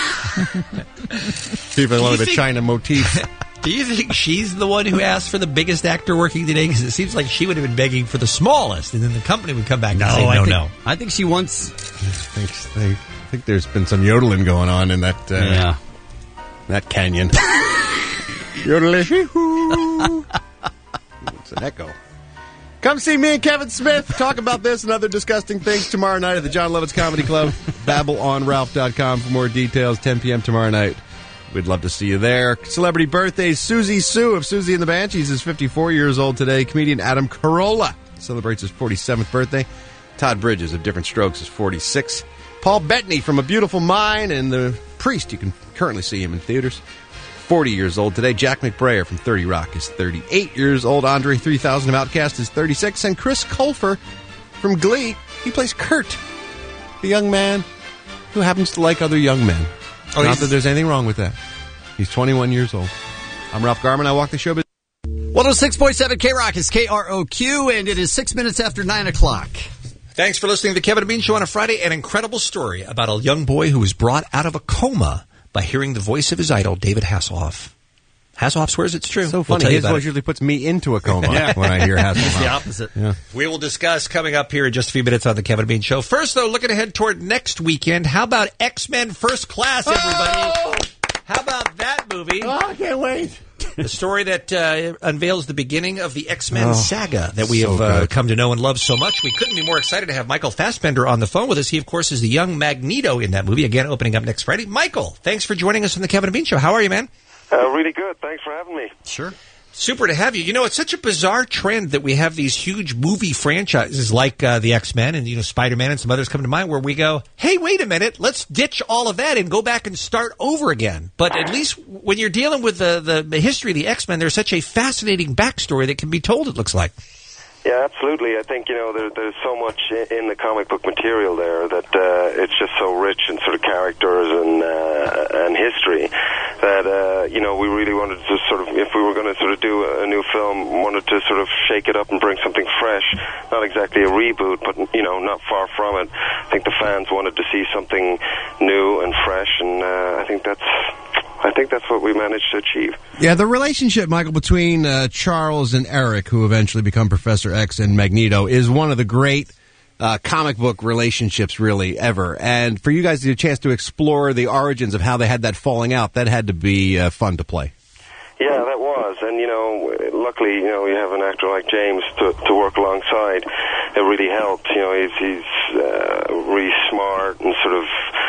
Speaker 20: See if I wanted a China motif.
Speaker 18: Do you think she's the one who asked for the biggest actor working today? Because it seems like she would have been begging for the smallest, and then the company would come back and say, no.
Speaker 15: I think she wants...
Speaker 20: I think there's been some yodeling going on in that that canyon. Yodeling. It's an echo. Come see me and Kevin Smith talk about this and other disgusting things tomorrow night at the John Lovitz Comedy Club. BabbleOnRalph.com for more details. 10 p.m. tomorrow night. We'd love to see you there. Celebrity birthdays. Susie Sue of Susie and the Banshees is 54 years old today. Comedian Adam Carolla celebrates his 47th birthday. Todd Bridges of Different Strokes is 46. Paul Bettany from A Beautiful Mind and The Priest. You can currently see him in theaters. 40 years old today. Jack McBrayer from 30 Rock is 38 years old. Andre 3000 of Outkast is 36. And Chris Colfer from Glee, he plays Kurt, the young man who happens to like other young men. Not that there's anything wrong with that. He's 21 years old. I'm Ralph Garman. I walk the show.
Speaker 15: 106.7 K-Rock is KROQ, and it is 6 minutes after 9 o'clock.
Speaker 18: Thanks for listening to the Kevin and Bean Show on a Friday. An incredible story about a young boy who was brought out of a coma by hearing the voice of his idol, David Hasselhoff. Hasselhoff swears it's true.
Speaker 20: So funny. His voice usually puts me into a coma when I hear Hasselhoff.
Speaker 15: It's the opposite.
Speaker 20: Yeah.
Speaker 18: We will discuss coming up here in just a few minutes on the Kevin and Bean Show. First, though, looking ahead toward next weekend, how about X-Men First Class, everybody? Oh! How about that movie?
Speaker 20: Oh, I can't wait.
Speaker 18: The story that unveils the beginning of the X-Men saga that we have come to know and love so much. We couldn't be more excited to have Michael Fassbender on the phone with us. He, of course, is the young Magneto in that movie, again, opening up next Friday. Michael, thanks for joining us on the Kevin and Bean Show. How are you, man?
Speaker 22: Really good. Thanks for having me.
Speaker 15: Sure.
Speaker 18: Super to have you. You know, it's such a bizarre trend that we have these huge movie franchises like the X-Men and, Spider-Man and some others come to mind where we go, hey, wait a minute, let's ditch all of that and go back and start over again. But at least when you're dealing with the history of the X-Men, there's such a fascinating backstory that can be told, it looks like.
Speaker 22: Yeah, absolutely. I think, there's so much in the comic book material there that it's just so rich in sort of characters and history that, we really wanted to sort of, if we were going to sort of do a new film, wanted to sort of shake it up and bring something fresh. Not exactly a reboot, but, not far from it. I think the fans wanted to see something new and fresh, and I think that's what we managed to achieve.
Speaker 20: Yeah, the relationship, Michael, between Charles and Eric, who eventually become Professor X and Magneto, is one of the great comic book relationships really ever. And for you guys to get a chance to explore the origins of how they had that falling out, that had to be fun to play.
Speaker 22: Yeah, that was. And, luckily, you have an actor like James to work alongside. It really helped. He's really smart and sort of,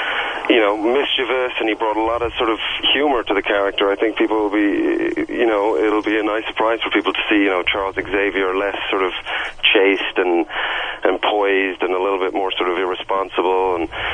Speaker 22: mischievous, and he brought a lot of sort of humor to the character. I think people will be, it'll be a nice surprise for people to see, Charles Xavier less sort of chaste and poised and a little bit more sort of irresponsible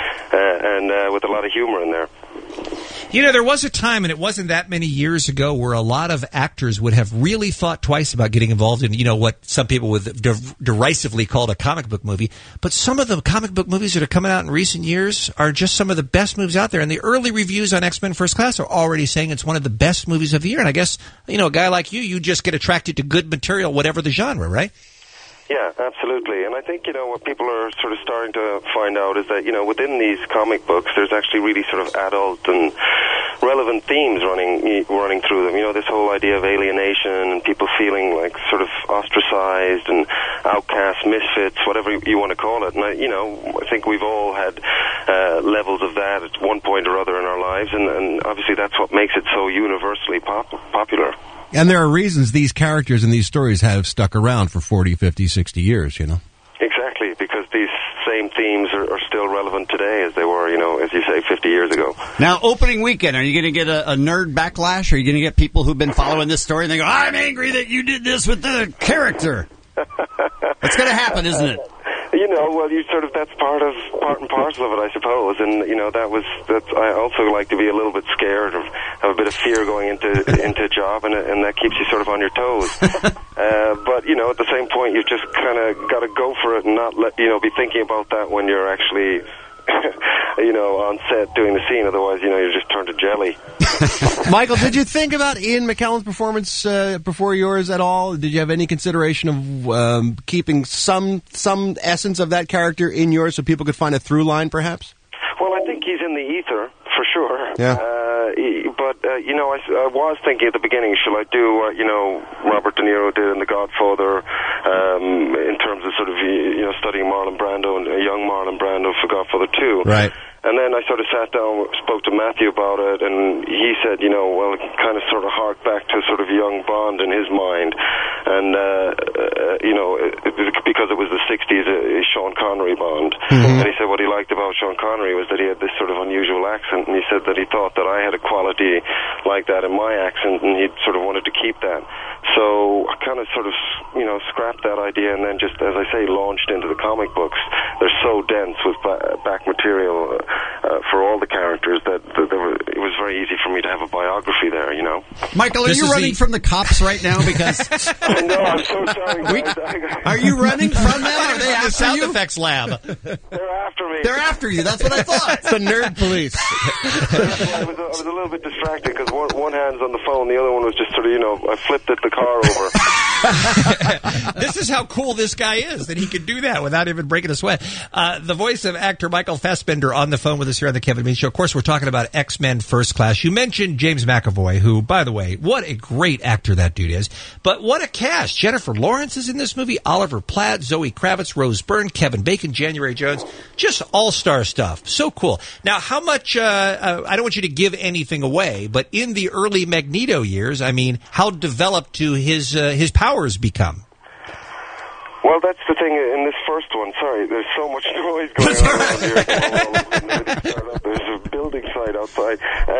Speaker 22: and with a lot of humor in there.
Speaker 18: There was a time, and it wasn't that many years ago, where a lot of actors would have really thought twice about getting involved in, what some people would derisively call a comic book movie. But some of the comic book movies that are coming out in recent years are just some of the best movies out there. And the early reviews on X-Men First Class are already saying it's one of the best movies of the year. And I guess, a guy like you just get attracted to good material, whatever the genre, right?
Speaker 22: Yeah, absolutely. And I think, what people are sort of starting to find out is that, within these comic books, there's actually really sort of adult and relevant themes running through them. This whole idea of alienation and people feeling like sort of ostracized and outcast, misfits, whatever you want to call it. And, I think we've all had levels of that at one point or other in our lives. And obviously that's what makes it so universally popular.
Speaker 20: And there are reasons these characters in these stories have stuck around for 40, 50, 60 years,
Speaker 22: Exactly. exactly, because these same themes are still relevant today as they were, as you say, 50 years ago.
Speaker 15: Now, opening weekend, are you going to get a nerd backlash? Are you going to get people who've been following this story and they go, I'm angry that you did this with the character? It's going to happen, isn't it?
Speaker 22: Well, that's part and parcel of it, I suppose. And, I also like to be a little bit scared or have a bit of fear going into a job, and that keeps you sort of on your toes. But, at the same point, you've just kind of got to go for it and not be thinking about that when you're actually, on set doing the scene. Otherwise, you're just turned to jelly.
Speaker 2: Michael, did you think about Ian McKellen's performance before yours at all? Did you have any consideration of keeping some essence of that character in yours so people could find a through line, perhaps?
Speaker 22: Well, I think he's in the ether, for sure.
Speaker 2: Yeah.
Speaker 22: I was thinking at the beginning, shall I do what, Robert De Niro did in The Godfather, in terms of sort of, studying Marlon Brando and young Marlon Brando for Godfather 2.
Speaker 2: Right.
Speaker 22: And then I sort of sat down, spoke to Matthew about it, and he said, it kind of sort of harked back to sort of young Bond in his mind. And, because it was the 60s, Sean Connery Bond. Mm-hmm. And he said what he liked about Sean Connery was that he had this sort of unusual accent, and he said that he thought that I had a quality like that in my accent, and he sort of wanted to keep that. So I kind of sort of, scrapped that idea, and then just, as I say, launched into the comic books. They're so dense with back material for all the characters that it was very easy for me to have a biography there,
Speaker 15: Michael, are you running from the cops right now? Because
Speaker 22: no, I'm so sorry.
Speaker 15: Are you running from them? Are they after
Speaker 9: the sound
Speaker 15: you?
Speaker 9: effects lab.
Speaker 22: They're after me.
Speaker 15: They're after you. That's what I thought.
Speaker 2: It's the nerd police.
Speaker 22: I was a little bit distracted because one hand's on the phone, the other one was just sort of, I flipped the car over.
Speaker 9: This is how cool this guy is, that he can do that without even breaking a sweat. The voice of actor Michael Fassbender on the phone with us here on the Kevin and Bean Show. Of course, we're talking about X-Men First Class. You mentioned James McAvoy, who, by the way, what a great actor that dude is. But what a cast. Jennifer Lawrence is in this movie, Oliver Platt, Zoe Kravitz, Rose Byrne, Kevin Bacon, January Jones. Just all-star stuff. So cool. Now, how much, I don't want you to give anything away, but in the early Magneto years, how developed do his powers become?
Speaker 22: Well, that's the thing in this first one. Sorry, there's so much noise going on around here. There's a building site outside.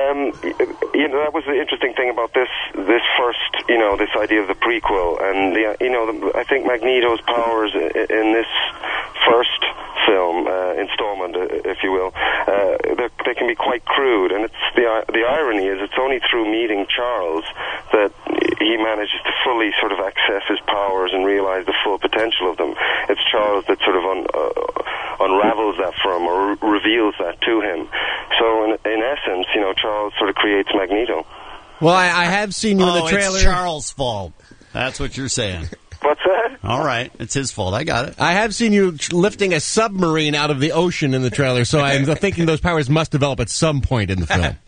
Speaker 22: That was the interesting thing about this first, this idea of the prequel. And, I think Magneto's powers in this first film, installment, if you will, they can be quite crude. And it's the irony is it's only through meeting Charles that he manages to fully sort of access his powers and realize the full potential of them. It's Charles that sort of unravels that for him or reveals that to him. So in essence, Charles sort of creates Magneto.
Speaker 2: Well, I have seen you in the trailer.
Speaker 15: It's Charles' fault. That's what you're saying.
Speaker 22: What's that?
Speaker 15: All right. It's his fault. I got it.
Speaker 2: I have seen you lifting a submarine out of the ocean in the trailer, so I'm thinking those powers must develop at some point in the film.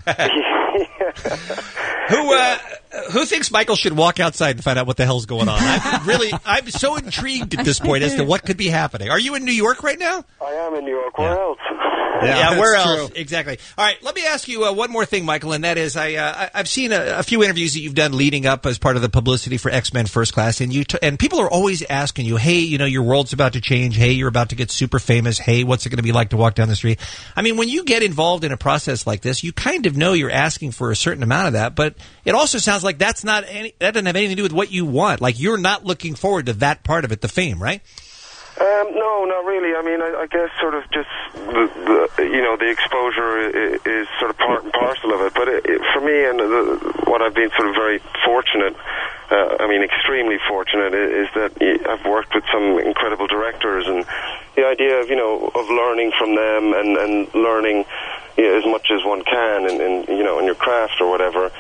Speaker 9: Who thinks Michael should walk outside and find out what the hell's going on? I'm so intrigued at this point as to what could be happening. Are you in New York right now?
Speaker 22: I am in New York. Where else?
Speaker 9: Yeah, where else? True. Exactly. All right, let me ask you one more thing, Michael, and that is I've seen a few interviews that you've done leading up as part of the publicity for X-Men First Class, and and people are always asking you, hey, your world's about to change. Hey, you're about to get super famous. Hey, what's it going to be like to walk down the street? When you get involved in a process like this, you kind of know you're asking for a certain amount of that, but it also sounds like that doesn't have anything to do with what you want. Like you're not looking forward to that part of it, the fame, right?
Speaker 22: No, not really. I guess sort of just the exposure is sort of part and parcel of it. But for me, and what I've been sort of very fortunate, extremely fortunate, is that I've worked with some incredible directors, and the idea of learning from them and learning as much as one can in your craft or whatever.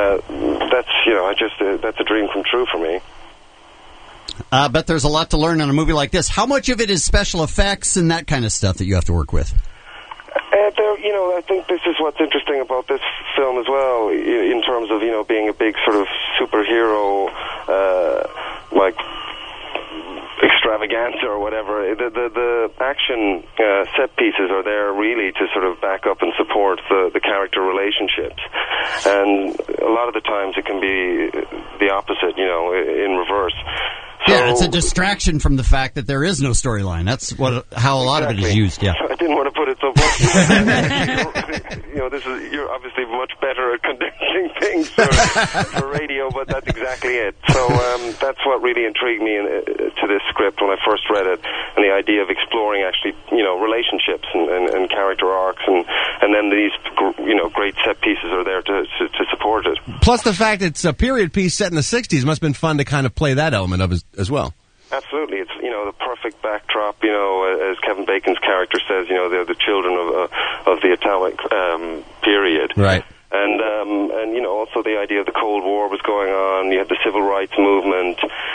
Speaker 22: That's a dream come true for me.
Speaker 15: I bet there's a lot to learn on a movie like this. How much of it is special effects and that kind of stuff that you have to work with?
Speaker 22: I think this is what's interesting about this film as well, in terms of, being a big sort of superhero, extravaganza or whatever. The action set pieces are there really to sort of back up and support the character relationships. And a lot of the times it can be the opposite, in reverse.
Speaker 15: Yeah, it's a distraction from the fact that there is no storyline. That's how a lot of it is used. Yeah.
Speaker 22: I didn't want to put it so bluntly. You're obviously much better at condensing things for radio, but that's exactly it. So that's what really intrigued me to this script when I first read it, and the idea of exploring actually, relationships and character arcs, and then these, great set pieces are there to support it.
Speaker 20: Plus the fact it's a period piece set in the 60s must have been fun to kind of play that element of it as well.
Speaker 22: Absolutely. It's, the perfect backdrop, as Kevin Bacon's character says, they're the children of the atomic period.
Speaker 20: Right.
Speaker 22: And also the idea of the Cold War was going on. You had the civil rights movement.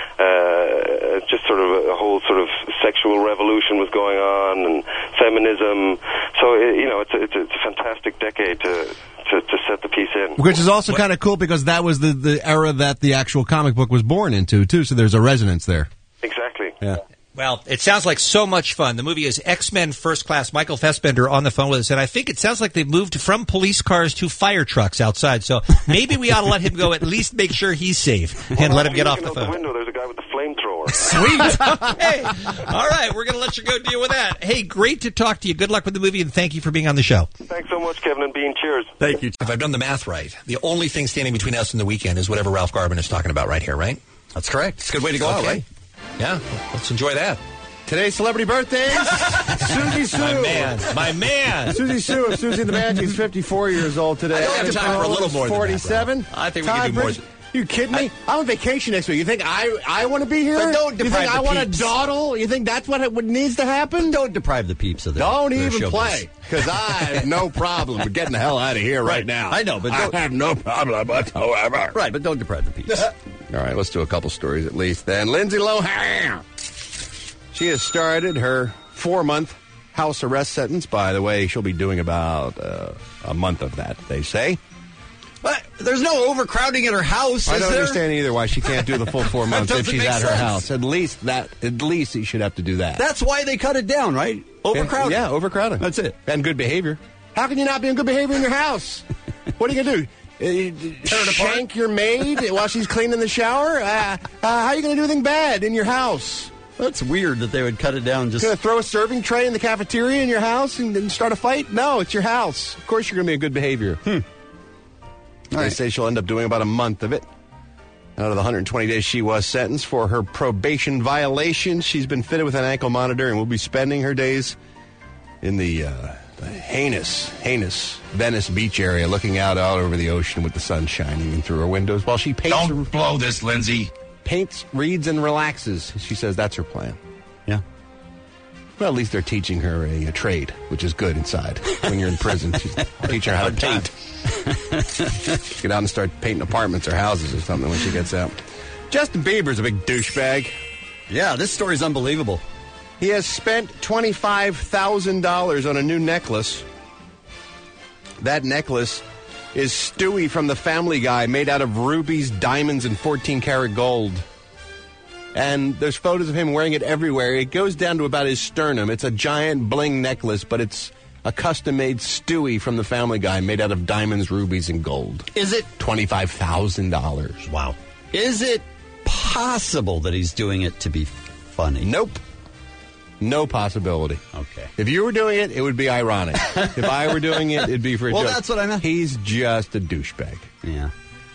Speaker 22: Just sort of a whole sort of sexual revolution was going on, and feminism. So, it's a fantastic decade to set the piece in.
Speaker 20: Which is also kind of cool because that was the era that the actual comic book was born into, too, so there's a resonance there.
Speaker 22: Exactly.
Speaker 20: Yeah.
Speaker 9: Well, it sounds like so much fun. The movie is X-Men First Class. Michael Fassbender on the phone with us, and I think it sounds like they've moved from police cars to fire trucks outside, so maybe we ought to let him go, at least make sure he's safe, and let him get off the phone.
Speaker 22: The window, there's a guy with the flamethrower.
Speaker 9: Sweet. Hey, all right, we're going to let you go deal with that. Hey, great to talk to you. Good luck with the movie, and thank you for being on the show.
Speaker 22: Thanks so much, Kevin and Bean. Cheers.
Speaker 15: Thank you.
Speaker 9: If I've done the math right, the only thing standing between us and the weekend is whatever Ralph Garman is talking about right here, right?
Speaker 15: That's correct. It's a good way to go out, right?
Speaker 9: Yeah, let's enjoy that.
Speaker 20: Today's celebrity birthdays, Susie Sue.
Speaker 9: My man.
Speaker 20: Susie Sue of Susie and the Band. She's 54 years old today.
Speaker 9: I have time for a little more than
Speaker 20: 47.
Speaker 9: That, I think we can do more.
Speaker 20: You kidding me? I'm on vacation next week. You think I want to be here?
Speaker 15: But don't deprive
Speaker 20: you think I want
Speaker 15: peeps.
Speaker 20: to dawdle? You think that's what needs to happen?
Speaker 15: Don't deprive the peeps of that.
Speaker 20: Don't even play, because I have no problem with getting the hell out of here right now.
Speaker 15: I know, but
Speaker 20: I have no problem whatsoever.
Speaker 15: Right, but don't deprive the peeps.
Speaker 20: All right, let's do a couple stories at least then. Lindsay Lohan. She has started her 4-month house arrest sentence. By the way, she'll be doing about a month of that, they say.
Speaker 15: But there's no overcrowding at her house,
Speaker 20: I don't understand either why she can't do the full 4 months if she's at her house. At least you should have to do that.
Speaker 15: That's why they cut it down, right? Overcrowding.
Speaker 20: Yeah, overcrowding.
Speaker 15: That's it.
Speaker 20: And good behavior. How can you not be in good behavior in your house? What are you going to do? Shank your maid while she's cleaning the shower? How are you going to do anything bad in your house?
Speaker 15: That's weird that they would cut it down. Just
Speaker 20: going to throw a serving tray in the cafeteria in your house and start a fight? No, it's your house. Of course you're going to be in good behavior. They say she'll end up doing about a month of it. Out of the 120 days she was sentenced for her probation violation, she's been fitted with an ankle monitor and will be spending her days in the heinous Venice Beach area, looking out over the ocean with the sun shining in through her windows while she paints.
Speaker 5: Don't blow this, Lindsay.
Speaker 20: Paints, reads, and relaxes. She says that's her plan.
Speaker 15: Yeah.
Speaker 20: Well, at least they're teaching her a trade, which is good inside. When you're in prison, she's teaching her how to paint. Get out and start painting apartments or houses or something when she gets out. Justin Bieber's a big douchebag.
Speaker 15: Yeah, this story's unbelievable.
Speaker 20: He has spent $25,000 on a new necklace. That necklace is Stewie from The Family Guy, made out of rubies, diamonds, and 14-karat gold. And there's photos of him wearing it everywhere. It goes down to about his sternum. It's a giant bling necklace, but it's a custom-made Stewie from The Family Guy made out of diamonds, rubies, and gold.
Speaker 15: Is it
Speaker 20: $25,000?
Speaker 15: Wow. Is it possible that he's doing it to be funny?
Speaker 20: Nope. No possibility.
Speaker 15: Okay.
Speaker 20: If you were doing it, it would be ironic. If I were doing it, it'd be for a joke.
Speaker 15: Well, that's what I meant.
Speaker 20: He's just a douchebag.
Speaker 15: Yeah.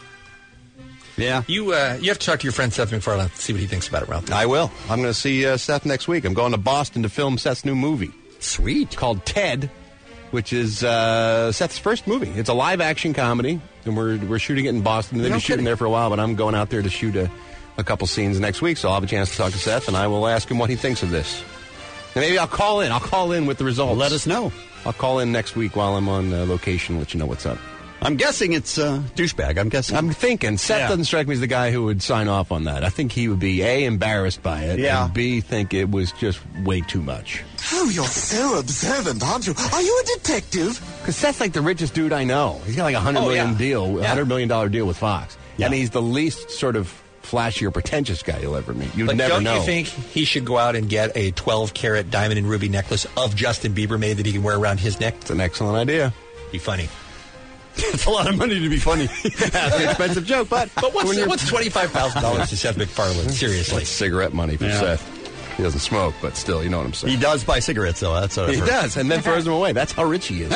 Speaker 15: Yeah.
Speaker 9: You have to talk to your friend Seth MacFarlane to see what he thinks about it, Ralph.
Speaker 20: I will. I'm going to see Seth next week. I'm going to Boston to film Seth's new movie.
Speaker 15: Sweet.
Speaker 20: Called Ted, which is Seth's first movie. It's a live-action comedy, and we're shooting it in Boston. They've been shooting there for a while, but I'm going out there to shoot a couple scenes next week, so I'll have a chance to talk to Seth, and I will ask him what he thinks of this. And maybe I'll call in. I'll call in with the results.
Speaker 15: Let us know.
Speaker 20: I'll call in next week while I'm on location, let you know what's up.
Speaker 15: I'm guessing it's douchebag. I'm guessing.
Speaker 20: I'm thinking. Seth doesn't strike me as the guy who would sign off on that. I think he would be, A, embarrassed by it, and B, think it was just way too much.
Speaker 10: Oh, you're so observant, aren't you? Are you a detective?
Speaker 20: Because Seth's like the richest dude I know. He's got like $100 million deal with Fox. Yeah. And he's the least sort of flashy or pretentious guy you'll ever meet. You'd never know.
Speaker 9: Don't you think he should go out and get a 12-karat diamond and ruby necklace of Justin Bieber made that he can wear around his neck?
Speaker 20: It's an excellent idea.
Speaker 9: Be funny.
Speaker 15: It's a lot of money to be funny.
Speaker 20: That's an expensive joke, but
Speaker 18: what's $25,000 to Seth MacFarlane? Seriously.
Speaker 20: That's cigarette money for Seth. He doesn't smoke, but still, you know what I'm saying.
Speaker 15: He does buy cigarettes, though. That's what I've heard.
Speaker 20: He does, and then throws them away. That's how rich he is.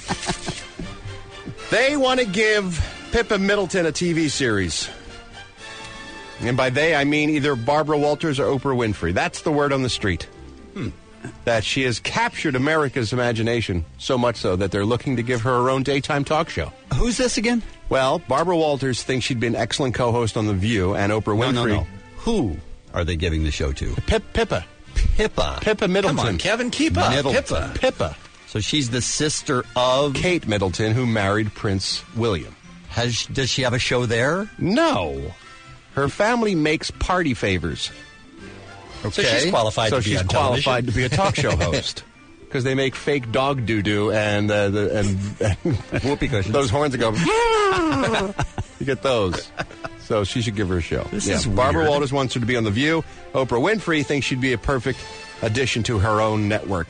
Speaker 20: They want to give Pippa Middleton a TV series. And by they, I mean either Barbara Walters or Oprah Winfrey. That's the word on the street. That she has captured America's imagination, so much so that they're looking to give her her own daytime talk show.
Speaker 15: Who's this again?
Speaker 20: Well, Barbara Walters thinks she'd be an excellent co-host on The View, and Oprah Winfrey...
Speaker 15: No. Who are they giving the show to?
Speaker 20: Pippa.
Speaker 15: Pippa
Speaker 20: Middleton.
Speaker 18: Come on, Kevin, keep up.
Speaker 15: Middleton.
Speaker 20: Pippa.
Speaker 15: So she's the sister of...
Speaker 20: Kate Middleton, who married Prince William.
Speaker 15: Does she have a show there?
Speaker 20: No. Her family makes party favors.
Speaker 15: Okay.
Speaker 18: So she's qualified to be on television.
Speaker 20: Qualified to be a talk show host. Because they make fake dog doo-doo and
Speaker 15: whoopee cushions.
Speaker 20: Those horns that go... You get those. So she should give her a show.
Speaker 15: This is weird.
Speaker 20: Barbara Walters wants her to be on The View. Oprah Winfrey thinks she'd be a perfect addition to her own network.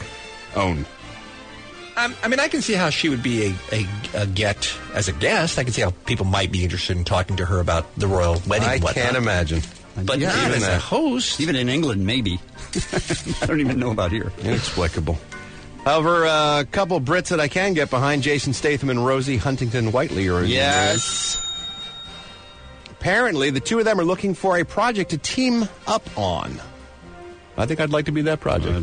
Speaker 18: I mean, I can see how she would be a get as a guest. I can see how people might be interested in talking to her about the royal wedding.
Speaker 20: I can't imagine.
Speaker 18: But
Speaker 15: Yeah,
Speaker 18: not
Speaker 15: even
Speaker 18: as a host.
Speaker 15: Even in England, maybe. I don't even know about here.
Speaker 20: Inexplicable. However, a couple Brits that I can get behind, Jason Statham and Rosie Huntington-Whiteley, are in the
Speaker 15: Yes.
Speaker 20: Apparently, the two of them are looking for a project to team up on. I think I'd like to be that project.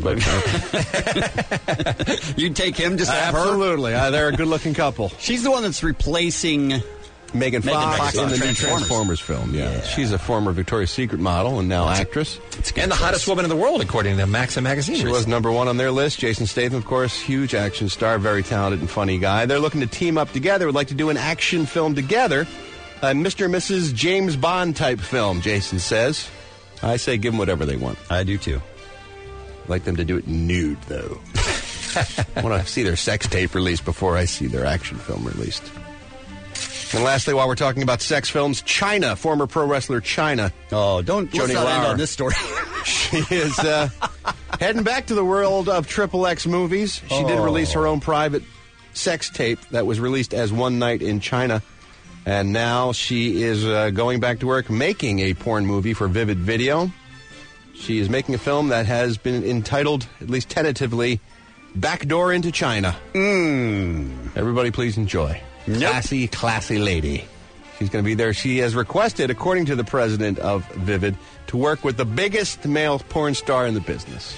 Speaker 15: You'd take him just to have her?
Speaker 20: Absolutely. They're a good-looking couple.
Speaker 15: She's the one that's replacing
Speaker 20: Megan Fox in the new
Speaker 15: Transformers.
Speaker 20: Transformers film. Yeah. She's a former Victoria's Secret model and now actress.
Speaker 18: And the hottest woman in the world, according to Maxim magazine.
Speaker 20: She was number one on their list. Jason Statham, of course, huge action star, very talented and funny guy. They're looking to team up together, would like to do an action film together. A Mr. and Mrs. James Bond type film, Jason says. I say give them whatever they want.
Speaker 15: I do, too.
Speaker 20: I'd like them to do it nude, though. I want to see their sex tape released before I see their action film released. And lastly, while we're talking about sex films, Chyna, former pro wrestler Chyna.
Speaker 15: Oh, let's not end on this story.
Speaker 20: She is heading back to the world of XXX movies. She did release her own private sex tape that was released as One Night in China. And now she is going back to work making a porn movie for Vivid Video. She is making a film that has been entitled, at least tentatively, Backdoor into China. Everybody please enjoy. Nope. Classy lady. She's going to be there. She has requested, according to the president of Vivid, to work with the biggest male porn star in the business.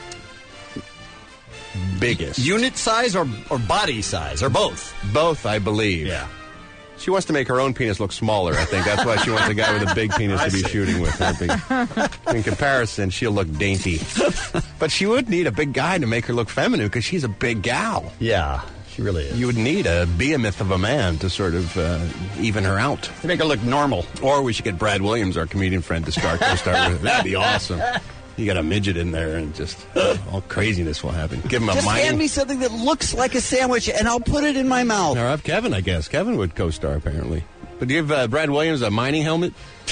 Speaker 20: Biggest.
Speaker 15: Unit size or body size, or both?
Speaker 20: Both, I believe.
Speaker 15: Yeah.
Speaker 20: She wants to make her own penis look smaller, I think. That's why she wants a guy with a big penis to be shooting with her. In comparison, she'll look dainty. But she would need a big guy to make her look feminine because she's a big gal.
Speaker 15: Yeah, she really is.
Speaker 20: You would need a behemoth of a man to sort of even her out.
Speaker 15: To make her look normal.
Speaker 20: Or we should get Brad Williams, our comedian friend, to co-star with. That'd be awesome. You got a midget in there, and just all craziness will happen. Give him a
Speaker 15: Just
Speaker 20: mining.
Speaker 15: hand me something that looks like a sandwich, and I'll put it in my mouth.
Speaker 20: Or have Kevin, I guess. Kevin would co-star, apparently. But give Brad Williams a mining helmet.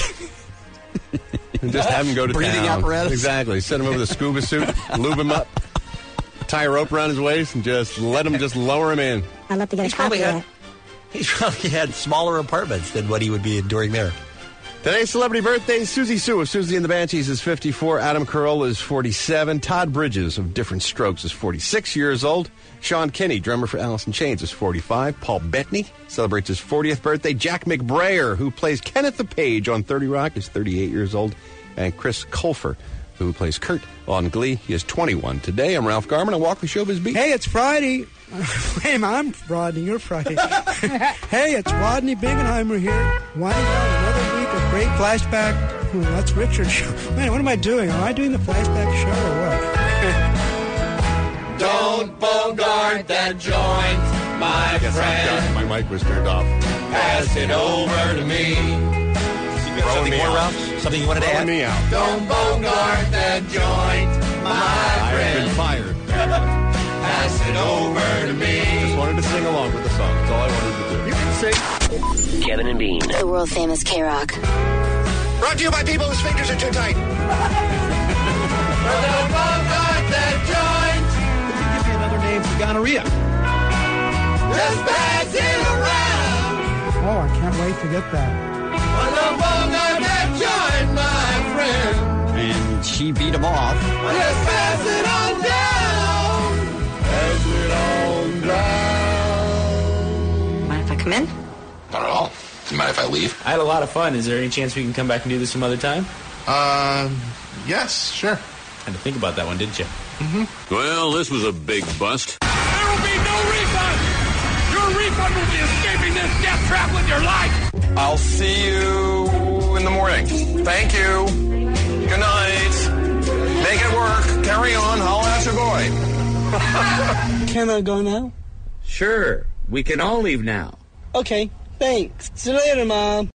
Speaker 20: And just have him go to
Speaker 15: Breathing
Speaker 20: town.
Speaker 15: apparatus.
Speaker 20: Exactly. Send him over the scuba suit, lube him up, tie a rope around his waist, and just let him just lower him in.
Speaker 1: I'd love to get a copy of that.
Speaker 18: He's probably had smaller apartments than what he would be enduring there.
Speaker 20: Today's celebrity birthday, Susie Sue of Susie and the Banshees is 54. Adam Carolla is 47. Todd Bridges of Different Strokes is 46 years old. Sean Kinney, drummer for Alice in Chains, is 45. Paul Bettany celebrates his 40th birthday. Jack McBrayer, who plays Kenneth the Page on 30 Rock, is 38 years old. And Chris Colfer, who plays Kurt on Glee, he is 21 today. I'm Ralph Garman. I walk the showbiz beat.
Speaker 12: Hey, it's Friday. Hey, I'm Rodney. You're Friday. Hey, it's Rodney Bingenheimer here. Winding down another week of great flashback. Ooh, that's Richard's show. Man, what am I doing? Am I doing the flashback show or what?
Speaker 7: Don't bogart that joint, my friend.
Speaker 20: My mic was turned off.
Speaker 7: Pass it over to me.
Speaker 18: Something more, Ralph? Something you wanted to add?
Speaker 20: Me out.
Speaker 7: Don't bogart that joint, my friend.
Speaker 20: I've been fired.
Speaker 7: Pass it over to me.
Speaker 20: Just wanted to sing along with the song. That's all I wanted to do. You can sing.
Speaker 23: Kevin and Bean.
Speaker 1: The world famous K-Rock.
Speaker 7: Brought to you by people whose fingers are too tight. Don't bogart that joint.
Speaker 9: Give me another name for gonorrhea.
Speaker 7: Just pass it around.
Speaker 12: Can't wait to get that.
Speaker 15: And she beat him off.
Speaker 7: Just pass it on down. Pass it on down.
Speaker 1: Mind if I come in?
Speaker 3: Not at all. Does it matter if I leave?
Speaker 4: I had a lot of fun. Is there any chance we can come back and do this some other time?
Speaker 3: Yes, sure.
Speaker 4: Had to think about that one, didn't you?
Speaker 3: Mm-hmm. Well, this was a big bust.
Speaker 5: There will be no refund. Your refund will be escaping this death trap with your life.
Speaker 3: I'll see you in the morning. Thank you. Good night. Make it work. Carry on. Holla at your boy.
Speaker 23: Can I go now?
Speaker 4: Sure. We can all leave now.
Speaker 23: Okay, thanks. See you later, Mom.